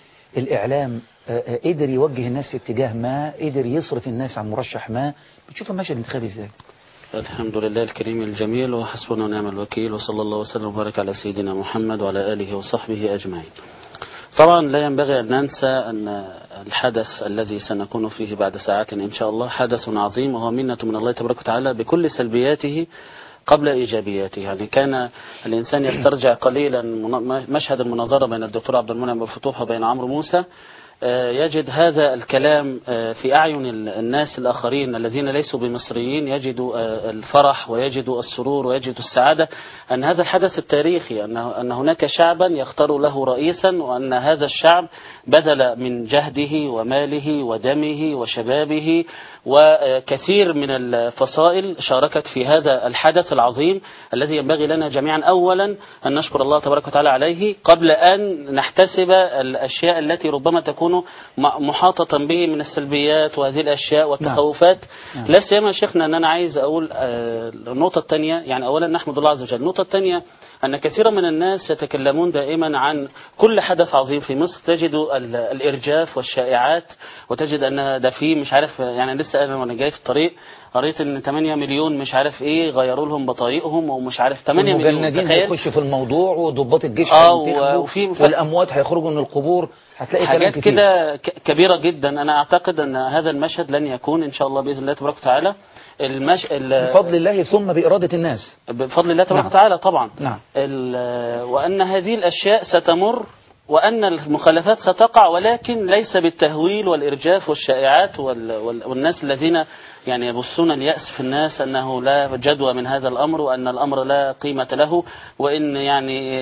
الإعلام قدر يوجه الناس في اتجاه ما، قدر يصرف الناس عن مرشح ما؟ بتشوف المشهد الانتخابي إزاي؟ الحمد لله الكريم الجميل، وحسبنا ونعم الوكيل، وصلى الله وسلم وبارك على سيدنا محمد وعلى آله وصحبه أجمعين. طبعا لا ينبغي أن ننسى أن الحدث الذي سنكون فيه بعد ساعات إن شاء الله حدث عظيم، وهو منة من الله تبارك وتعالى بكل سلبياته قبل إيجابياته. يعني كان الإنسان يسترجع قليلا مشهد المناظرة بين الدكتور عبد المنعم الفتوح وبين عمرو موسى، يجد هذا الكلام في أعين الناس الآخرين الذين ليسوا بمصريين، يجد الفرح ويجد السرور ويجد السعادة أن هذا الحدث التاريخي، أن هناك شعبا يختار له رئيسا، وأن هذا الشعب بذل من جهده وماله ودمه وشبابه وكثير من الفصائل شاركت في هذا الحدث العظيم الذي ينبغي لنا جميعا أولا أن نشكر الله تبارك وتعالى عليه قبل أن نحتسب الأشياء التي ربما تكون محاطة به من السلبيات وهذه الأشياء والتخوفات. نعم. لا سيما شيخنا أن أنا عايز أقول النقطة الثانية، يعني أولا نحمد الله عز وجل. النقطة الثانية أن كثيرا من الناس يتكلمون دائما عن كل حدث عظيم في مصر، تجد الإرجاف والشائعات، وتجد أن ده فيه مش عارف، يعني لسه أنا وأنا جاي في الطريق قريت ان ثمانية مليون مش عارف ايه غيروا لهم بطايقهم، ومش عارف ثمانية مليون. المجندين هيخشوا في الموضوع، وضباط الجيش اه وفي والاموات هيخرجوا من القبور. هتلاقي حاجات كده كبيرة جدا. انا اعتقد ان هذا المشهد لن يكون ان شاء الله باذن الله تبارك وتعالى المش... بفضل الله ثم بإرادة الناس، بفضل الله تبارك وتعالى. نعم. طبعا. نعم. وأن هذه الأشياء ستمر، وأن المخالفات ستقع، ولكن ليس بالتهويل والإرجاف والشائعات وال... وال... والناس الذين يعني يبثون اليأس في الناس أنه لا جدوى من هذا الأمر، وأن الأمر لا قيمة له، وإن يعني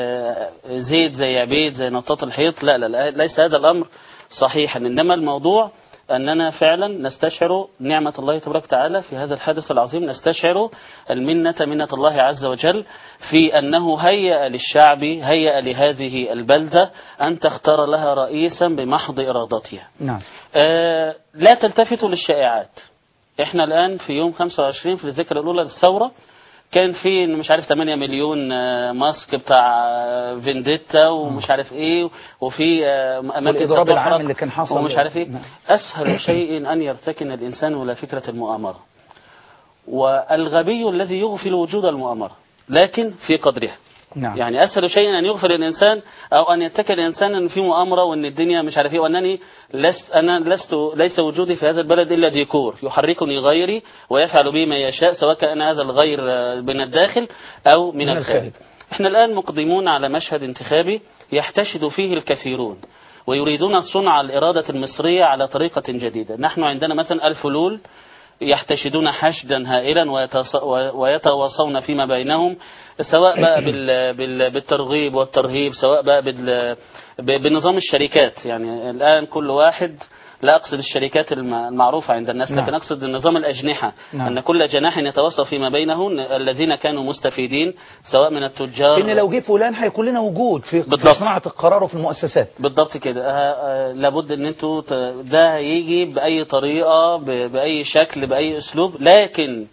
زيد زي عبيد زي نطاط الحيط. لا لا لا ليس هذا الأمر صحيحا، إنما الموضوع أننا فعلا نستشعر نعمة الله تبارك وتعالى في هذا الحدث العظيم، نستشعر المنة منة الله عز وجل في أنه هيأ للشعب، هيأ لهذه البلدة أن تختار لها رئيسا بمحض إرادتها. نعم. آه لا تلتفتوا للشائعات. احنا الآن في يوم خمسة وعشرين في الذكرى الأولى للثورة، كان في مش عارف ثمانية مليون ماسك بتاع فينديتا ومش عارف ايه، وفي اماكن ستحرق ومش عارف ايه. اسهل شيء ان يرتكن الانسان الى فكرة المؤامرة، والغبي الذي يغفل وجود المؤامرة لكن في قدرها. نعم. يعني اسهل شيء ان يغفل الانسان او ان يتكل الانسان ان في مؤامره وان الدنيا مش عارف ايه وانني لست انا لست ليس وجودي في هذا البلد الا ديكور يحركني غيري ويفعل بي ما يشاء سواء كان هذا الغير من الداخل او من, من الخارج. احنا الان مقدمون على مشهد انتخابي يحتشد فيه الكثيرون ويريدون صنع الإرادة المصرية على طريقة جديدة. نحن عندنا مثلا الفلول يحتشدون حشدا هائلا ويتواصون فيما بينهم سواء بقى بالترغيب والترهيب سواء بقى بنظام الشركات. يعني الآن كل واحد لا أقصد الشركات المعروفة عند الناس لكن أقصد النظام الأجنحة. نعم. أن كل جناح يتواصل فيما بينه الذين كانوا مستفيدين سواء من التجار إن لو جه فلان هيكون لنا وجود في, في صناعة القرار وفي المؤسسات. بالضبط كده. لابد أن انتوا ده يجي بأي طريقة بأي شكل بأي أسلوب لكن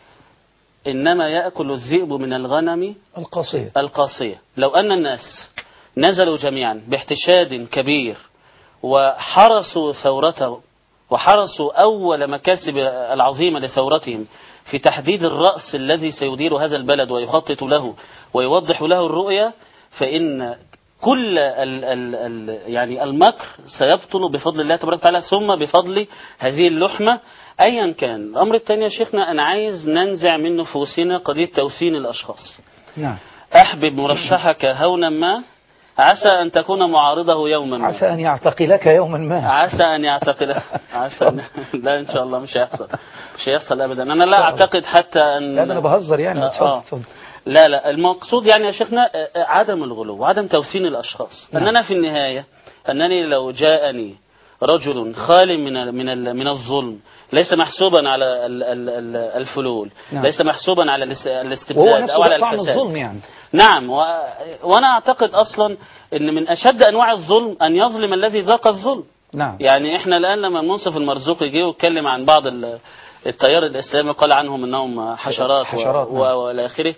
إنما يأكل الذئب من الغنم القاصية. القاصية. لو أن الناس نزلوا جميعا باحتشاد كبير وحرسوا ثورته وحرسوا أول مكاسب العظيمة لثورتهم في تحديد الرأس الذي سيدير هذا البلد ويخطط له ويوضح له الرؤية فإن كل ال ال ال يعني المكر سيبطل بفضل الله تبارك وتعالى ثم بفضل هذه اللحمة أيا كان. الأمر الثاني يا شيخنا أنا عايز ننزع من نفوسنا قضية توثين الأشخاص. نعم. أحبب مرشحك هونا ما عسى أن تكون معارضه يوما ما. عسى أن يعتقلك يوما ما. عسى أن يعتقلك. عسى أن... لا إن شاء الله مش هيحصل مش هيحصل أبدا. أنا لا أعتقد حتى أن لا أنا بهزر يعني. آه. لا لا المقصود يعني يا شيخنا عدم الغلو وعدم توثين الأشخاص. نعم. أننا في النهاية أنني لو جاءني رجل خال من من من الظلم ليس محسوبا على الفلول. نعم. ليس محسوبا على الاستبداد أو على الفساد. الظلم يعني. نعم. و... وأنا أعتقد أصلا أن من أشد أنواع الظلم أن يظلم الذي ذاق الظلم. نعم. يعني إحنا الآن لما منصف المرزوقي جه واتكلم عن بعض التيار الإسلامي قال عنهم أنهم حشرات, حشرات و... نعم. والى آخره.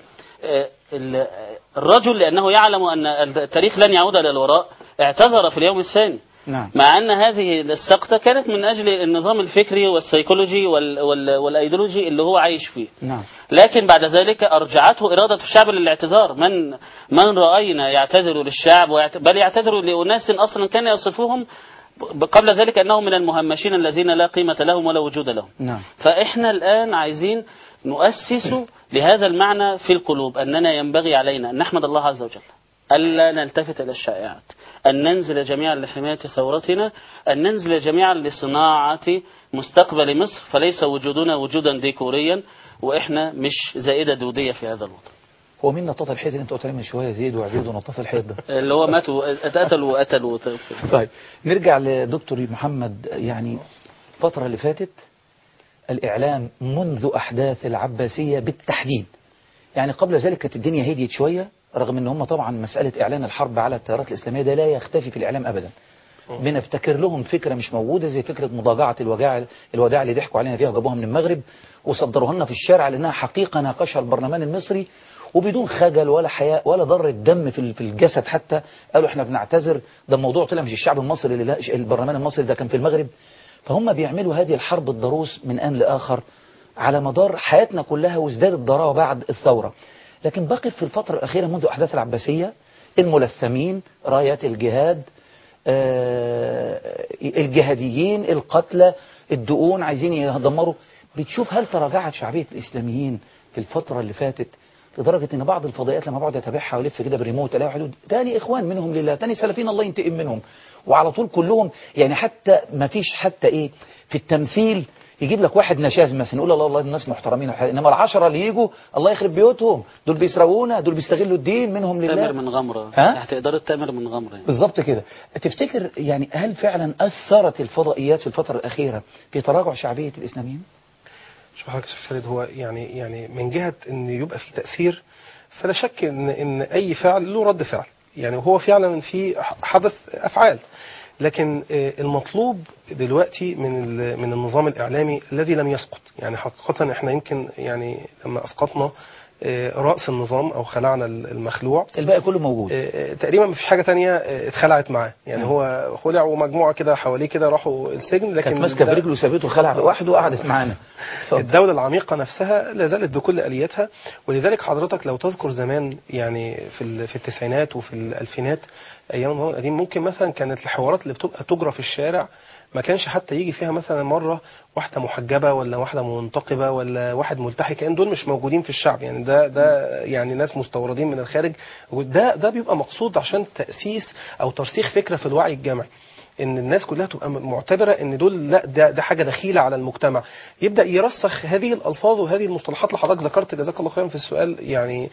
الرجل لأنه يعلم أن التاريخ لن يعود إلى الوراء اعتذر في اليوم الثاني. نعم. مع أن هذه السقطة كانت من أجل النظام الفكري والسيكولوجي وال... وال... والأيديولوجي اللي هو عايش فيه. نعم. لكن بعد ذلك أرجعته إرادة الشعب للاعتذار. من من رأينا يعتذر للشعب ويعت... بل يعتذر لأناس أصلا كان يصفوهم قبل ذلك أنهم من المهمشين الذين لا قيمة لهم ولا وجود لهم. نعم. فإحنا الآن عايزين نؤسس لهذا المعنى في القلوب أننا ينبغي علينا أن نحمد الله عز وجل ألا نلتفت إلى الشائعات أن ننزل جميعا لحماية ثورتنا أن ننزل جميعا لصناعة مستقبل مصر فليس وجودنا وجودا ديكوريا وإحنا مش زائدة دودية في هذا الوطن. هو مين نطاط الحيط اللي انت قلت من شويه زيد وعبيد ونطاط الحيط ده اللي هو ماتوا اتقتلوا وقتلوا. طيب نرجع لدكتور محمد. يعني الفترة اللي فاتت الإعلام منذ أحداث العباسية بالتحديد يعني قبل ذلك كانت الدنيا هديت شوية رغم ان هم طبعا مسألة إعلان الحرب على التيارات الإسلامية ده لا يختفي في الإعلام أبدا. بنفتكر لهم فكرة مش موجودة زي فكرة مضاجعة الوداع الوداع اللي ضحكوا علينا فيها وجابوها من المغرب وصدروها لنا في الشارع لأنها حقيقة ناقشها البرلمان المصري وبدون خجل ولا حياء ولا ضر الدم في في الجسد حتى. قالوا احنا بنعتذر ده الموضوع طلع مش الشعب المصري اللي لا البرلمان المصري ده كان في المغرب. فهم بيعملوا هذه الحرب الضروس من آن لآخر على مدار حياتنا كلها وازدادت ضراوة بعد الثورة. لكن بقي في الفترة الأخيرة منذ أحداث العباسية الملثمين رايات الجهاد آه الجهاديين القتلى الدقون عايزين يدمروا. بتشوف هل تراجعت شعبية الإسلاميين في الفترة اللي فاتت لدرجة ان بعض الفضائيات لما بقعد اتابعها والف كده بالريموت الاقي حدود تاني اخوان منهم لله تاني سلفيين الله ينتقم منهم وعلى طول كلهم يعني حتى ما فيش حتى ايه في التمثيل يجيب لك واحد نشاز مثلا يقول الله الله الناس محترمين انما العشرة اللي يجوا الله يخرب بيوتهم دول بيسرقونا دول بيستغلوا الدين منهم لله. تامر من غمرة تحت إدارة تامر من غمرة يعني. بالظبط كده. تفتكر يعني هل فعلا أثرت الفضائيات في الفترة الأخيرة في تراجع شعبية الإسلاميين؟ شوف حضرتك يا خالد هو يعني يعني من جهة ان يبقى في تأثير فلا شك ان ان اي فعل له رد فعل يعني وهو فعلا في حدث افعال. لكن المطلوب دلوقتي من من النظام الإعلامي الذي لم يسقط يعني حقيقة احنا يمكن يعني لما أسقطنا رأس النظام أو خلعنا المخلوع، الباقي كله موجود. تقريبا مفيش حاجة تانية اتخلعت معاه، يعني م. هو خلع ومجموعة كده حواليه كده راحوا السجن، لكن كانت ماسكة برجله وسابته خلع لوحده وقعدت معانا. الدولة العميقة نفسها لا زالت بكل آلياتها، ولذلك حضرتك لو تذكر زمان يعني في في التسعينات وفي الألفينات أيام النظام القديم، ممكن مثلا كانت الحوارات اللي بتبقى تجرى في الشارع ما كانش حتى يجي فيها مثلا مرة واحدة محجبة ولا واحدة منتقبة ولا واحد ملتحي، كأن دول مش موجودين في الشعب، يعني ده ده يعني ناس مستوردين من الخارج، وده ده بيبقى مقصود عشان تأسيس أو ترسيخ فكرة في الوعي الجمعي، ان الناس كلها تبقى معتبره ان دول لا ده, ده حاجه دخيله على المجتمع، يبدا يرسخ هذه الالفاظ وهذه المصطلحات اللي حضرتك ذكرت جزاك الله خيرا في السؤال يعني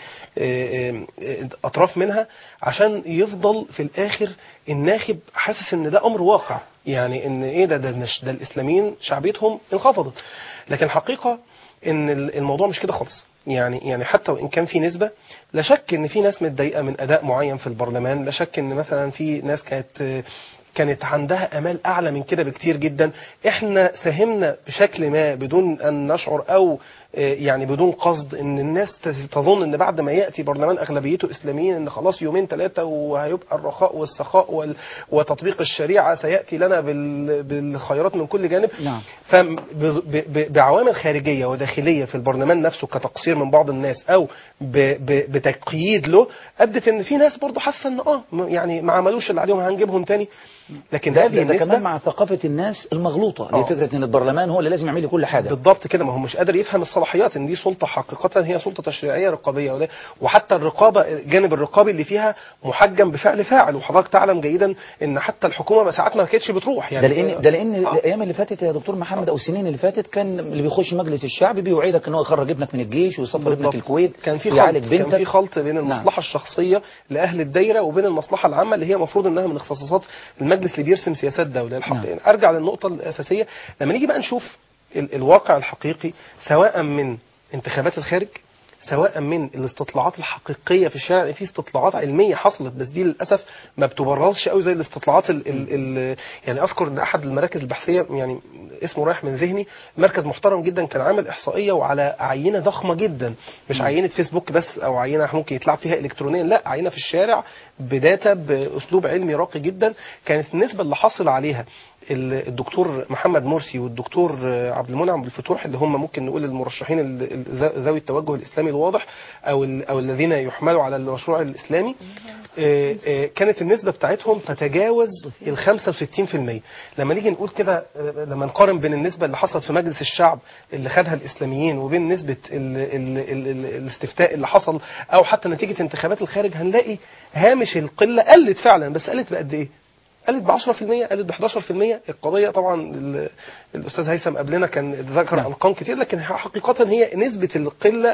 اطراف منها، عشان يفضل في الاخر الناخب حاسس ان ده امر واقع، يعني ان ايه ده ده, ده الاسلاميين شعبيتهم انخفضت، لكن الحقيقه ان الموضوع مش كده خالص، يعني يعني حتى وان كان في نسبه، لا شك ان في ناس متضايقه من اداء معين في البرلمان، لا شك ان مثلا في ناس كانت كانت عندها امال اعلى من كده بكتير جدا، احنا ساهمنا بشكل ما بدون ان نشعر او يعني بدون قصد ان الناس تظن ان بعد ما ياتي برلمان اغلبيته اسلاميين ان خلاص يومين ثلاثه وهيبقى الرخاء والسخاء وتطبيق الشريعه سياتي لنا بالخيرات من كل جانب. نعم. فبعوامل خارجيه وداخليه في البرلمان نفسه كتقصير من بعض الناس او بتقييد له، ادت ان في ناس برضه حاسه ان اه يعني ما عملوش اللي عليهم هنجيبهم تاني، لكن ده, ده, ده كمان مع ثقافه الناس المغلوطه اللي فكره ان البرلمان هو اللي لازم يعمل لي كل حاجه. بالضبط كده، ما هو مش قادر يفهم الصلاحيات ان دي سلطه حقيقه هي سلطه تشريعيه رقابيه، وحتى الرقابه الجانب الرقابي اللي فيها محجم بفعل فاعل، وحضرتك تعلم جيدا ان حتى الحكومه ساعات ما كانتش بتروح يعني ده لان ده لان آه. الايام اللي فاتت يا دكتور محمد او السنين اللي فاتت كان اللي بيخش مجلس الشعب بيوعدك ان هو يخرج ابنك من الجيش ويسافر ابنك الكويت، كان في خلط كان في خلط بين المصلحه نعم. الشخصيه لاهل الدايره وبين المصلحه العامه اللي هي المفروض انها من اختصاصات المجلس اللي بيرسم سياسات دوله. الحق نعم. ارجع للنقطه الاساسيه، لما نيجي بقى نشوف ال الواقع الحقيقي سواء من انتخابات الخارج سواء من الاستطلاعات الحقيقيه في الشارع، في استطلاعات علميه حصلت بس دي للاسف ما بتبرزش قوي زي الاستطلاعات ال ال ال يعني اذكر ان احد المراكز البحثيه يعني اسمه رايح من ذهني، مركز محترم جدا كان عامل احصائيه وعلى عينه ضخمه جدا، مش م. عينه فيسبوك بس او عينه ممكن يتلعب فيها الكترونيا، لا عينه في الشارع بداتا باسلوب علمي راقي جدا، كانت النسبه اللي حصل عليها الدكتور محمد مرسي والدكتور عبد المنعم بالفتوح اللي هم ممكن نقول المرشحين ذوي التوجه الاسلامي الواضح او او الذين يحملوا على المشروع الاسلامي، كانت النسبه بتاعتهم تتجاوز ال خمسة وستين بالمئة. لما نيجي نقول كده لما نقارن بين النسبه اللي حصلت في مجلس الشعب اللي خدها الاسلاميين وبين نسبه ال ال ال ال الاستفتاء اللي حصل او حتى نتيجه انتخابات الخارج، هنلاقي هامش القله قلت فعلا، بس قلت بقد ايه؟ قلت ب عشرة بالمئة، قلت ب حداشر بالمئة. القضيه طبعا الاستاذ هيثم قبلنا كان ذكر نعم. ارقام كتير، لكن حقيقه هي نسبه القله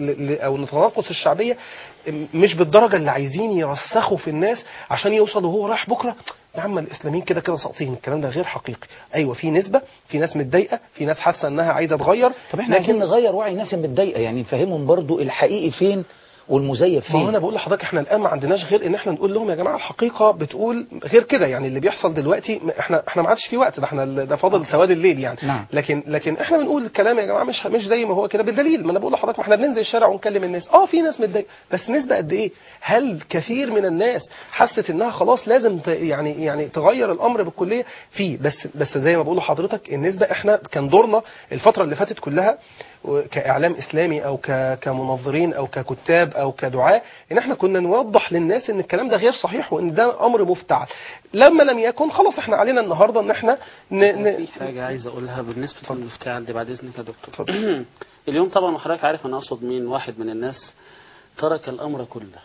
او التناقص الشعبيه مش بالدرجه اللي عايزين يرسخوا في الناس عشان يوصلوا هو رايح بكره يا عم الاسلاميين كده كده ساقطين. الكلام ده غير حقيقي. ايوه في نسبه، في ناس متضايقه، في ناس حاسه انها عايزه تغير. طب احنا عايزين نغير وعي الناس المتضايقه، يعني نفهمهم برضو الحقيقي فين والمزيف فين. ما انا بقول لحضرتك احنا الان ما عندناش غير ان احنا نقول لهم يا جماعه الحقيقه بتقول غير كده، يعني اللي بيحصل دلوقتي احنا احنا ما عادش في وقت، ده احنا ده فاضل سواد الليل يعني نعم. لكن لكن احنا بنقول الكلام يا جماعه مش مش زي ما هو كده بالدليل. ما انا بقول لحضرتك ما احنا بننزل الشارع ونكلم الناس، اه في ناس متضايقه بس نسبه قد ايه؟ هل كثير من الناس حست انها خلاص لازم يعني يعني تغير الامر بالكليه؟ في بس بس زي ما بقول لحضرتك النسبه احنا كان دورنا الفتره اللي فاتت كلها كاعلام اسلامي او كمنظرين او ككتاب او كدعاة ان احنا كنا نوضح للناس ان الكلام ده غير صحيح وان ده امر مفتعل. لما لم يكن خلاص احنا علينا النهارده ان احنا ن... ن... في حاجه عايز اقولها بالنسبه للمفتعل دي بعد اذنك يا دكتور. اليوم طبعا وحضرتك عارف انا اقصد مين، واحد من الناس ترك الامر كله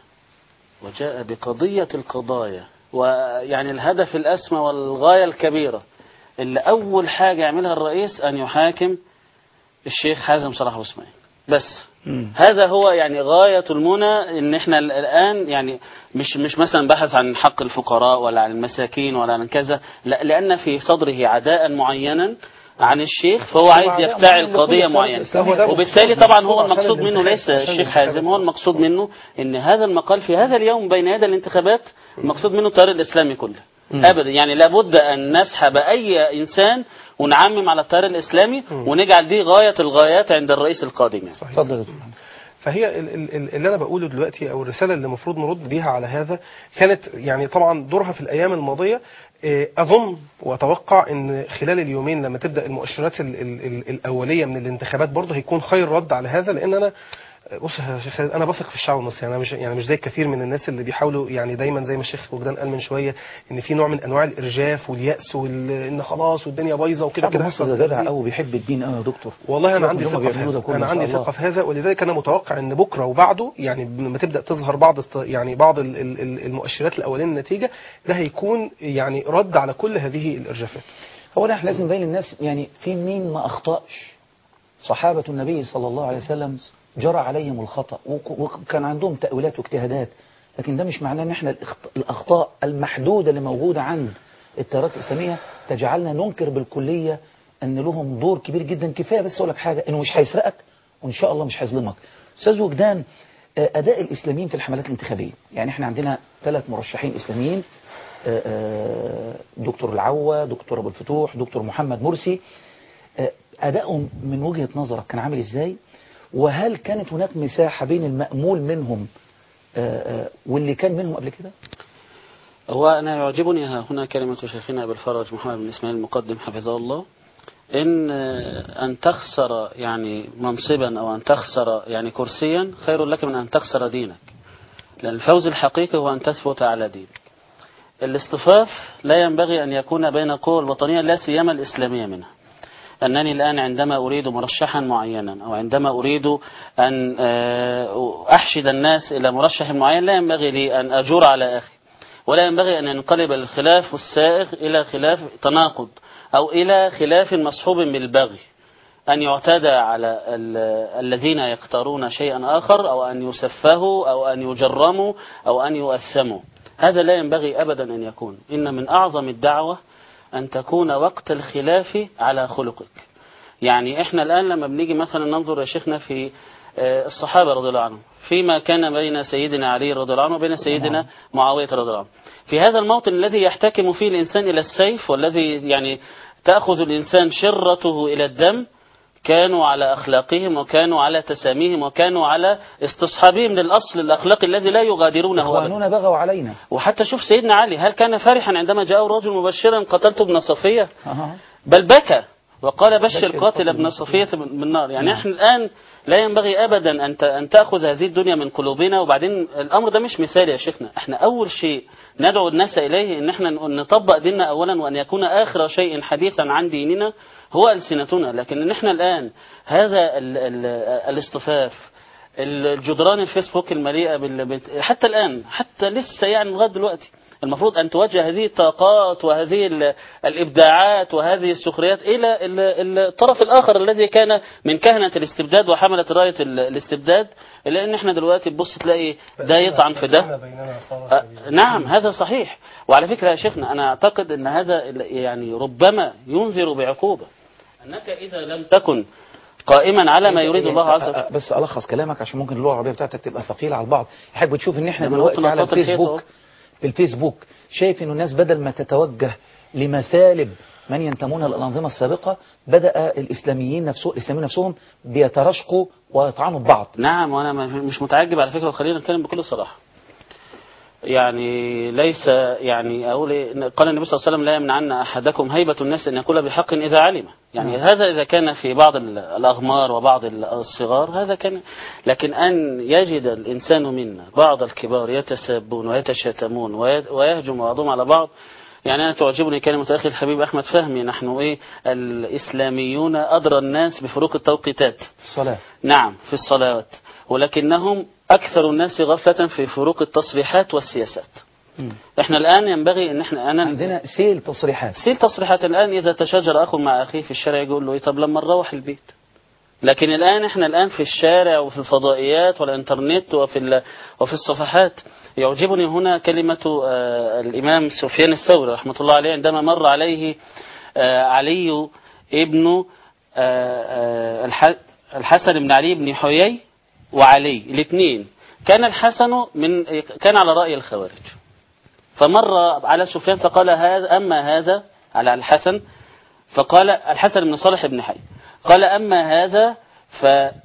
وجاء بقضيه القضايا ويعني الهدف الاسمى والغايه الكبيره اللي اول حاجه يعملها الرئيس ان يحاكم الشيخ حازم صلاح عثمان بس. مم. هذا هو يعني غاية المنى ان احنا الان يعني مش مش مثلا بحث عن حق الفقراء ولا عن المساكين ولا عن كذا، لا لان في صدره عداء معينا عن الشيخ فهو عايز يفتعل قضية معينة، وبالتالي طبعا هو المقصود منه ليس الشيخ حازم، هو المقصود منه ان هذا المقال في هذا اليوم بين يدي الانتخابات المقصود منه التيار الاسلامي كله. مم. ابدا يعني لابد ان نسحب اي انسان ونعمم على التيار الاسلامي مم. ونجعل دي غاية الغايات عند الرئيس القادم. اتفضل. فهي ال- ال- ال- اللي انا بقوله دلوقتي او الرساله اللي المفروض نرد بيها على هذا كانت يعني طبعا دورها في الايام الماضيه. إيه، اظن واتوقع ان خلال اليومين لما تبدا المؤشرات ال- ال- ال- الاوليه من الانتخابات برضه هيكون خير رد على هذا، لان انا بص يا شيخ خالد، انا بثق في الشعب المصري. يعني انا مش يعني مش زي كثير من الناس اللي بيحاولوا يعني دايما زي ما الشيخ وجدان قال من شويه ان في نوع من انواع الارجاف والياس وان خلاص والدنيا بايظه وكده الشعب كده المصري هيحصل ده جدع تنزيل. قوي بيحب الدين قوي يا دكتور. والله انا سيبك عندي من اللي هم ثقه في بيعملوه ده هذا، كله انا إن شاء عندي الله. ثقه في هذا، ولذلك انا متوقع ان بكره وبعده يعني لما تبدا تظهر بعض الت- يعني بعض ال- ال- ال- المؤشرات الاوليه النتيجه ده هيكون يعني رد على كل هذه الارجافات. هو احنا لازم نبين للناس يعني في مين ما اخطاش. صحابه النبي صلى الله عليه وسلم جرى عليهم الخطأ وك- وكان عندهم تأويلات واجتهادات، لكن ده مش معناه ان احنا الإخط- الاخطاء المحدودة اللي موجودة عند التيارات الاسلامية تجعلنا ننكر بالكلية ان لهم دور كبير جدا. كفاية بس اقول لك حاجة، انه مش هيسرقك وان شاء الله مش هيظلمك. استاذ وجدان، آه، اداء الاسلاميين في الحملات الانتخابية، يعني احنا عندنا ثلاث مرشحين اسلاميين، آه، آه، دكتور العوة، دكتور ابو الفتوح، دكتور محمد مرسي. آه، ادائهم من وجهة نظرك كان عامل ازاي؟ وهل كانت هناك مساحة بين المأمول منهم آه، آه، واللي كان منهم قبل كده؟ هو أنا يعجبني ها هنا كلمة شيخنا أبي الفرج محمد بن إسماعيل المقدم حفظه الله، إن أن تخسر يعني منصبا أو أن تخسر يعني كرسيا خير لك من أن تخسر دينك، لأن الفوز الحقيقي هو أن تثبت على دينك. الاصطفاف لا ينبغي أن يكون بين القوى الوطنية لا سيما الإسلامية منها. أنني الآن عندما أريد مرشحا معينا أو عندما أريد أن أحشد الناس إلى مرشح معين لا ينبغي لي أن أجور على أخي، ولا ينبغي أن ينقلب الخلاف السائغ إلى خلاف تناقض أو إلى خلاف مصحوب بالبغي، أن يعتدى على الذين يختارون شيئا آخر أو أن يسفهوا أو أن يجرموا أو أن يؤثموا. هذا لا ينبغي أبدا أن يكون. إن من أعظم الدعوة أن تكون وقت الخلاف على خلقك. يعني إحنا الآن لما بنيجي مثلا ننظر يا شيخنا في الصحابة رضي الله عنهم فيما كان بين سيدنا علي رضي الله عنه وبين سيدنا معاوية رضي الله عنه، في هذا الموطن الذي يحتكم فيه الإنسان إلى السيف والذي يعني تأخذ الإنسان شرته إلى الدم، كانوا على أخلاقهم وكانوا على تساميهم وكانوا على استصحابهم للأصل الأخلاقي الذي لا يغادرونه أبدا. إخواننا بغوا علينا. وحتى شوف سيدنا علي، هل كان فرحا عندما جاءه رجل مبشرا قتلت ابن صفية؟ أه. بل بكى وقال بشر قاتل ابن صفية بالنار. يعني نعم. احنا الآن لا ينبغي أبدا أن أن تأخذ هذه الدنيا من قلوبنا. وبعدين الأمر ده مش مثالي يا شيخنا، احنا أول شيء ندعو الناس إليه إن احنا نطبق ديننا أولا، وأن يكون آخر شيء حديثا عن ديننا هو ألسنتنا. لكن نحن الآن هذا ال ال الاصطفاف، الجدران الفيسبوك المليئة بال حتى الآن حتى لسه يعني لغاية دلوقتي المفروض أن توجه هذه الطاقات وهذه الإبداعات وهذه السخريات إلى الطرف الآخر الذي كان من كهنة الاستبداد وحملة راية الاستبداد، لأن احنا دلوقتي تبص تلاقي ده يطعن في ده. نعم هذا صحيح. وعلى فكرة يا شيخنا أنا أعتقد أن هذا يعني ربما ينذر بعقوبة، أنك إذا لم تكن قائما على ما يريد الله عز وجل. بس ألخص كلامك عشان ممكن اللغة العربية بتاعتك تبقى ثقيلة على البعض. يحب تشوف ان احنا دلوقتي على الفيسبوك بالفيسبوك شايف انه الناس بدل ما تتوجه لمثالب من ينتمون للأنظمة السابقة، بدأ الإسلاميين نفسهم الإسلاميين نفسهم بيتراشقوا ويطعنوا ببعض. نعم وأنا مش متعجب على فكرة، وخلينا نتكلم بكل صراحة. يعني ليس يعني أقول قال النبي صلى الله عليه وسلم لا يمنعن أحدكم هيبة الناس أن يقول بحق إذا علم. يعني م. هذا إذا كان في بعض الأغمار وبعض الصغار هذا كان، لكن أن يجد الإنسان منا بعض الكبار يتسابون ويتشاتمون ويهجم بعضهم على بعض. يعني أنا تعجبني كلمة أخي الحبيب أحمد فهمي، نحن إيه الإسلاميون أدرى الناس بفروق التوقيتات الصلاة. نعم في الصلوات، ولكنهم أكثر الناس غفلة في فروق التصريحات والسياسات. م. احنا الآن ينبغي ان احنا أنا عندنا سيل تصريحات سيل تصريحات الآن إذا تشاجر أخو مع أخيه في الشارع يقول له إيه طب لما نروح البيت. لكن الآن احنا الآن في الشارع وفي الفضائيات والإنترنت وفي وفي الصفحات. يعجبني هنا كلمة آه الإمام سفيان الثوري رحمة الله عليه عندما مر عليه آه علي ابن آه آه الحسن بن علي بن حيي وعلي الاثنين. كان الحسن من كان على رأي الخوارج، فمر على سفيان فقال هذا أما هذا على الحسن، فقال الحسن بن صالح بن حي قال أما هذا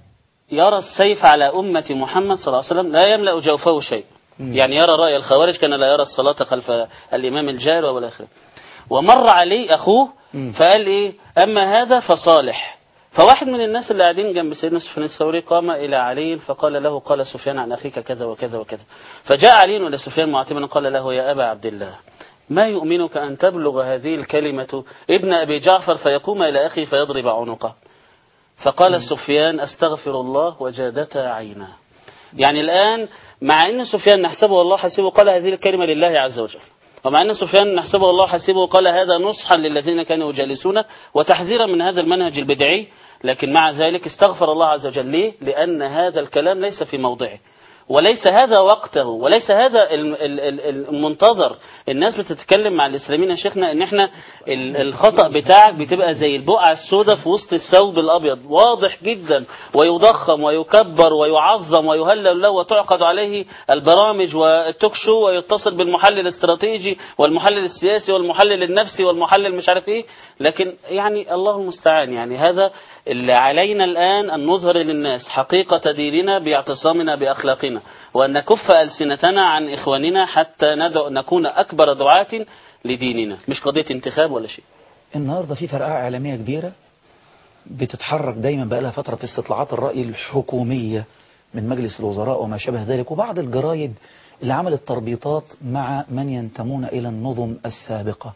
يرى السيف على أمة محمد صلى الله عليه وسلم لا يملأ جوفه شيء. يعني يرى رأي الخوارج كان لا يرى الصلاة خلف الإمام الجار والآخر. ومر عليه أخوه فقال إيه أما هذا فصالح. فواحد من الناس اللي قاعدين جنب سيدنا سفيان الثوري قام إلى علي فقال له قال سفيان عن أخيك كذا وكذا وكذا. فجاء علي إلى سفيان معتبا قال له يا أبا عبد الله ما يؤمنك أن تبلغ هذه الكلمة ابن أبي جعفر فيقوم إلى أخي فيضرب عنقه. فقال سفيان أستغفر الله وجادتا عيناه. يعني الآن مع أن سفيان نحسبه الله حسيبه قال هذه الكلمة لله عز وجل، ومع أن سفيان نحسبه الله حسيبه قال هذا نصحا للذين كانوا يجالسونه وتحذيرا من هذا المنهج البدعي، لكن مع ذلك استغفر الله عز وجل. ليه؟ لأن هذا الكلام ليس في موضعه وليس هذا وقته وليس هذا المنتظر. الناس بتتكلم مع الإسلاميين يا شيخنا ان احنا الخطأ بتاعك بتبقى زي البقعة السوداء في وسط الثوب الأبيض واضح جدا ويضخم ويكبر ويعظم ويهلل له وتعقد عليه البرامج والتوكشو ويتصل بالمحلل الاستراتيجي والمحلل السياسي والمحلل النفسي والمحلل مش عارف ايه. لكن يعني الله المستعان. يعني هذا اللي علينا الآن أن نظهر للناس حقيقة ديننا باعتصامنا بأخلاقنا وأن نكف ألسنتنا عن إخواننا حتى ندع نكون أكبر دعاة لديننا، مش قضية انتخاب ولا شيء. النهاردة في فرقة إعلامية كبيرة بتتحرك دايما بقى لها فترة في استطلاعات الرأي الحكومية من مجلس الوزراء وما شابه ذلك، وبعض الجرايد اللي عملت تربيطات مع من ينتمون إلى النظم السابقة.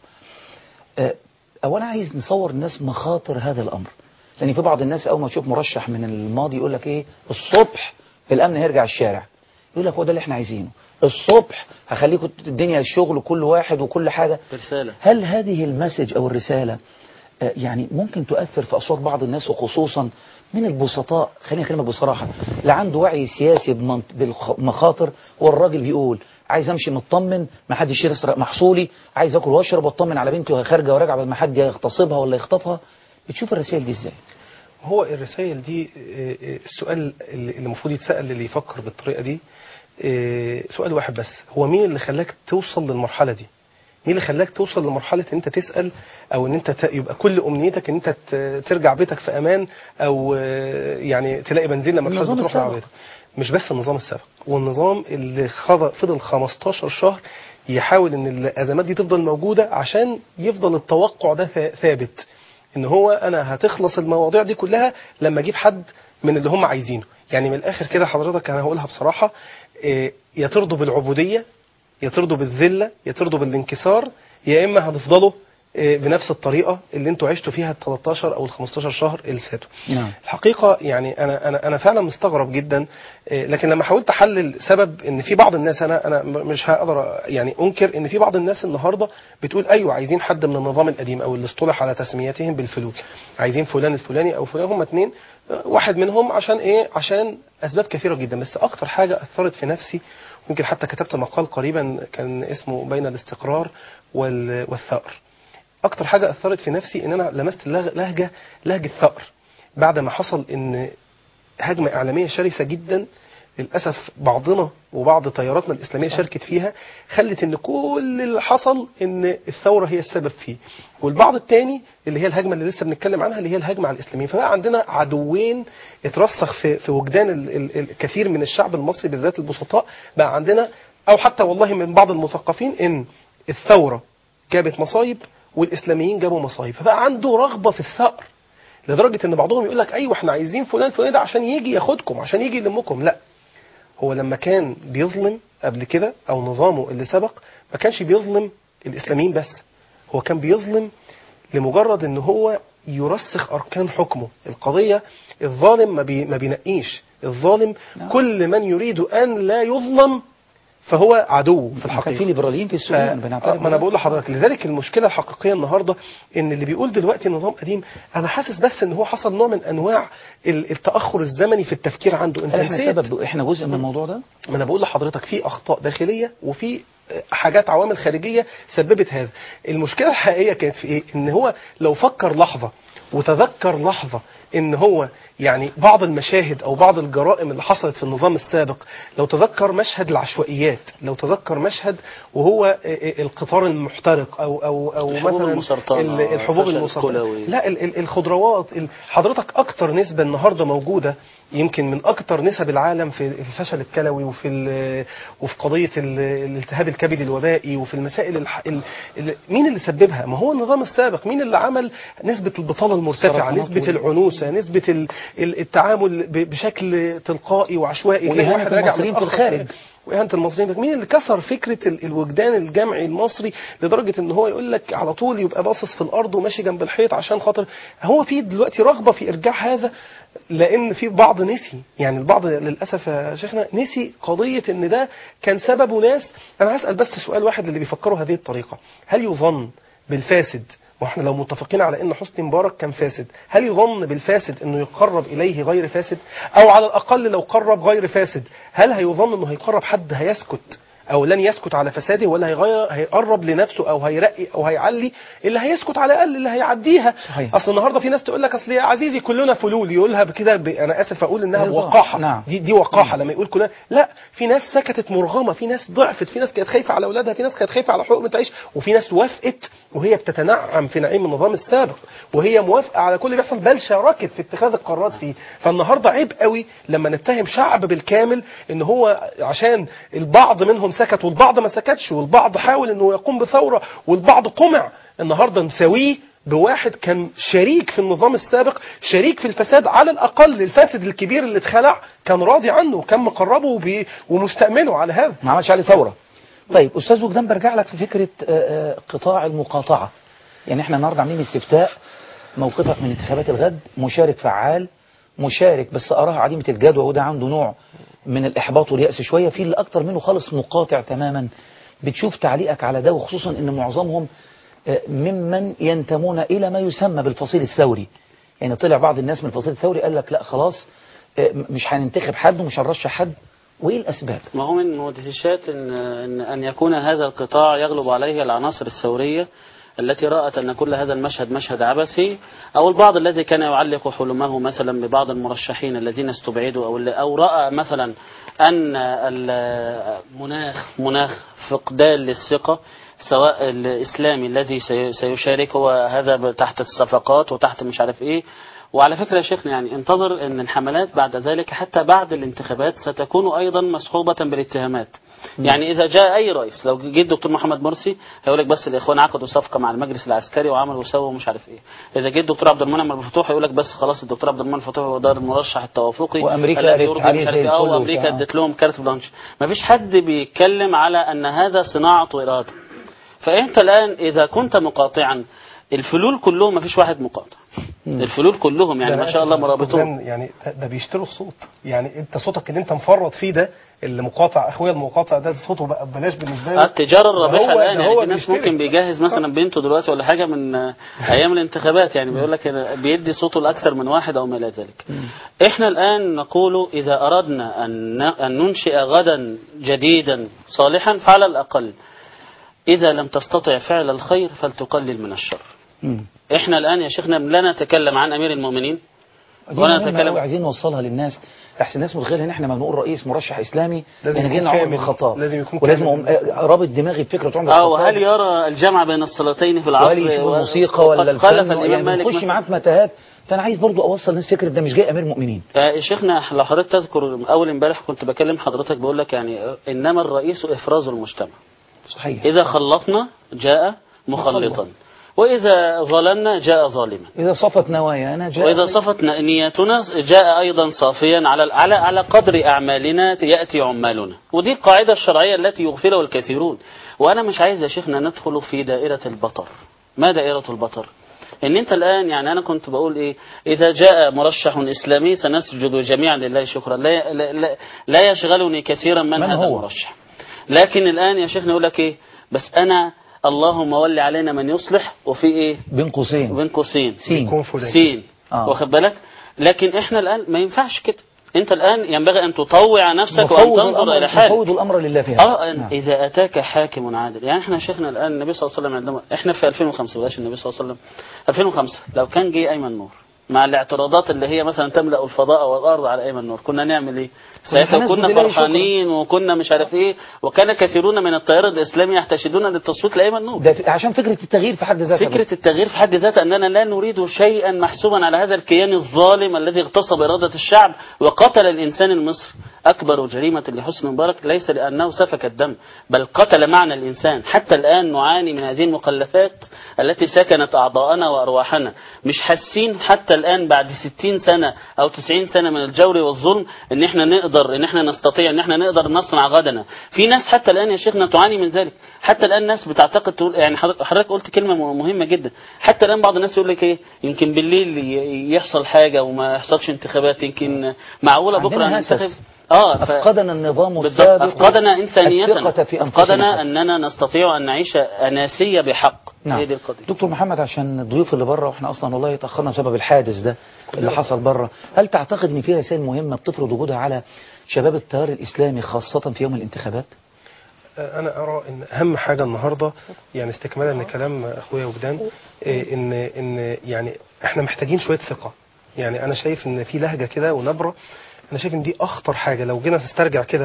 أولا عايز نصور الناس مخاطر هذا الأمر، لأن في بعض الناس أول ما تشوف مرشح من الماضي يقول لك إيه الصبح الأمن هيرجع الشارع، يقول لك هو ده اللي احنا عايزينه، الصبح هخليكم الدنيا الشغل كل واحد وكل حاجة. رسالة. هل هذه المسج أو الرسالة يعني ممكن تؤثر في أصوات بعض الناس وخصوصا من البسطاء؟ خليني أكلمك بصراحة، اللي عنده وعي سياسي بالمخاطر هو الراجل بيقول عايز امشي مطمن ما حدش يسرق محصولي، عايز اكل واشرب واطمن على بنتي وهي خارجه وراجعه بدل ما حد يغتصبها ولا يخطفها. بتشوف الرسائل دي ازاي؟ هو الرسائل دي السؤال اللي المفروض يتسأل اللي يفكر بالطريقة دي سؤال واحد بس، هو مين اللي خلاك توصل للمرحلة دي؟ مين اللي خلاك توصل لمرحلة ان انت تسأل او ان انت يبقى كل امنيتك ان انت ترجع بيتك في امان او يعني تلاقي بنزين لما تحب تروح على بيتك؟ مش بس النظام السابق، والنظام اللي فضل خمستاشر شهر يحاول ان الازمات دي تفضل موجودة عشان يفضل التوقع ده ثابت ان هو انا هتخلص المواضيع دي كلها لما اجيب حد من اللي هم عايزينه. يعني من الاخر كده حضرتك انا هقولها بصراحة، يا ترضوا بالعبودية يا ترضوا بالذلة يا ترضوا بالانكسار، يا اما هتفضلوا بنفس الطريقة اللي انتوا عشتوا فيها ال تلتاشر او ال خمستاشر شهر اللي فاتوا. نعم. الحقيقة يعني انا انا انا فعلا مستغرب جدا، لكن لما حاولت احلل سبب ان في بعض الناس، انا انا مش هقدر يعني انكر ان في بعض الناس النهارده بتقول ايوه عايزين حد من النظام القديم او اللي اصطلح على تسميتهم بالفلول، عايزين فلان الفلاني او فلان، هم اتنين، واحد منهم عشان ايه؟ عشان اسباب كثيرة جدا. بس اكتر حاجة اثرت في نفسي، ممكن حتى كتبت مقال قريبا كان اسمه بين الاستقرار والثأر. اكتر حاجة اثرت في نفسي ان انا لمست لهجة لهجة ثأر بعد ما حصل ان هجمة اعلامية شرسة جدا للأسف بعضنا وبعض تياراتنا الإسلامية شاركت فيها، خلت ان كل اللي حصل ان الثورة هي السبب فيه، والبعض التاني اللي هي الهجمة اللي لسه بنتكلم عنها اللي هي الهجمة على الإسلاميين. فبقى عندنا عدوين اترسخ في في وجدان الكثير من الشعب المصري بالذات البسطاء. بقى عندنا او حتى والله من بعض المثقفين ان الثورة جابت مصايب والإسلاميين جابوا مصايب، فبقى عنده رغبة في الثأر لدرجة ان بعضهم يقول لك ايوه احنا عايزين فلان فلان ده عشان يجي ياخدكم عشان يجي يلمكم. لا، هو لما كان بيظلم قبل كده او نظامه اللي سبق ما كانش بيظلم الإسلاميين بس، هو كان بيظلم لمجرد ان هو يرسخ اركان حكمه. القضية الظالم ما, بي ما بينقيش، الظالم كل من يريد ان لا يظلم فهو عدو في الحقيقة. كان في ليبراليين في السودان بنعترف. ما انا بقول لحضرتك، لذلك المشكلة الحقيقية النهاردة ان اللي بيقول دلوقتي نظام قديم، انا حاسس بس ان هو حصل نوع من انواع التأخر الزمني في التفكير عنده. انت احنا سبب احنا جزء من الموضوع ده. ما انا بقول لحضرتك في اخطاء داخلية وفي حاجات عوامل خارجية سببت هذا. المشكلة الحقيقية كانت في ايه؟ ان هو لو فكر لحظة وتذكر لحظة ان هو يعني بعض المشاهد او بعض الجرائم اللي حصلت في النظام السابق، لو تذكر مشهد العشوائيات، لو تذكر مشهد وهو القطار المحترق او او او مثلا الحبوب المسرطنة، لا الخضروات، حضرتك اكتر نسبة النهاردة موجودة يمكن من اكثر نسب العالم في الفشل الكلوي وفي وفي قضيه الالتهاب الكبدي الوبائي وفي المسائل الح... ال... ال... مين اللي سببها؟ ما هو النظام السابق. مين اللي عمل نسبه البطاله المرتفعه، نسبه العنوسه، نسبه ال... التعامل ب... بشكل تلقائي وعشوائي، وإهانة المصريين في الخارج وإهانة المصريين. مين اللي كسر فكرة الوجدان الجمعي المصري لدرجة ان هو يقول لك على طول يبقى باصص في الارض وماشي جنب الحيط عشان خاطر هو في دلوقتي رغبة في ارجاع هذا؟ لان في بعض نسي، يعني البعض للاسف يا شيخنا نسي قضية ان ده كان سببه ناس. انا هسأل بس سؤال واحد للي بيفكروا هذه الطريقة: هل يظن بالفاسد، واحنا لو متفقين على ان حسني مبارك كان فاسد، هل يظن بالفاسد انه يقرب اليه غير فاسد؟ او على الاقل لو قرب غير فاسد هل هيظن انه هيقرب حد هيسكت او لن يسكت على فساده، ولا هيغير هيقرب لنفسه او هيرقي او هيعلي اللي هيسكت على الاقل اللي هيعديها؟ صحيح. اصل النهارده في ناس تقول لك اصل يا عزيزي كلنا فلول، يقولها بكده ب... انا اسف اقول انها بوقاحه. نعم. دي دي وقاحه لما يقول كلنا. لا، في ناس سكتت مرغمه، في ناس ضعفت، في ناس كانت خايفه على اولادها، في ناس كانت خايفه على حقوق تعيش، وفي ناس وافقت وهي بتتنعم في نعيم النظام السابق وهي موافقه على كل اللي بيحصل، بل شاركت في اتخاذ القرارات فيه. فالنهارده عيب قوي لما نتهم شعب بالكامل ان هو عشان البعض منهم سكت والبعض ما سكتش، والبعض حاول انه يقوم بثوره والبعض قمع، النهارده نساويه بواحد كان شريك في النظام السابق، شريك في الفساد، على الاقل الفاسد الكبير اللي اتخلع كان راضي عنه وكان مقربه ومستأمنه على هذا، ما عملش عليه ثوره. طيب استاذ وجدان، برجع لك في فكره قطاع المقاطعه. يعني احنا النهارده عاملين استفتاء: موقفك من انتخابات الغد؟ مشارك فعال، مشارك بس أراها عديمة الجدوى، وده عنده نوع من الإحباط واليأس شوية. في اللي أكتر منه خالص مقاطع تماما. بتشوف تعليقك على ده، وخصوصا أن معظمهم ممن ينتمون إلى ما يسمى بالفصيل الثوري. يعني طلع بعض الناس من الفصيل الثوري قال لك لا خلاص مش هننتخب حد ومش هنرشح حد. وإيه الأسباب؟ ما هو من مدهشات إن, إن, أن يكون هذا القطاع يغلب عليه العناصر الثورية التي رأت أن كل هذا المشهد مشهد عبثي، أو البعض الذي كان يعلق حلمه مثلا ببعض المرشحين الذين استبعدوا، أو, أو رأى مثلا أن المناخ مناخ فقدان للثقة، سواء الإسلامي الذي سيشارك هو هذا تحت الصفقات وتحت مش عارف إيه. وعلى فكرة يا شيخنا يعني انتظر أن الحملات بعد ذلك حتى بعد الانتخابات ستكون أيضا مصحوبة بالاتهامات. يعني إذا جاء أي رئيس، لو جه الدكتور محمد مرسي هيقول لك بس الإخوان عقدوا صفقة مع المجلس العسكري وعملوا وسووا ومش عارف إيه. إذا جه الدكتور عبد المنعم الفتوح هيقول لك بس خلاص الدكتور عبد المنعم الفتوح هو ده المرشح التوافقي وأمريكا الذي يرضي مش عارف إيه، أو أمريكا ادت لهم كارت بلانش. ما فيش حد بيتكلم على أن هذا صناعة وإرادة. فأنت الآن إذا كنت مقاطعا، الفلول كلهم ما فيش واحد مقاطع، الفلول كلهم يعني ما شاء الله مرابطون. يعني ده بيشتروا الصوت. يعني انت صوتك اللي انت مفرط فيه ده، اللي مقاطع اخويا المقاطع ده صوته بقى ببلاش بالنسبه له. التجاره الرابحه الان يعني في ناس ممكن بيجهز مثلا بنته دلوقتي ولا حاجه من ايام الانتخابات، يعني بيقول لك بيدي صوته لاكثر من واحد او ما الى ذلك. احنا الان نقول اذا اردنا ان ان ننشئ غدا جديدا صالحا، فعلى الاقل اذا لم تستطع فعل الخير فلتقلل من الشر. احنا الان يا شيخنا لا نتكلم عن امير المؤمنين ولا نتكلم، عايزين نوصلها للناس. احسن الناس متخيله ان احنا ما بنقول رئيس مرشح اسلامي لازم يعني جينا عمر الخطاب، لازم يكون ولازم رابط دماغي بفكره عمر الخطاب. او هل يرى الجمع بين الصلاتين في العصر، ولا يشوف الموسيقى ولا الفن، يعني بنخش معاه في متاهات. فانا عايز برضو اوصل الناس فكره ده مش جاي امير مؤمنين. يا شيخنا لو حضرتك تذكر اول امبارح كنت بكلم حضرتك بقول لك يعني انما الرئيس افراز المجتمع. صحيح. اذا خلطنا جاء مخلطا، وإذا ظلمنا جاء ظالما، إذا صفت نوايانا جاء، وإذا صفت نياتنا جاء أيضا صافيا. على على على قدر أعمالنا يأتي عمالنا، ودي القاعدة الشرعية التي يغفلها الكثيرون. وأنا مش عايز يا شيخنا ندخل في دائرة البطر. ما دائرة البطر؟ إن أنت الآن يعني أنا كنت بقول إيه، إذا جاء مرشح إسلامي سنسجد جميعا لله شكرا، لا, لا, لا, لا يشغلني كثيرا من, من هذا هو؟ المرشح. لكن الآن يا شيخنا يقول لك إيه، بس أنا اللهم ولي علينا من يصلح، وفي ايه بين قوسين بين قوسين سين سين آه. واخد بالك. لكن احنا الان ما ينفعش كده. انت الان ينبغي ان تطوع نفسك وان تنظر الى حالك، تفوض الامر لله فيها. اه نعم. اذا اتاك حاكم عادل، يعني احنا شيخنا الان النبي صلى الله عليه وسلم عندما احنا في ألفين وخمسة، بلاش النبي صلى الله عليه وسلم ألفين وخمسة، لو كان جه ايمن نور مع الاعتراضات اللي هي مثلا تملأ الفضاء والأرض على أيمن نور، كنا نعمل إيه؟ ساعتها كنا فرحانين وكنا مش عارف إيه، وكان كثيرون من التيار الإسلامي يحتشدون للتصويت لأيمن نور. ده عشان فكرة التغيير في حد ذاتها. فكرة التغيير في حد ذاتها أننا لا نريد شيئا محسوبا على هذا الكيان الظالم الذي اغتصب إرادة الشعب وقتل الإنسان المصري. أكبر جريمة لحسني مبارك ليس لأنه سفك الدم، بل قتل معنى الإنسان. حتى الآن نعاني من هذه المخلفات التي سكنت أعضاءنا وأرواحنا، مش حاسين حتى الآن بعد ستين سنة أو تسعين سنة من الجور والظلم إن إحنا نقدر إن إحنا نستطيع إن إحنا نقدر نصنع غدنا. في ناس حتى الآن يا شيخنا تعاني من ذلك، حتى الآن ناس بتعتقد تقول، يعني حضرتك قلت كلمة مهمة جدا، حتى الآن بعض الناس يقول لك إيه، يمكن بالليل يحصل حاجة وما يحصلش انتخابات، يمكن معقولة بكرة ننتخب. اه ف... افقدنا النظام السابق، افقدنا انسانيتنا، افقدنا اننا نستطيع ان نعيش اناسيه بحق. نعم. هي دي القضيه. دكتور محمد، عشان الضيوف اللي بره واحنا اصلا والله تاخرنا بسبب الحادث ده اللي حصل بره، هل تعتقد ان في رسائل مهمه بتفرض وجودها على شباب التيار الاسلامي خاصه في يوم الانتخابات؟ أنا أرى إن أهم حاجة النهاردة، يعني استكمالا لكلام أخويا وجدان، إن إن يعني إحنا محتاجين شوية ثقة. يعني أنا شايف إن في لهجة كده ونبرة، أنا شايف إن دي أخطر حاجة. لو جينا نسترجع كده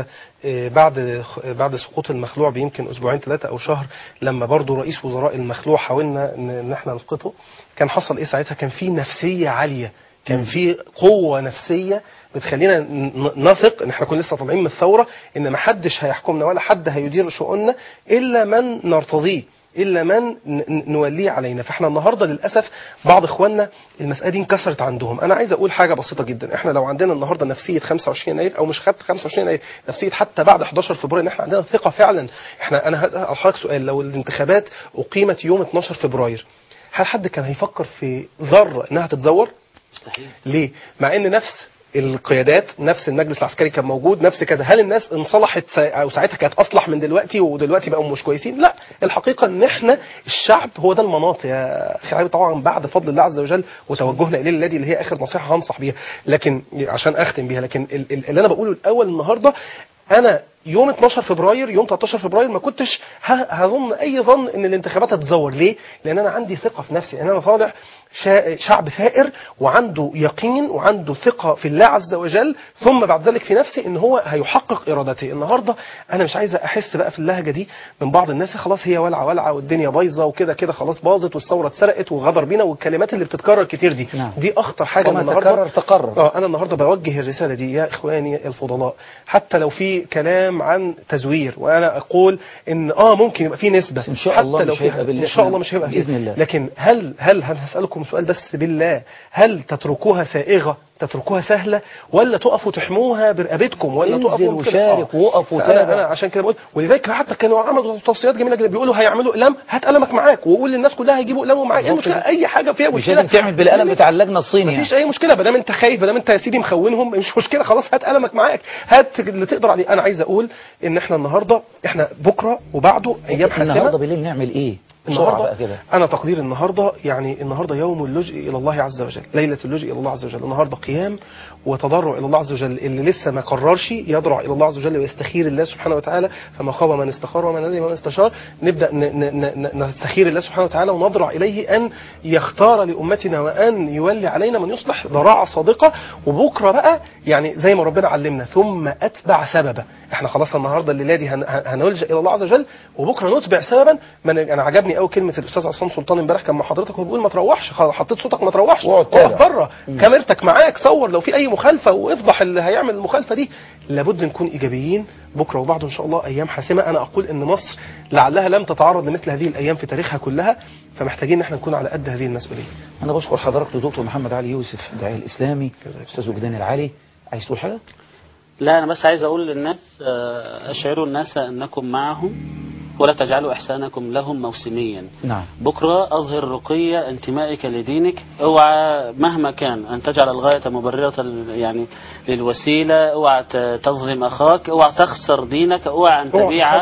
بعد بعد سقوط المخلوع بيمكن أسبوعين ثلاثة أو شهر، لما برضو رئيس وزراء المخلوع حاولنا إن إحنا نسقطه، كان حصل إيه ساعتها؟ كان في نفسية عالية، كان في قوة نفسية بتخلينا نثق ان احنا كنا لسه طالعين من الثورة، ان ما حدش هيحكمنا ولا حد هيدير شؤوننا الا من نرتضيه، الا من نوليه علينا. فاحنا النهارده للاسف بعض اخواننا المساله دي انكسرت عندهم. انا عايز اقول حاجه بسيطه جدا، احنا لو عندنا النهارده نفسيه خمسة وعشرين يناير، او مش خدت خمسة وعشرين يناير، نفسيه حتى بعد احد عشر فبراير، ان احنا عندنا ثقه فعلا. احنا انا هسال حضرتك سؤال، لو الانتخابات اقيمت يوم اتناشر فبراير، هل حد كان هيفكر في ذره انها تتزور؟ مستحيل. ليه؟ مع ان نفس القيادات، نفس المجلس العسكري كان موجود، نفس كذا. هل الناس انصلحت او ساعتها كانت اصلح من دلوقتي ودلوقتي بقوا مش كويسين؟ لا، الحقيقه ان احنا الشعب هو ده المناط يا اخي، طبعا بعد فضل الله عز وجل وتوجهنا اليه الذي اللي هي اخر نصيحه هنصح بيها، لكن عشان اختم بيها، لكن اللي انا بقوله الاول النهارده، انا يوم اتناشر فبراير، يوم تلتاشر فبراير، ما كنتش هظن اي ظن ان الانتخابات هتتزور. ليه؟ لان انا عندي ثقه في نفسي، ان انا طالع شعب ثائر وعنده يقين وعنده ثقه في الله عز وجل، ثم بعد ذلك في نفسي ان هو هيحقق ارادته. النهارده انا مش عايز احس بقى في اللهجه دي من بعض الناس، خلاص هي ولعه ولعه والدنيا بايظه وكده كده خلاص باظت والثوره اتسرقت وغدر بينا، والكلمات اللي بتتكرر كتير دي. نعم. دي اخطر حاجه النهارده. تكرر تقرر. اه انا النهارده بوجه الرساله دي يا اخواني الفضلاء، حتى لو في كلام عن تزوير، وانا اقول ان اه ممكن يبقى في نسبه، إن شاء حتى الله لو مش في هيبقى ان شاء الله مش هيبقى باذن الله، لكن هل هل هل هسالكم سؤال بس بالله، هل تتركوها سائغه، تتركوها سهله، ولا تقفوا تحموها برقبتكم، ولا تقفوا وشارك وقف وتابع؟ انا عشان كده بقول، ولذلك حتى كانوا عملوا توصيات جميله جدا، بيقولوا هيعملوا اقلام، هات قلمك معاك وقول للناس كلها هيجيبوا قلم ومعاك. ايه المشكله؟ اي حاجه فيها مشكله، مش لازم تعمل بالقلم بتاع اللجنه الصيني، مفيش يعني. اي مشكله، ما دام انت خايف، ما دام انت يا سيدي مخونهم، مش مشكله، خلاص هات قلمك معاك، هات اللي تقدر عليه. انا عايز اقول ان احنا النهارده، احنا بكره وبعده ايام حاسمه. النهارده بالليل نعمل ايه؟ النهارده كده. انا تقدير النهارده يعني النهارده يوم اللجوء الى الله عز وجل، ليله اللجوء الى الله عز وجل. النهارده قيام وتضرع الى الله عز وجل، اللي لسه ما قررش يضرع الى الله عز وجل ويستخير الله سبحانه وتعالى، فما خاب من استخار وما ندم من استشار. نبدا نستخير الله سبحانه وتعالى ونضرع اليه ان يختار لامتنا وان يولي علينا من يصلح، ضراعه صادقه. وبكره بقى يعني زي ما ربنا علمنا، ثم اتبع سببا. احنا خلاص النهارده الليله دي هنلجا الى الله عز وجل، وبكره نتبع سببا. انا عجبني قوي كلمه الاستاذ عصام سلطان امبارح كان مع حضرتك وبيقول ما تروحش، حطيت صوتك ما تروحش، اقف بره، كاميرتك معاك، صور لو في اي مخالفه وافضح اللي هيعمل المخالفه دي. لابد نكون ايجابيين بكره وبعده ان شاء الله، ايام حاسمه. انا اقول ان مصر لعلها لم تتعرض لمثل هذه الايام في تاريخها كلها، فمحتاجين ان احنا نكون على قد هذه المسؤوليه. انا بشكر حضرتك دكتور محمد علي يوسف، الداعيه الاسلامي، استاذ وجدان العلي. عايز تقول حاجه؟ لا، انا بس عايز اقول للناس، اشعروا الناس انكم معهم ولا تجعلوا إحسانكم لهم موسميا. نعم. بكرة أظهر رقي انتمائك لدينك، اوعى مهما كان أن تجعل الغاية مبررة يعني للوسيلة، اوعى تظلم أخاك، اوعى تخسر دينك، اوعى أن تبيع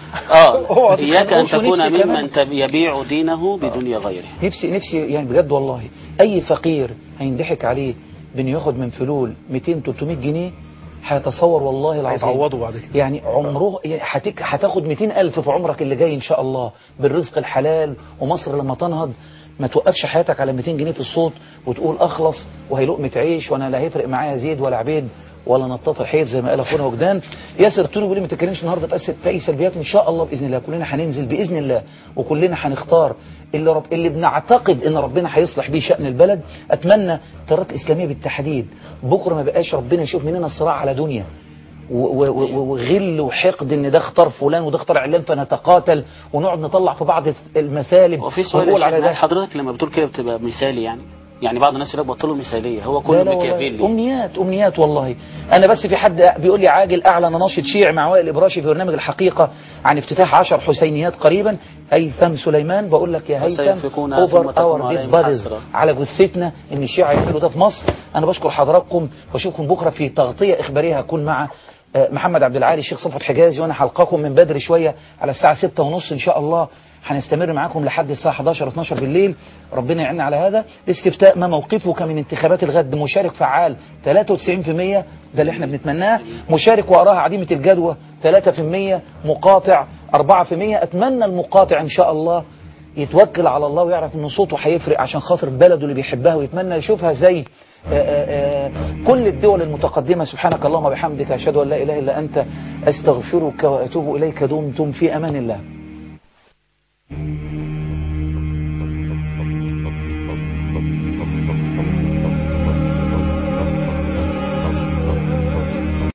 اه إياك أن تكون ممن يبيع دينه بدنيا غيره. نفسي نفسي يعني بجد والله أي فقير هينضحك عليه بأنه ياخد من فلول مئتين تلتمية جنيه هيتصور والله العظيم هيتعوضوا بعد كده، يعني عمره هتك هتاخد مئتين ألف في عمرك اللي جاي إن شاء الله بالرزق الحلال. ومصر لما تنهض ما توقفش حياتك على مئتين جنيه في الصوت وتقول اخلص وهي لقمه عيش وانا لا هيفرق معايا زيد ولا عبيد ولا نطاط الحيط زي ما قال اخونا وجدان. ياسر توني بيقول لي ما تتكلمش النهارده في اي سلبيات. ان شاء الله باذن الله كلنا هننزل باذن الله وكلنا هنختار اللي رب اللي بنعتقد ان ربنا هيصلح بيه شأن البلد. اتمنى التيارات الاسلاميه بالتحديد بكره ما بقاش ربنا يشوف مننا الصراع على دنيا وغل وحقد ان ده اختار فلان وده اختار علان فنتقاتل ونقعد نطلع في بعض المثالب. وفي سؤال على ده حضرتك لما بتقول كده بتبقى مثالي يعني يعني بعض الناس يقول بطلوا مثاليه هو كله ميكافيلي امنيات امنيات والله. انا بس في حد بيقول لي عاجل اعلن ناشط شيعي مع وائل الابراشي في برنامج الحقيقه عن افتتاح عشر حسينيات قريبا. هيثم سليمان بقول لك يا هيثم اوفر اور بيت بادز على جثتنا ان الشيعة يعملوا ده في مصر. انا بشكر حضراتكم واشوفكم بكره في تغطيه اخباريه هكون مع محمد عبد العالي الشيخ صفوت حجازي وانا حلقاكم من بدري شويه على الساعه ستة ونص ان شاء الله. هنستمر معاكم لحد الساعة حداشر اتناشر بالليل. ربنا يعيننا على هذا. استفتاء ما موقفك من انتخابات الغد. مشارك فعال ثلاثة وتسعين بالمئة ده اللي احنا بنتمناه. مشارك وراها عديمة الجدوى ثلاثة بالمئة. مقاطع أربعة بالمئة. اتمنى المقاطع ان شاء الله يتوكل على الله ويعرف ان صوته هيفرق عشان خاطر بلده اللي بيحبها ويتمنى يشوفها زي آآ آآ كل الدول المتقدمة. سبحانك اللهم وبحمدك أشهد أن لا إله إلا أنت أستغفرك وأتوب إليك. دمتم في أمان الله.